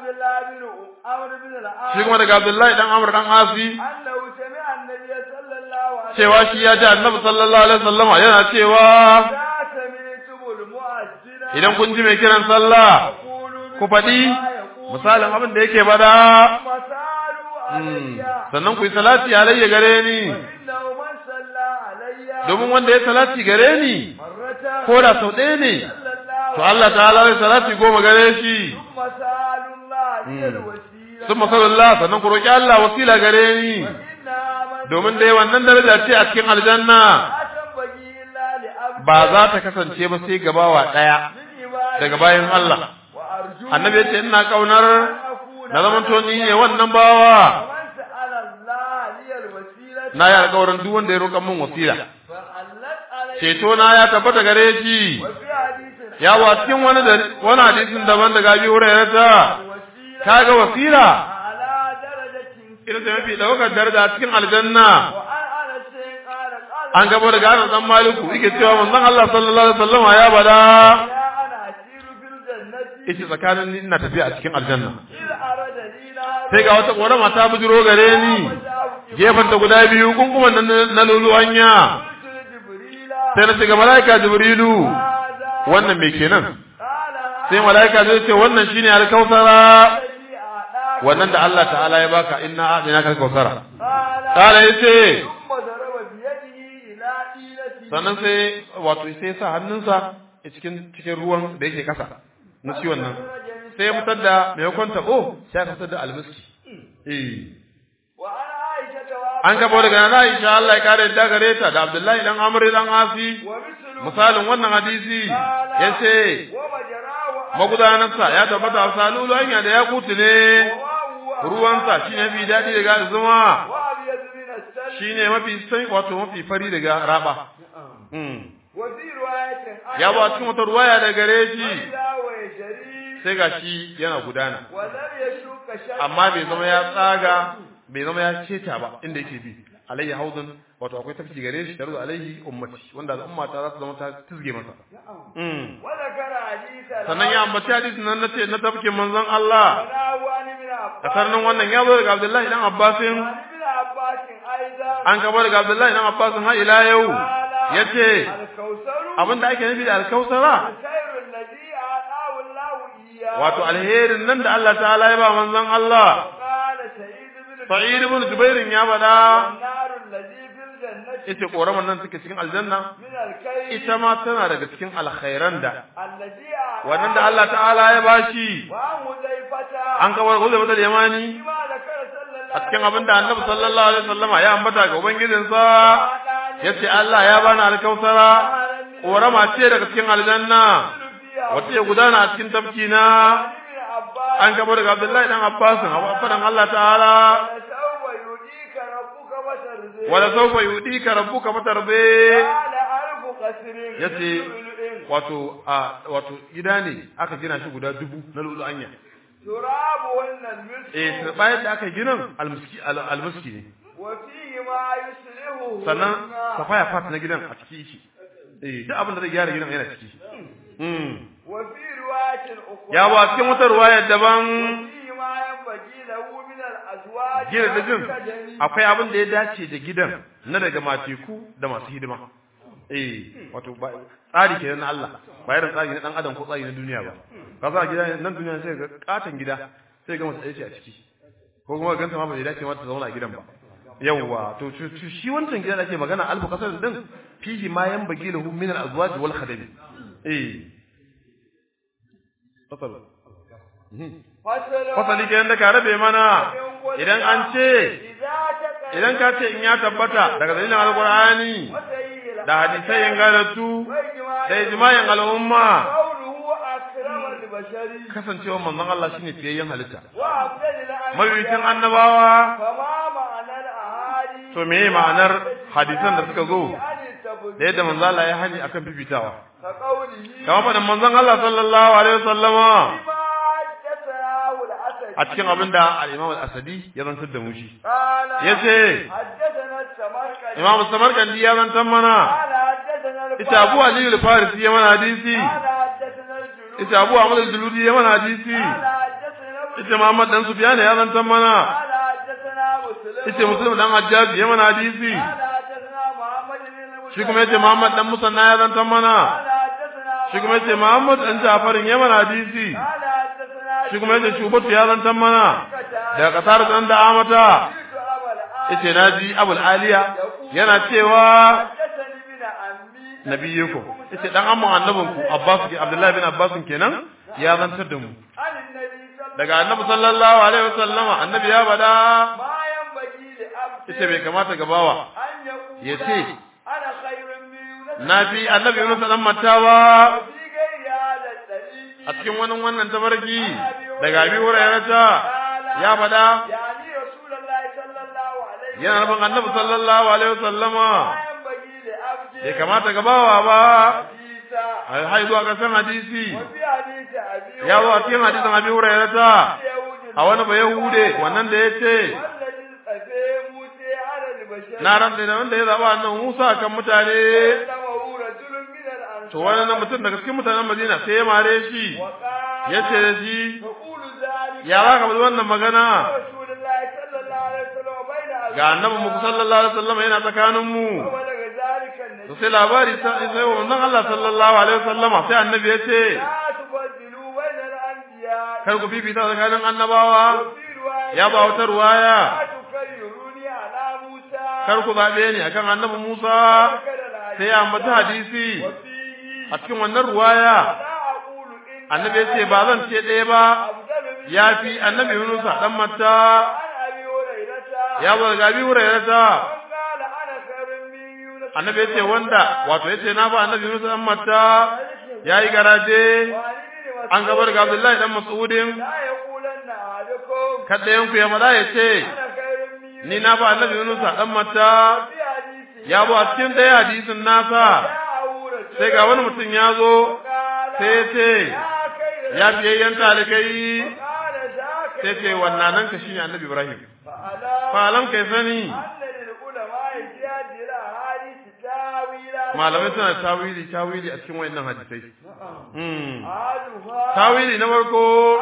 shi kuma daga Abdullahi dan Amr dan Asi cewa shi ya ji Annabi sallallahu alaihi wasallam yana cewa idan kun ji mai kiran sallah ku faɗi misalin abin da yake bada sannan ku yi salati alayya gare ni domin wanda ya salati gare ni ko da sau ɗaya ne to Allah ta'ala zai salati 10 gare shi sun masalullah sannan ku roƙi Allah wasila gare ni domin dai wannan daraja ce a cikin aljanna ba za ta kasance ba sai gabawa ɗaya daga bayan Allah annabi ya ce ina kaunar na zamanto ni ne wannan bawa na yi alƙawarin duk wanda ya roƙa min wasila ceto na ya tabbata gare shi ya wa cikin wani hadisin daban daga Abi Hurairah kaga wasila ina da mafi daukar daraja cikin aljanna an gabo daga Anas dan Maliku yake cewa manzon Allah sallallahu alaihi wasallam ya bada ita tsakanin ni ina tafiya a cikin aljanna sai ga wata korama ta bujiro gare ni gefen ta guda biyu kunkuman na luluwanya sai na shiga malaika Jibrilu wannan me kenan sai malaika zai ce wannan shine alkausara wannan da Allah ta'ala ya baka inna a'tinaka alkausara kala yace sannan sai wato sai sa hannunsa a cikin ruwan da yake kasa na ciwon nan sai ya fitar da mai kwanta sai ya fitar da almiski an gabo daga nan Aisha Allah ya kare da gare ta da Abdullahi dan Amr dan Asi misalin wannan hadisi yace magudanarsa ya tabbata salulu hanya da ya kutu ne ruwansa shine mafi dadi daga zuma shine mafi sai wato mafi fari daga raba ya ba cikin wata ruwaya da gare shi sai gashi yana gudana amma bai zama ya tsaga bai zama ya ceta ba inda yake bi alayhi hauzan wato akwai tafki gare shi tarzu alayhi ummati wanda al'umma ta za su zama ta tizge masa sannan ya ambaci hadisin nan nace na tafkin manzon Allah kasar nan wannan ya zo daga Abdullahi dan Abbasin an gaba daga Abdullahi dan Abbasin har ila yau yace abinda ake nufi da alkausara wato alherin nan da Allah ta'ala ya ba manzon Allah Sa'id ibn Jubair ya bada ita koraman nan take cikin aljanna ita ma tana daga cikin alkhairan da wannan da Allah ta'ala ya bashi an kawar Huzaifa da Yamani a cikin abinda Annabi sallallahu alaihi wasallam ya ambata ga ubangijinsa yace Allah ya bani alkausara korama ce daga cikin aljanna wace ya gudana a cikin tafkina an gaba daga Abdullahi dan Abbas fadan Allah ta'ala wala sawfa yudika rabbuka fatarbe qala alfu qasrin yace wato gida ne aka gina shi guda 1000 na lulu'anya turabu wannan miski bayan da aka gina almiski ne wa fihi ma yuslihu sannan safaya fat na gidan a ciki shi duk abin da zai gyara gidan yana ciki wa fi riwayatin ukhra ya ba cikin wata riwaya daban ma yanbaghi lahu min al-azwaj gidan da jin akwai abin da ya dace da gidan na daga mateku da masu hidima wato tsari kenan na Allah ba irin tsari na dan adam ko tsari na duniya ba kaza gida nan duniya sai ga katan gida sai ga mace ɗaya ce a ciki ko kuma ganta ma ba dace ma ta zauna a gidan ba yawwa to shi wancan gida da ake magana alfu kasar din fihi ma yanbaghi lahu min al-azwaj wal khadam fasali kenan da ka rabe mana idan an ce idan ka ce in ya tabbata daga dalilin alqur'ani da hadisai ingantattu da ijma'in al'umma kasancewa manzon Allah shine fiyayyen halitta mabiyin annabawa to me ma'anar hadisan da suka zo da yadda manzon Allah ya hani akan fifitawa kamar faɗin manzon Allah sallallahu alaihi wasallama a cikin abin da al-Imam al-Asadi ya zantar da mu shi yace Imam Samarkandi ya zantar mana ita Abu Ali al-Farisi ya mana hadisi ita Abu Ahmad al-Juludi ya mana hadisi ita Muhammad dan Sufyan ya zantar mana ita Muslim dan Hajjaj ya mana hadisi shi kuma yace Muhammad dan Musanna ya zantar mana shi kuma yace Muhammad dan Ja'farin ya mana hadisi shi kuma yace Shubatu ya zantar mana daga kasar dan da amata yace naji Abul Aliya yana cewa nabiyukum yace dan amman annabinku Abbas Abdullah bin Abbas kenan ya zantar da mu daga annabi sallallahu alaihi wasallama annabi ya bada yace bai kamata ga bawa yace nabi annabi Yunus dan Mattawa a cikin wannan tabarki daga Abi Hurairah ya fada yana nufin annabi sallallahu alaihi wasallama bai kamata ga bawa ba hai zuwa ga san hadisi ya zo a cikin hadisin Abi Hurairah a wani ba Yahude wannan da yace na ran da wanda ya zaba annabi Musa kan mutane to wannan mutum daga cikin mutanen Madina sai ya mare shi yace da shi ya baka wannan magana ga annabi mu sallallahu alaihi wasallam yana tsakanin mu to sai labari sai wannan Allah sallallahu alaihi wasallam sai annabi yace kar ku bibita tsakanin annabawa ya ba wata ruwaya kar ku zabe ni akan annabi Musa sai ya ambata hadisi a cikin wannan ruwaya annabi yace ba zan ce ɗaya ba yafi annabi Yunus dan Matta ya zo daga Abi Hurairah annabi yace wanda wato yace na ba annabi Yunus dan Matta yayi garaje an gabar ga Abdullahi dan Mas'udin kada yanku ya mada yace ni na ba annabi Yunus dan Matta ya bo a cikin daya hadisin nasa sai ga wani mutum ya zo sai yace ya biyayyan talikai sai ce wannan nan ka shine annabi Ibrahim fa alam kai sani malamai suna tawili a cikin wayannan hadisai tawili na farko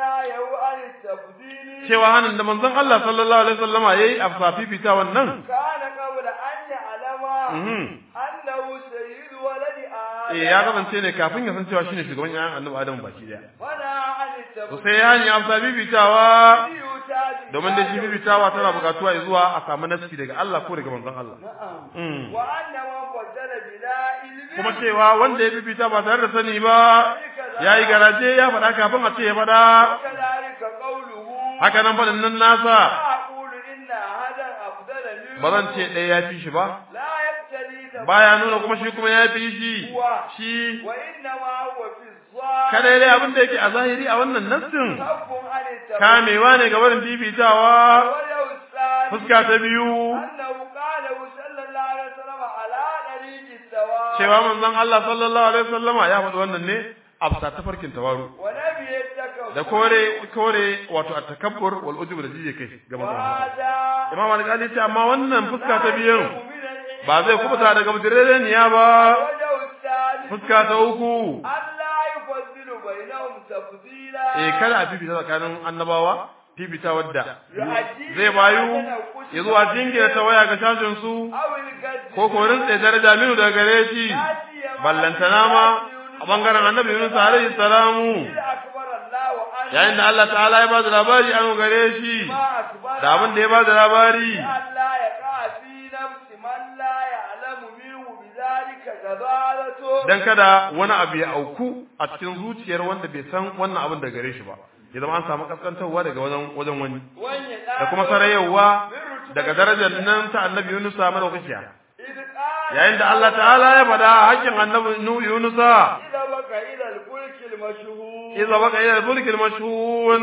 cewa hanin da manzon Allah sallallahu alaihi wasallama yayi a fifita wannan kana qabla an ya'lama annahu sayyidu waladi adam ya kasance ne kafin ya san cewa shine shugaban yayan annabi Adam baki daya to sai yani a fifitawa domin da shi fifitawa tana bukatuwa zuwa a samu nasi daga Allah ko daga manzon Allah kuma cewa wanda ya fifita ba tare da sani ba yayi garaje ya faɗa kafin a ce ya faɗa haka nan faɗin nan nasa ba zan ce ɗaya ya fi shi ba baya nuna kuma shi kuma ya fi shi kada dai abin da yake a zahiri a wannan nassin kamewa ne ga barin bibitawa fuska ta biyu cewa manzon Allah sallallahu alaihi wasallama ya faɗi wannan ne a bisa tafarkin tawaru da kore wato at-takabbur wal ujub da jije kai ga manzon Allah. Imam Al-Ghazali ce amma wannan fuska ta biyun ba zai kubuta daga mudirreniya ba. Fuska ta uku kada a fifita tsakanin annabawa fifita wadda zai bayu ya zuwa jingina ta waya ga shashin su ko korin tsaye daraja minu daga gare shi ballantana ma a bangaren annabi Yunus alaihi salamu yayin da Allah ta'ala ya ba da labari an gare shi da abin da ya ba da labari dan kada wani abu ya auku a cikin zuciyar wanda bai san wannan abin da gare shi ba ya zama an samu kaskantarwa daga wajen wani da kuma sarayewa daga darajar nan ta annabi Yunus madaukakiya yayin da Allah ta'ala ya faɗa hakkin annabi Yunus إذا بقى إلى الفلك المشهور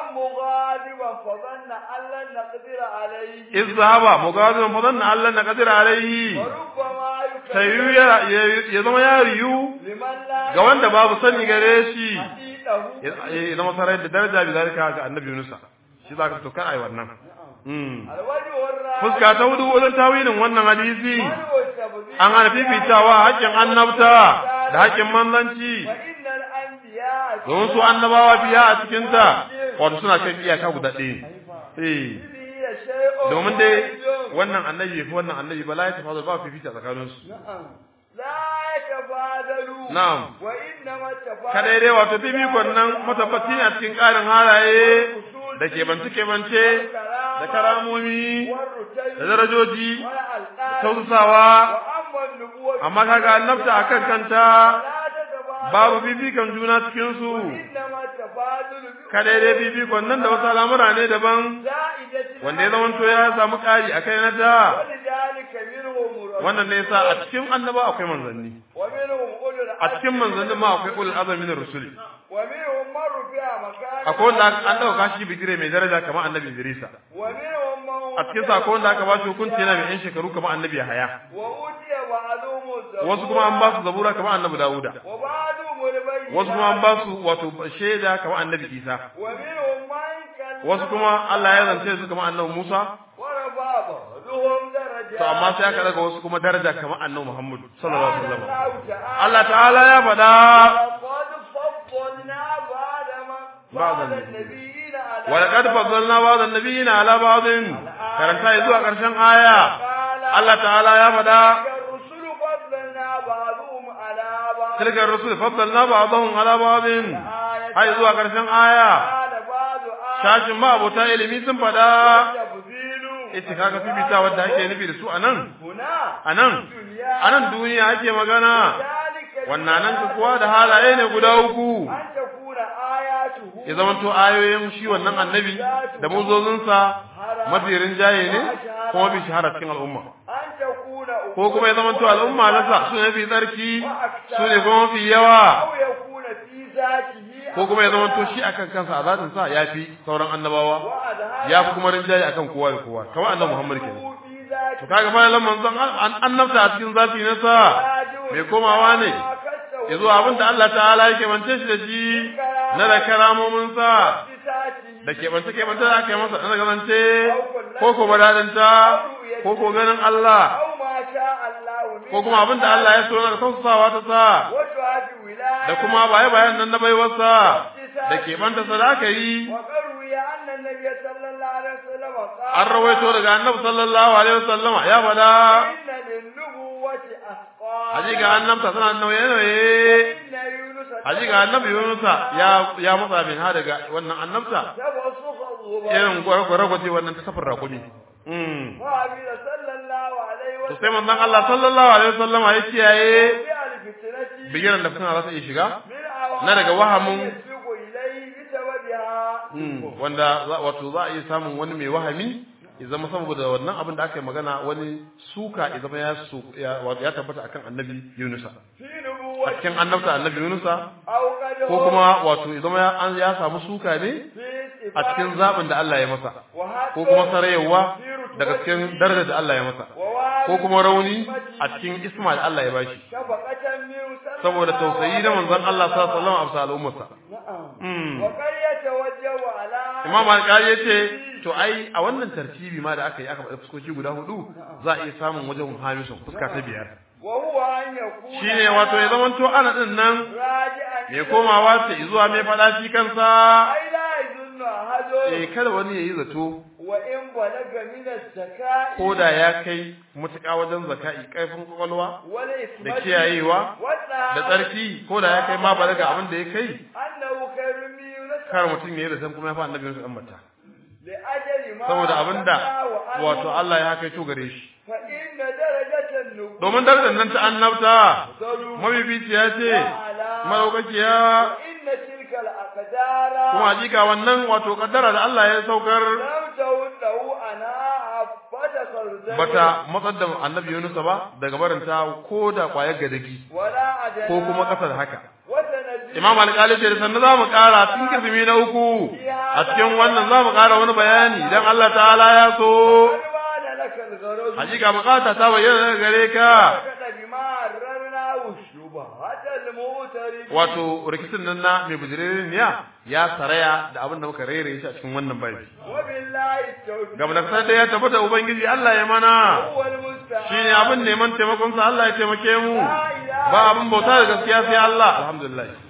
إذ ذهب مغاضبا فظن أن لن نقدر عليه ya zama ya riyu ga wanda babu sani gare shi ya zama sarai da daraja bi zalika ga annabi Yunus shi zaka to kar ai wannan fuska ta hudu wajen tawilin wannan hadisi an hana fifitawa haƙƙin annabta da haƙƙin manzanci don su annabawa biya a cikinta wato suna kan iyaka guda ɗaya domin dai wannan annabi fi wannan annabi ba la ya tafadar ba fifita tsakaninsu na'am kada dai wato fifikon nan matabbati ne a cikin ƙarin halaye da kebance da karamomi da darajoji da tausasawa amma kaga annabta akan kanta babu fifikon juna cikin su kada dai fifikon nan da wasu al'amura ne daban wanda ya zamanto ya samu ƙari a kai na da wannan ne yasa a cikin annaba akwai manzanni a cikin manzanni ma akwai ulul azmi min rusuli akwai wanda an dauka shi bigire mai daraja kamar annabi Idrisa a cikin sa akwai wanda aka ba shi hukunci yana mai yan shekaru kamar annabi Yahaya wasu kuma an ba su zabura kamar annabi Dawuda wasu kuma an ba su wato shaida kamar annabi Isa wasu kuma Allah ya zance su kamar annabi Musa to amma sai aka daga wasu kuma daraja kamar annabi Muhammad sallallahu alaihi wasallam Allah ta'ala ya faɗa ولقد فضلنا بعض النبيين على بعض karanta zuwa ƙarshen aya Allah ta'ala ya faɗa tilka ar-rusul faddalna ba'dahum ala ba'din hay zuwa ƙarshen aya shashin ma abota ilimi sun faɗa ita kaga fifita wanda ake nufi da su anan duniya ake magana wannan nan kuwa da halaye ne guda uku ya zamanto ayoyin shi wannan annabi da muzozinsa mafirin jaye ne kuma bi shahara cikin al'umma ko kuma ya zamanto al'umma nasa su ne fi tsarki su ne kuma mafi yawa ko kuma ya zamanto shi akan kansa a zatin sa ya fi sauran annabawa ya fi kuma rinjaye akan kowa da kowa kamar annabi Muhammad kenan to kaga fa lamman zan annabta a cikin zati ne sa mai komawa ne yazo abinda Allah ta'ala yake mance shi da shi na da karamomin sa da kebance da aka yi masa na gazance ko badadanta ko ganin Allah ko kuma abinda Allah ya so na tausasawa ta sa da kuma bayan nan na baiwarsa da kebanta sa da aka yi an rawaito daga annabi sallallahu alaihi wasallam ya fada hajiga annabta suna nauye hajiga annabi Yunus ya matsa min ha daga wannan annabta irin gwargwaje wannan ta safar rakumi to sai manzon Allah sallallahu alaihi wasallam ya kiyaye bigiran da suna za su iya shiga na daga wahamin wanda wato za a iya samun wani mai wahami ya zama saboda wannan abin da aka yi magana wani suka ya zama ya tabbata akan annabi Yunus a cikin annabta annabi Yunus ko kuma wato ya zama ya samu suka ne a cikin zabin da Allah ya masa ko kuma sarayewa daga cikin darajar da Allah ya masa ko kuma rauni a cikin isma da Allah ya bashi saboda tausayi da manzon Allah sallallahu alaihi wasallam a al'ummarsa Imam Al-Qari yace to ai a wannan tartibi ma da aka yi aka faɗi fuskoki guda hudu za a iya samun wajen hamisun fuska ta biyar shine wato ya zamanto ana din nan mai komawa ce zuwa mai faɗa shi kansa kada wani yayi zato ko da ya kai mutuƙa wajen zaka'i kaifin kwakwalwa da kiyayewa da tsarki ko da ya kai ma balaga abin da ya kai kar mutum ya yi zaton kuma ya fa annabi Yunus ambata saboda abinda wato Allah ya kai to gare shi domin darajar nan ta annabta mabibiciya ce malaukakiya kuma hakika wannan wato kaddara da Allah ya saukar bata matsar da annabi Yunus ba daga barinta ko da kwayar gadagi ko kuma kasar haka Imam Al-Qali ce da sannan za mu ƙara cikin kisimi na uku a cikin wannan za mu ƙara wani bayani idan Allah ta'ala ya so hakika bukata ta bayyana gare ka wato rikicin nan na mai bujirin ya saraya da abin da muka rere shi a cikin wannan babi gaba da sai ya tabbata ubangiji Allah ya mana shine abin neman taimakon sa Allah ya taimake mu ba abin bauta da gaskiya sai Allah alhamdulillah